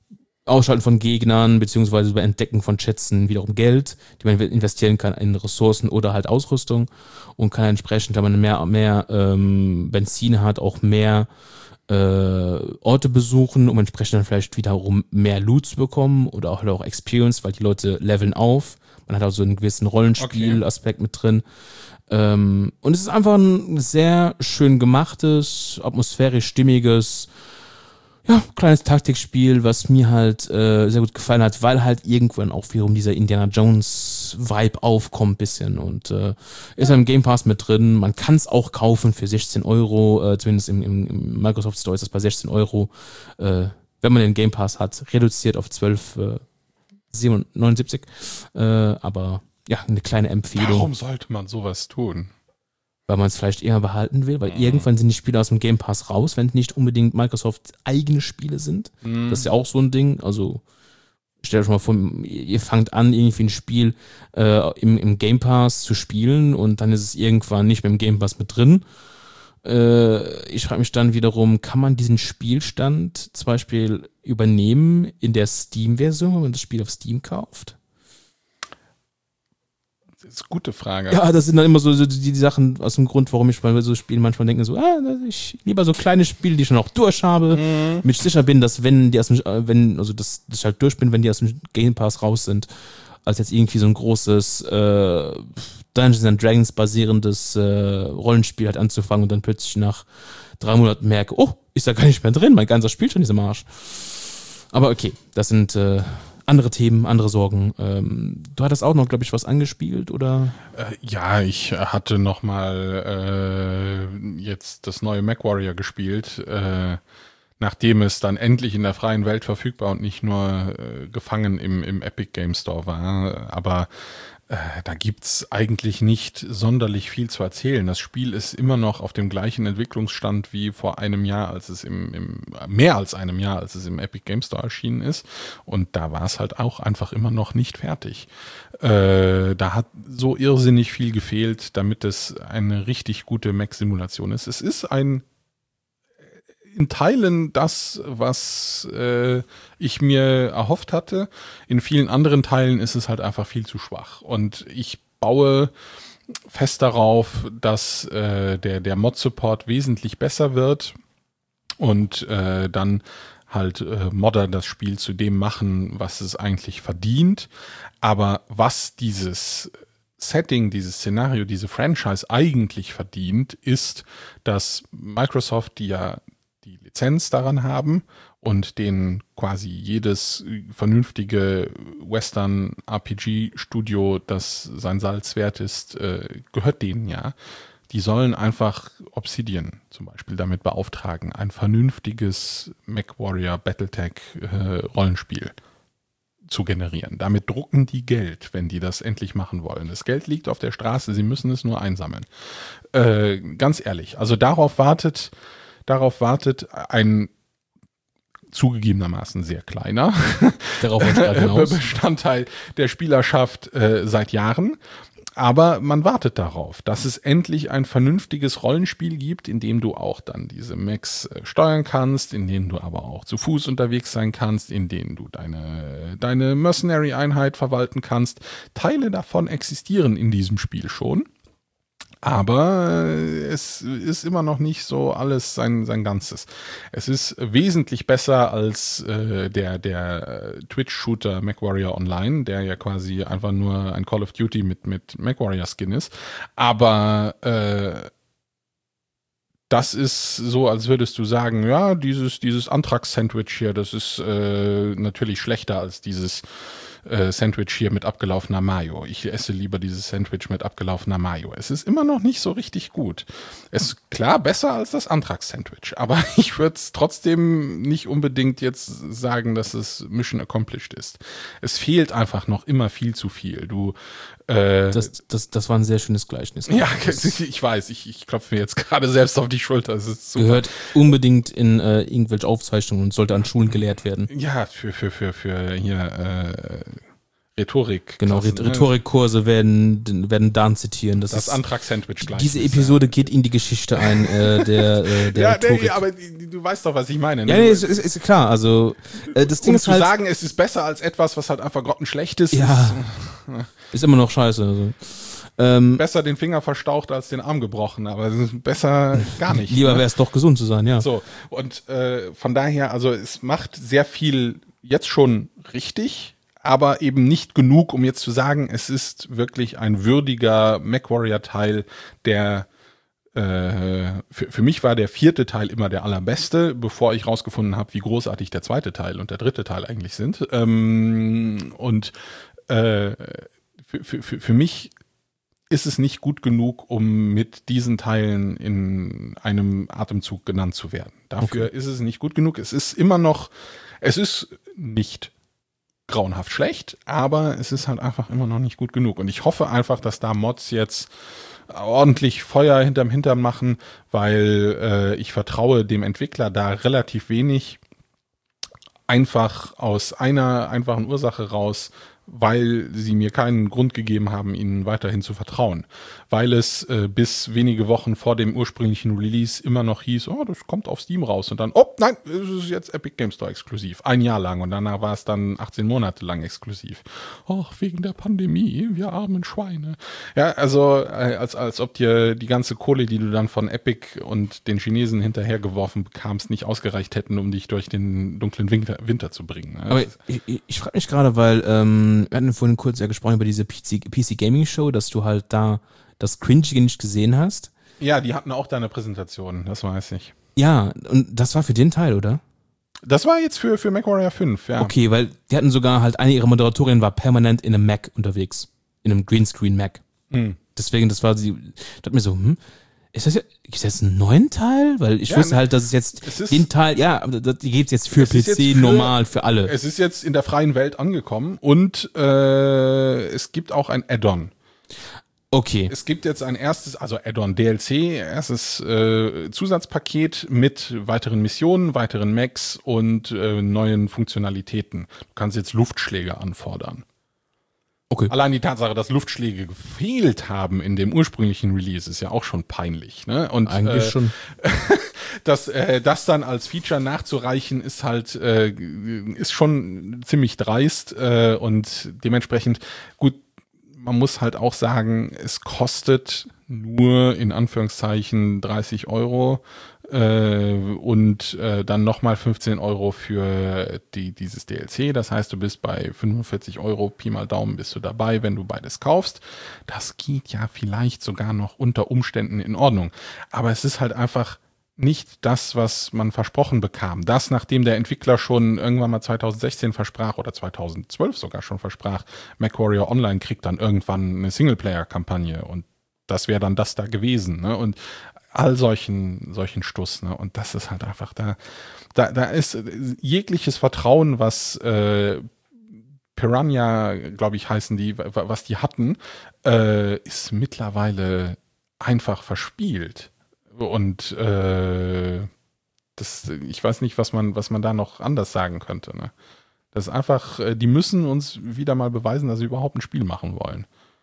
Ausschalten von Gegnern, beziehungsweise über Entdecken von Schätzen wiederum Geld, die man investieren kann in Ressourcen oder halt Ausrüstung und kann entsprechend, wenn man mehr, mehr ähm, Benzin hat, auch mehr äh, Orte besuchen, um entsprechend dann vielleicht wiederum mehr Loot zu bekommen oder auch, auch Experience, weil die Leute leveln auf. Man hat auch so einen gewissen Rollenspiel-Aspekt mit drin. Ähm, und es ist einfach ein sehr schön gemachtes, atmosphärisch stimmiges, ja, kleines Taktikspiel, was mir halt äh, sehr gut gefallen hat, weil halt irgendwann auch wiederum dieser Indiana Jones Vibe aufkommt bisschen und äh, ist ja im Game Pass mit drin. Man kann es auch kaufen für sechzehn Euro, äh, zumindest im, im, im Microsoft Store ist das bei sechzehn Euro, äh, wenn man den Game Pass hat, reduziert auf zwölf neunundsiebzig, äh, aber ja, eine kleine Empfehlung. Warum sollte man sowas tun? Weil man es vielleicht eher behalten will, weil mhm. irgendwann sind die Spiele aus dem Game Pass raus, wenn es nicht unbedingt Microsoft eigene Spiele sind. Mhm. Das ist ja auch so ein Ding. Also stellt euch mal vor, ihr fangt an, irgendwie ein Spiel äh, im, im Game Pass zu spielen und dann ist es irgendwann nicht mehr im Game Pass mit drin. Äh, ich frage mich dann wiederum, kann man diesen Spielstand zum Beispiel übernehmen in der Steam-Version, wenn man das Spiel auf Steam kauft? Das ist eine gute Frage. Ja, das sind dann immer so, so die, die Sachen aus dem Grund, warum ich bei so Spielen manchmal denke, so, ah, ich lieber so kleine Spiele, die ich schon auch durch habe, mhm. mit sicher bin, dass wenn die aus dem, wenn, also dass, dass ich halt durch bin, wenn die aus dem Game Pass raus sind, als jetzt irgendwie so ein großes äh, Dungeons and Dragons basierendes äh, Rollenspiel halt anzufangen und dann plötzlich nach drei Monaten merke, oh, ist da gar nicht mehr drin, mein ganzer Spiel schon diesem Arsch. Aber okay, das sind äh, andere Themen, andere Sorgen. Ähm, du hattest auch noch, glaube ich, was angespielt, oder? Äh, ja, ich hatte noch mal äh, jetzt das neue MechWarrior gespielt, äh, nachdem es dann endlich in der freien Welt verfügbar und nicht nur äh, gefangen im, im Epic Game Store war. Aber äh, da gibt's eigentlich nicht sonderlich viel zu erzählen. Das Spiel ist immer noch auf dem gleichen Entwicklungsstand wie vor einem Jahr, als es im, im mehr als einem Jahr, als es im Epic Game Store erschienen ist. Und da war es halt auch einfach immer noch nicht fertig. Äh, da hat so irrsinnig viel gefehlt, damit es eine richtig gute Mech-Simulation ist. Es ist ein in Teilen das, was äh, ich mir erhofft hatte. In vielen anderen Teilen ist es halt einfach viel zu schwach. Und ich baue fest darauf, dass äh, der, der Mod-Support wesentlich besser wird und äh, dann halt äh, Modder das Spiel zu dem machen, was es eigentlich verdient. Aber was dieses Setting, dieses Szenario, diese Franchise eigentlich verdient, ist, dass Microsoft, die ja die Lizenz daran haben und denen quasi jedes vernünftige Western-R P G-Studio, das sein Salz wert ist, äh, gehört denen ja. Die sollen einfach Obsidian zum Beispiel damit beauftragen, ein vernünftiges MechWarrior Battletech-Rollenspiel zu generieren. Damit drucken die Geld, wenn die das endlich machen wollen. Das Geld liegt auf der Straße, sie müssen es nur einsammeln. Äh, ganz ehrlich, also darauf wartet Darauf wartet ein zugegebenermaßen sehr kleiner Darauf hinaus. Bestandteil der Spielerschaft äh, seit Jahren. Aber man wartet darauf, dass es endlich ein vernünftiges Rollenspiel gibt, in dem du auch dann diese Mechs äh, steuern kannst, in denen du aber auch zu Fuß unterwegs sein kannst, in denen du deine, deine Mercenary-Einheit verwalten kannst. Teile davon existieren in diesem Spiel schon. Aber es ist immer noch nicht so alles sein, sein Ganzes. Es ist wesentlich besser als äh, der, der Twitch-Shooter MechWarrior Online, der ja quasi einfach nur ein Call of Duty mit, mit MechWarrior-Skin ist. Aber äh, das ist so, als würdest du sagen, ja, dieses, dieses Antrax-Sandwich hier, das ist äh, natürlich schlechter als dieses äh, Sandwich hier mit abgelaufener Mayo. Ich esse lieber dieses Sandwich mit abgelaufener Mayo. Es ist immer noch nicht so richtig gut. Es ist klar besser als das Antrax-Sandwich, aber ich würde es trotzdem nicht unbedingt jetzt sagen, dass es Mission accomplished ist. Es fehlt einfach noch immer viel zu viel. Du äh, das, das, das war ein sehr schönes Gleichnis. Ja, ich weiß, ich, ich klopfe mir jetzt gerade selbst auf die Schulter. Es ist super. Gehört unbedingt in äh, irgendwelche Aufzeichnungen und sollte an Schulen gelehrt werden. Ja, für, für, für, für hier äh, Rhetorik. Genau, Klassen, Rhetorikkurse werden, werden Dan zitieren. Das, das ist, Antrag-Sandwich gleich. Diese Episode ja. geht in die Geschichte ein, äh, der, äh, der ja, Rhetorik. Nee, aber du weißt doch, was ich meine. Ne? Ja, nee, ist, ist, ist klar. Also, äh, das Ding um ist zu halt, sagen, es ist besser als etwas, was halt einfach grottenschlecht ist. Ja, ist, äh, ist immer noch scheiße. Also. Ähm, besser den Finger verstaucht als den Arm gebrochen, aber besser gar nicht. Lieber ne? wäre es doch, gesund zu sein, ja. So, und äh, von daher, also es macht sehr viel jetzt schon richtig, aber eben nicht genug, um jetzt zu sagen, es ist wirklich ein würdiger MechWarrior-Teil, der äh, für, für mich war der vierte Teil immer der allerbeste, bevor ich rausgefunden habe, wie großartig der zweite Teil und der dritte Teil eigentlich sind. Ähm, und äh, für, für, für, für mich ist es nicht gut genug, um mit diesen Teilen in einem Atemzug genannt zu werden. Dafür okay. ist es nicht gut genug. Es ist immer noch, es ist nicht grauenhaft schlecht, aber es ist halt einfach immer noch nicht gut genug. Und ich hoffe einfach, dass da Mods jetzt ordentlich Feuer hinterm Hintern machen, weil äh, ich vertraue dem Entwickler da relativ wenig, einfach aus einer einfachen Ursache raus, weil sie mir keinen Grund gegeben haben, ihnen weiterhin zu vertrauen. Weil es äh, bis wenige Wochen vor dem ursprünglichen Release immer noch hieß, oh, das kommt auf Steam raus. Und dann, oh, nein, es ist jetzt Epic Games Store exklusiv. Ein Jahr lang. Und danach war es dann achtzehn Monate lang exklusiv. Och, wegen der Pandemie, wir armen Schweine. Ja, also äh, als, als ob dir die ganze Kohle, die du dann von Epic und den Chinesen hinterhergeworfen bekamst, nicht ausgereicht hätten, um dich durch den dunklen Winter, Winter zu bringen. Ne? Aber ich, ich, ich frage mich gerade, weil ähm, wir hatten vorhin kurz ja gesprochen über diese P C, P C Gaming Show, dass du halt da das Cringige nicht gesehen hast. Ja, die hatten auch da eine Präsentation, das weiß ich. Ja, und das war für den Teil, oder? Das war jetzt für, für MechWarrior fünf, ja. Okay, weil die hatten sogar halt, eine ihrer Moderatorinnen war permanent in einem Mac unterwegs. In einem Greenscreen Mac. Hm. Deswegen, das war sie, da hat mir so, hm, ist das, gibt es jetzt einen neuen Teil? Weil ich ja, wusste halt, dass es jetzt es ist, den Teil, ja, aber die gibt es jetzt für P C jetzt für, normal, für alle. Es ist jetzt in der freien Welt angekommen und äh, es gibt auch ein Add-on. Okay. Es gibt jetzt ein erstes, also Add-on D L C, erstes äh, Zusatzpaket mit weiteren Missionen, weiteren Mechs und äh, neuen Funktionalitäten. Du kannst jetzt Luftschläge anfordern. Okay. Allein die Tatsache, dass Luftschläge gefehlt haben in dem ursprünglichen Release, ist ja auch schon peinlich. Ne? Und eigentlich äh, schon. das, äh, das dann als Feature nachzureichen, ist halt äh, ist schon ziemlich dreist äh, und dementsprechend gut. Man muss halt auch sagen, es kostet nur in Anführungszeichen dreißig Euro äh, und äh, dann nochmal fünfzehn Euro für die, dieses D L C. Das heißt, du bist bei fünfundvierzig Euro, Pi mal Daumen bist du dabei, wenn du beides kaufst. Das geht ja vielleicht sogar noch unter Umständen in Ordnung. Aber es ist halt einfach nicht das, was man versprochen bekam. Das, nachdem der Entwickler schon irgendwann mal zweitausendsechzehn versprach oder zweitausendzwölf sogar schon versprach, MechWarrior Online kriegt dann irgendwann eine Singleplayer-Kampagne und das wäre dann das da gewesen. Ne? Und all solchen solchen Stuss. Ne? Und das ist halt einfach da, da, da ist jegliches Vertrauen, was äh, Piranha, glaube ich, heißen die, was die hatten, äh, ist mittlerweile einfach verspielt. Und äh, das, ich weiß nicht, was man, was man da noch anders sagen könnte. Ne? Das ist einfach, äh, die müssen uns wieder mal beweisen, dass sie überhaupt ein Spiel machen wollen.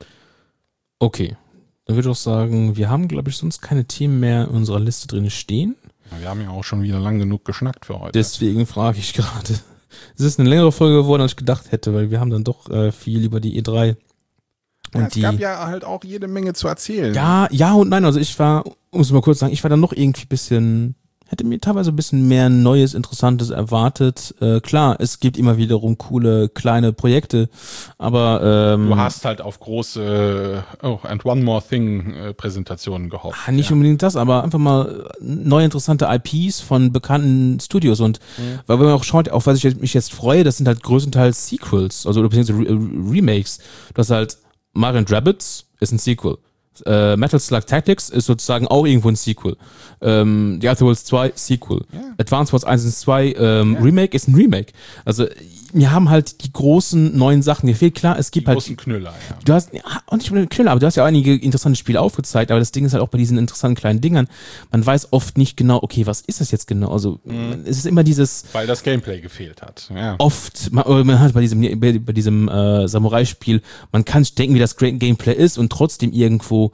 Okay, dann würde ich auch sagen, wir haben, glaube ich, sonst keine Themen mehr in unserer Liste drin stehen. Ja, wir haben ja auch schon wieder lang genug geschnackt für heute. Deswegen frage ich gerade. Es ist eine längere Folge geworden, als ich gedacht hätte, weil wir haben dann doch äh, viel über die E drei. Und ja, es die, gab ja halt auch jede Menge zu erzählen. Ja, ja und nein. Also ich war, um es mal kurz zu sagen, ich war dann noch irgendwie ein bisschen, hätte mir teilweise ein bisschen mehr Neues, Interessantes erwartet. Äh, klar, es gibt immer wiederum coole, kleine Projekte, aber ähm, du hast halt auf große Oh, and One More Thing äh, Präsentationen gehofft. Ah, nicht ja. unbedingt das, aber einfach mal neue, interessante I Ps von bekannten Studios und mhm. weil wenn man auch schaut, auf was ich mich jetzt freue, das sind halt größtenteils Sequels, also beziehungsweise Re- Remakes. Du hast halt Mario and Rabbids ist ein Sequel. Äh, Metal Slug Tactics ist sozusagen auch irgendwo ein Sequel. Ähm, The Outer Worlds zwei, Sequel. Ja. Advance Wars eins und zwei, ähm, Ja. Remake ist ein Remake. Also, wir haben halt die großen neuen Sachen gefehlt. Klar, es gibt Die halt. großen Knüller, ja. Du hast, ja, auch nicht nur Knüller, aber du hast ja auch einige interessante Spiele aufgezeigt, aber das Ding ist halt auch bei diesen interessanten kleinen Dingern, man weiß oft nicht genau, okay, was ist das jetzt genau? Also, Mhm. es ist immer dieses, Weil das Gameplay gefehlt hat. Ja. oft, man, oder man hat bei diesem, bei, bei diesem äh, Samurai-Spiel, man kann sich denken, wie das Great Gameplay ist und trotzdem irgendwo.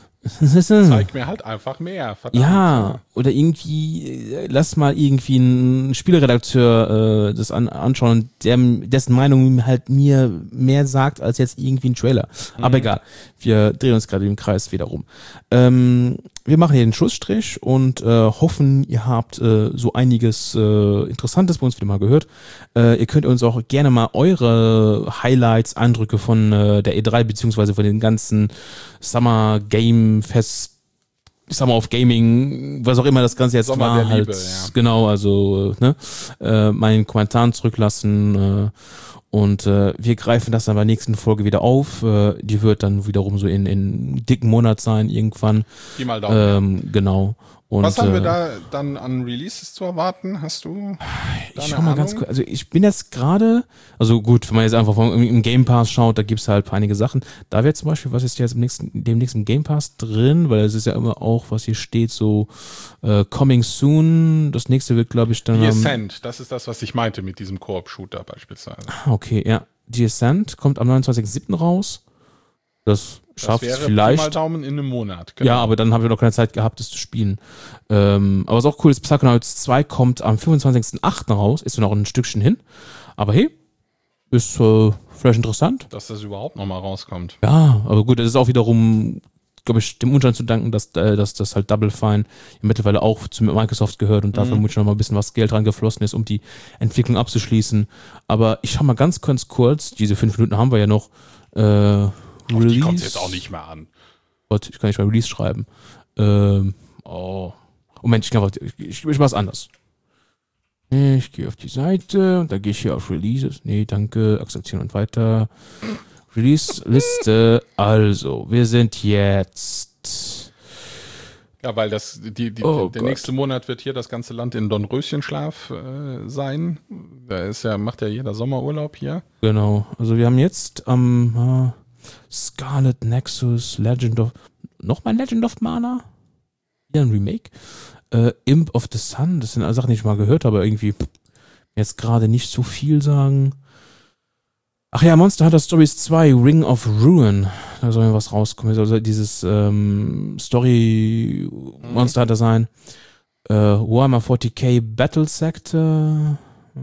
Zeig mir halt einfach mehr. Verdammt. Ja, oder irgendwie, äh, lass mal irgendwie einen Spieleredakteur äh, das an, anschauen, der, dessen Meinung halt mir mehr sagt, als jetzt irgendwie ein Trailer. Mhm. Aber egal, wir drehen uns gerade im Kreis wieder rum. Ähm, wir machen hier den Schlussstrich und äh, hoffen, ihr habt äh, so einiges äh, Interessantes bei uns wieder mal gehört. Äh, ihr könnt uns auch gerne mal eure Highlights, Eindrücke von äh, der E drei beziehungsweise von den ganzen Summer Game Fest, Summer of Gaming, was auch immer das Ganze jetzt Sommer war, der halt, Liebe, ja. genau, also ne, äh, meinen Kommentaren zurücklassen äh, und äh, wir greifen das dann bei der nächsten Folge wieder auf. Äh, die wird dann wiederum so in, in dicken Monat sein irgendwann. Pi mal Daumen. Ähm, genau. Und, Was haben wir äh, da dann an Releases zu erwarten? Hast du da Ich schau eine mal ganz Ahnung? kurz, also ich bin jetzt gerade, also gut, wenn man jetzt einfach vom, im Game Pass schaut, da gibt's halt einige Sachen. Da wäre zum Beispiel, was ist jetzt im nächsten, demnächst im Game Pass drin, weil es ist ja immer auch, was hier steht, so äh, Coming Soon. Das nächste wird, glaube ich, dann The am- Ascent, das ist das, was ich meinte mit diesem Koop-Shooter beispielsweise. Ah, okay, ja. The Ascent kommt am neunundzwanzigsten siebten raus. Das Das schafft es wäre Pi mal vielleicht. Daumen in einem Monat. Genau. Ja, aber dann haben wir noch keine Zeit gehabt, das zu spielen. Ähm, aber was auch cool ist, Psychonauts zwei kommt am fünfundzwanzigsten achten raus, ist noch ein Stückchen hin. Aber hey, ist äh, vielleicht interessant. Dass das überhaupt nochmal rauskommt. Ja, aber gut, das ist auch wiederum, glaube ich, dem Umstand zu danken, dass, äh, dass das halt Double Fine mittlerweile auch zu Microsoft gehört und da Mhm. vermutlich noch mal ein bisschen was Geld reingeflossen ist, um die Entwicklung abzuschließen. Aber ich schau mal ganz, ganz kurz, diese fünf Minuten haben wir ja noch. Äh, Auf die kommt es jetzt auch nicht mehr an. Gott, ich kann nicht mal Release schreiben. Ähm, oh. Moment, ich kann ich, ich, ich mach's anders. Ich gehe auf die Seite und dann gehe ich hier auf Releases. Nee, danke, akzeptieren und weiter. Release-Liste. Also, wir sind jetzt. Ja, weil das die, die, Oh der Gott. nächste Monat wird hier das ganze Land in Dornröschenschlaf äh, sein. Da ist ja, macht ja jeder Sommerurlaub hier. Genau. Also, wir haben jetzt am äh, Scarlet Nexus, Legend of. Nochmal Legend of Mana? Wieder ein Remake. Äh, Imp of the Sun, das sind alle Sachen, die ich mal gehört habe, aber irgendwie pff, jetzt gerade nicht so viel sagen. Ach ja, Monster Hunter Stories zwei, Ring of Ruin. Da soll ja was rauskommen. Also dieses ähm, Story Monster Hunter sein. Äh, Warhammer vierzig K Battle Sector.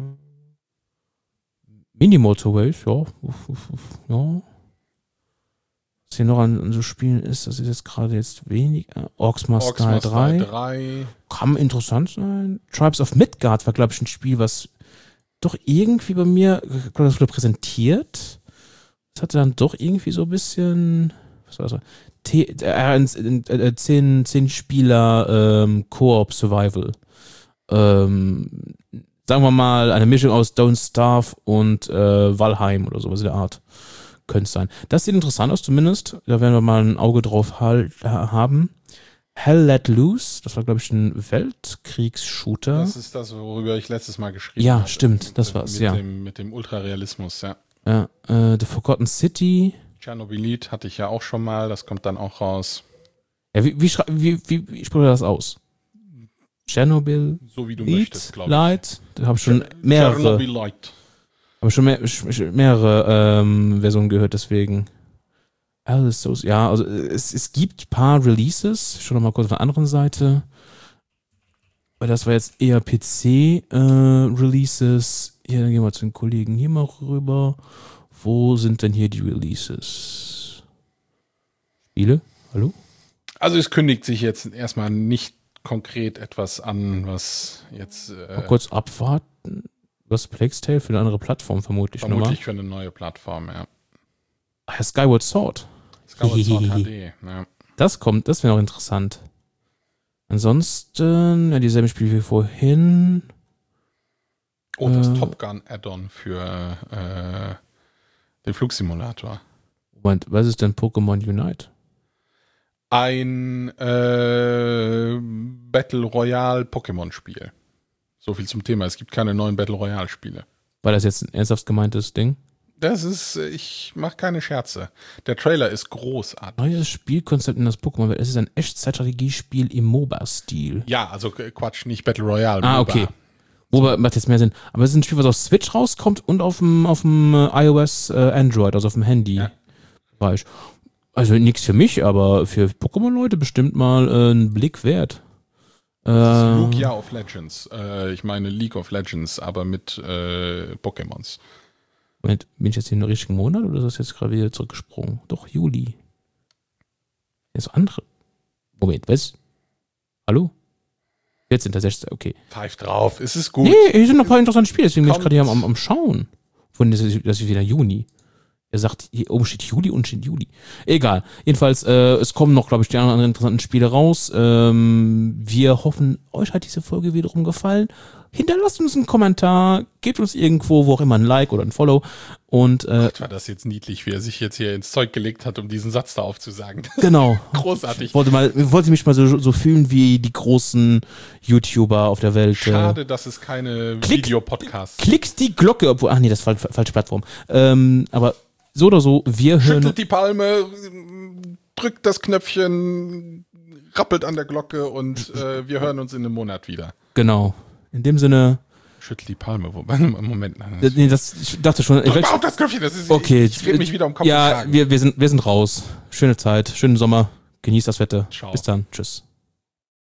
Mini Motorways, ja. Uff, uff, uff, ja. Was hier noch an, an so Spielen ist, das ist jetzt gerade jetzt wenig. Äh, Orcs Must Orcs Die Must Die drei. drei. Kann interessant sein. Tribes of Midgard war, glaube ich, ein Spiel, was doch irgendwie bei mir, ich glaube, das wurde präsentiert. Das hatte dann doch irgendwie so ein bisschen, was war das? T- äh, ein- äh, zehn, zehn Spieler ähm, Koop Survival. Ähm, sagen wir mal eine Mischung aus Don't Starve und äh, Valheim oder sowas in der Art. Könnte es sein. Das sieht interessant aus zumindest. Da werden wir mal ein Auge drauf halt, äh, haben. Hell Let Loose, das war, glaube ich, ein Weltkriegsshooter. Das ist das, worüber ich letztes Mal geschrieben Ja, habe. stimmt, das Mit- war's, mit ja. Dem, mit dem Ultrarealismus, ja. Ja, äh, The Forgotten City. Tschernobylit hatte ich ja auch schon mal, das kommt dann auch raus. Ja, wie, wie, schrei- wie, wie, wie spricht er das aus? Chernobyl? So wie du Light? möchtest, glaube ich. Light? Da habe ich schon mehrere, Tschernobyl-Light. habe schon mehr, sch- sch- mehrere ähm, Versionen gehört, deswegen. Alles so, ja, also es, es gibt ein paar Releases, schon noch mal kurz auf der anderen Seite. Weil das war jetzt eher P C-Releases. Hier, dann gehen wir zu den Kollegen hier mal rüber. Wo sind denn hier die Releases? Spiele? Hallo? Also es kündigt sich jetzt erstmal nicht konkret etwas an, was jetzt äh, Mal kurz abwarten. Das Plague's Tale für eine andere Plattform vermutlich, nochmal. vermutlich für eine neue Plattform, ja. Ach ja, Skyward Sword. Skyward Sword H D, ja. Das kommt, das wäre noch interessant. Ansonsten, ja, dieselben Spiele wie vorhin. Oh, das Äh. Top Gun Add-on für äh, den Flugsimulator. Moment, was ist denn Pokémon Unite? ein äh, Battle Royale Pokémon-Spiel. So viel zum Thema. Es gibt keine neuen Battle Royale-Spiele. War das jetzt ein ernsthaft gemeintes Ding? Das ist, ich mache keine Scherze. Der Trailer ist großartig. Neues Spielkonzept in das Pokémon. Es ist ein Echtzeitstrategiespiel im MOBA-Stil. Ja, also Quatsch, nicht Battle Royale. Ah, MOBA. okay. MOBA macht jetzt mehr Sinn. Aber es ist ein Spiel, was auf Switch rauskommt und auf dem, auf dem iOS äh, Android, also auf dem Handy. Ja. Weiß. Also nichts für mich, aber für Pokémon-Leute bestimmt mal äh, einen Blick wert. Das ist Äh, Lugia of Legends. Äh, ich meine League of Legends, aber mit äh, Pokémons. Moment, bin ich jetzt hier im richtigen Monat oder ist das jetzt gerade wieder zurückgesprungen? Doch, Juli. Jetzt andere. Moment, was? Hallo? vierzehnter sechster okay. Pfeif drauf, es ist gut. Nee, hier sind noch ein paar interessante Spiele, deswegen bin ich Kommt. gerade hier am, am Schauen. Von das ist, das ist wieder Juni. Er sagt, hier oben steht Juli und steht Juli. Egal. Jedenfalls, äh, es kommen noch, glaube ich, die anderen interessanten Spiele raus. Ähm, wir hoffen, euch hat diese Folge wiederum gefallen. Hinterlasst uns einen Kommentar, gebt uns irgendwo, wo auch immer, ein Like oder ein Follow. Und äh, Gott, war das jetzt niedlich, wie er sich jetzt hier ins Zeug gelegt hat, um diesen Satz da aufzusagen. genau. Großartig. Ich wollte, mal, ich wollte mich mal so, so fühlen wie die großen YouTuber auf der Welt. Schade, dass es keine Klick- Videopodcasts gibt. Klickt die Glocke, obwohl, ach nee, das ist falsche, falsche Plattform. Ähm, aber so oder so, wir hören. Schüttelt die Palme, drückt das Knöpfchen, rappelt an der Glocke und äh, wir hören uns in einem Monat wieder. Genau. In dem Sinne. Schüttelt die Palme, wobei, Moment. Nein, Nee, das, ich dachte schon. drück Ich, mal auf das Knöpfchen, das ist, okay. ich, ich drehe mich wieder um Kopf und Ja, Kragen. wir, wir, sind, wir sind raus. Schöne Zeit, schönen Sommer. Genießt das Wetter. Ciao. Bis dann. Tschüss.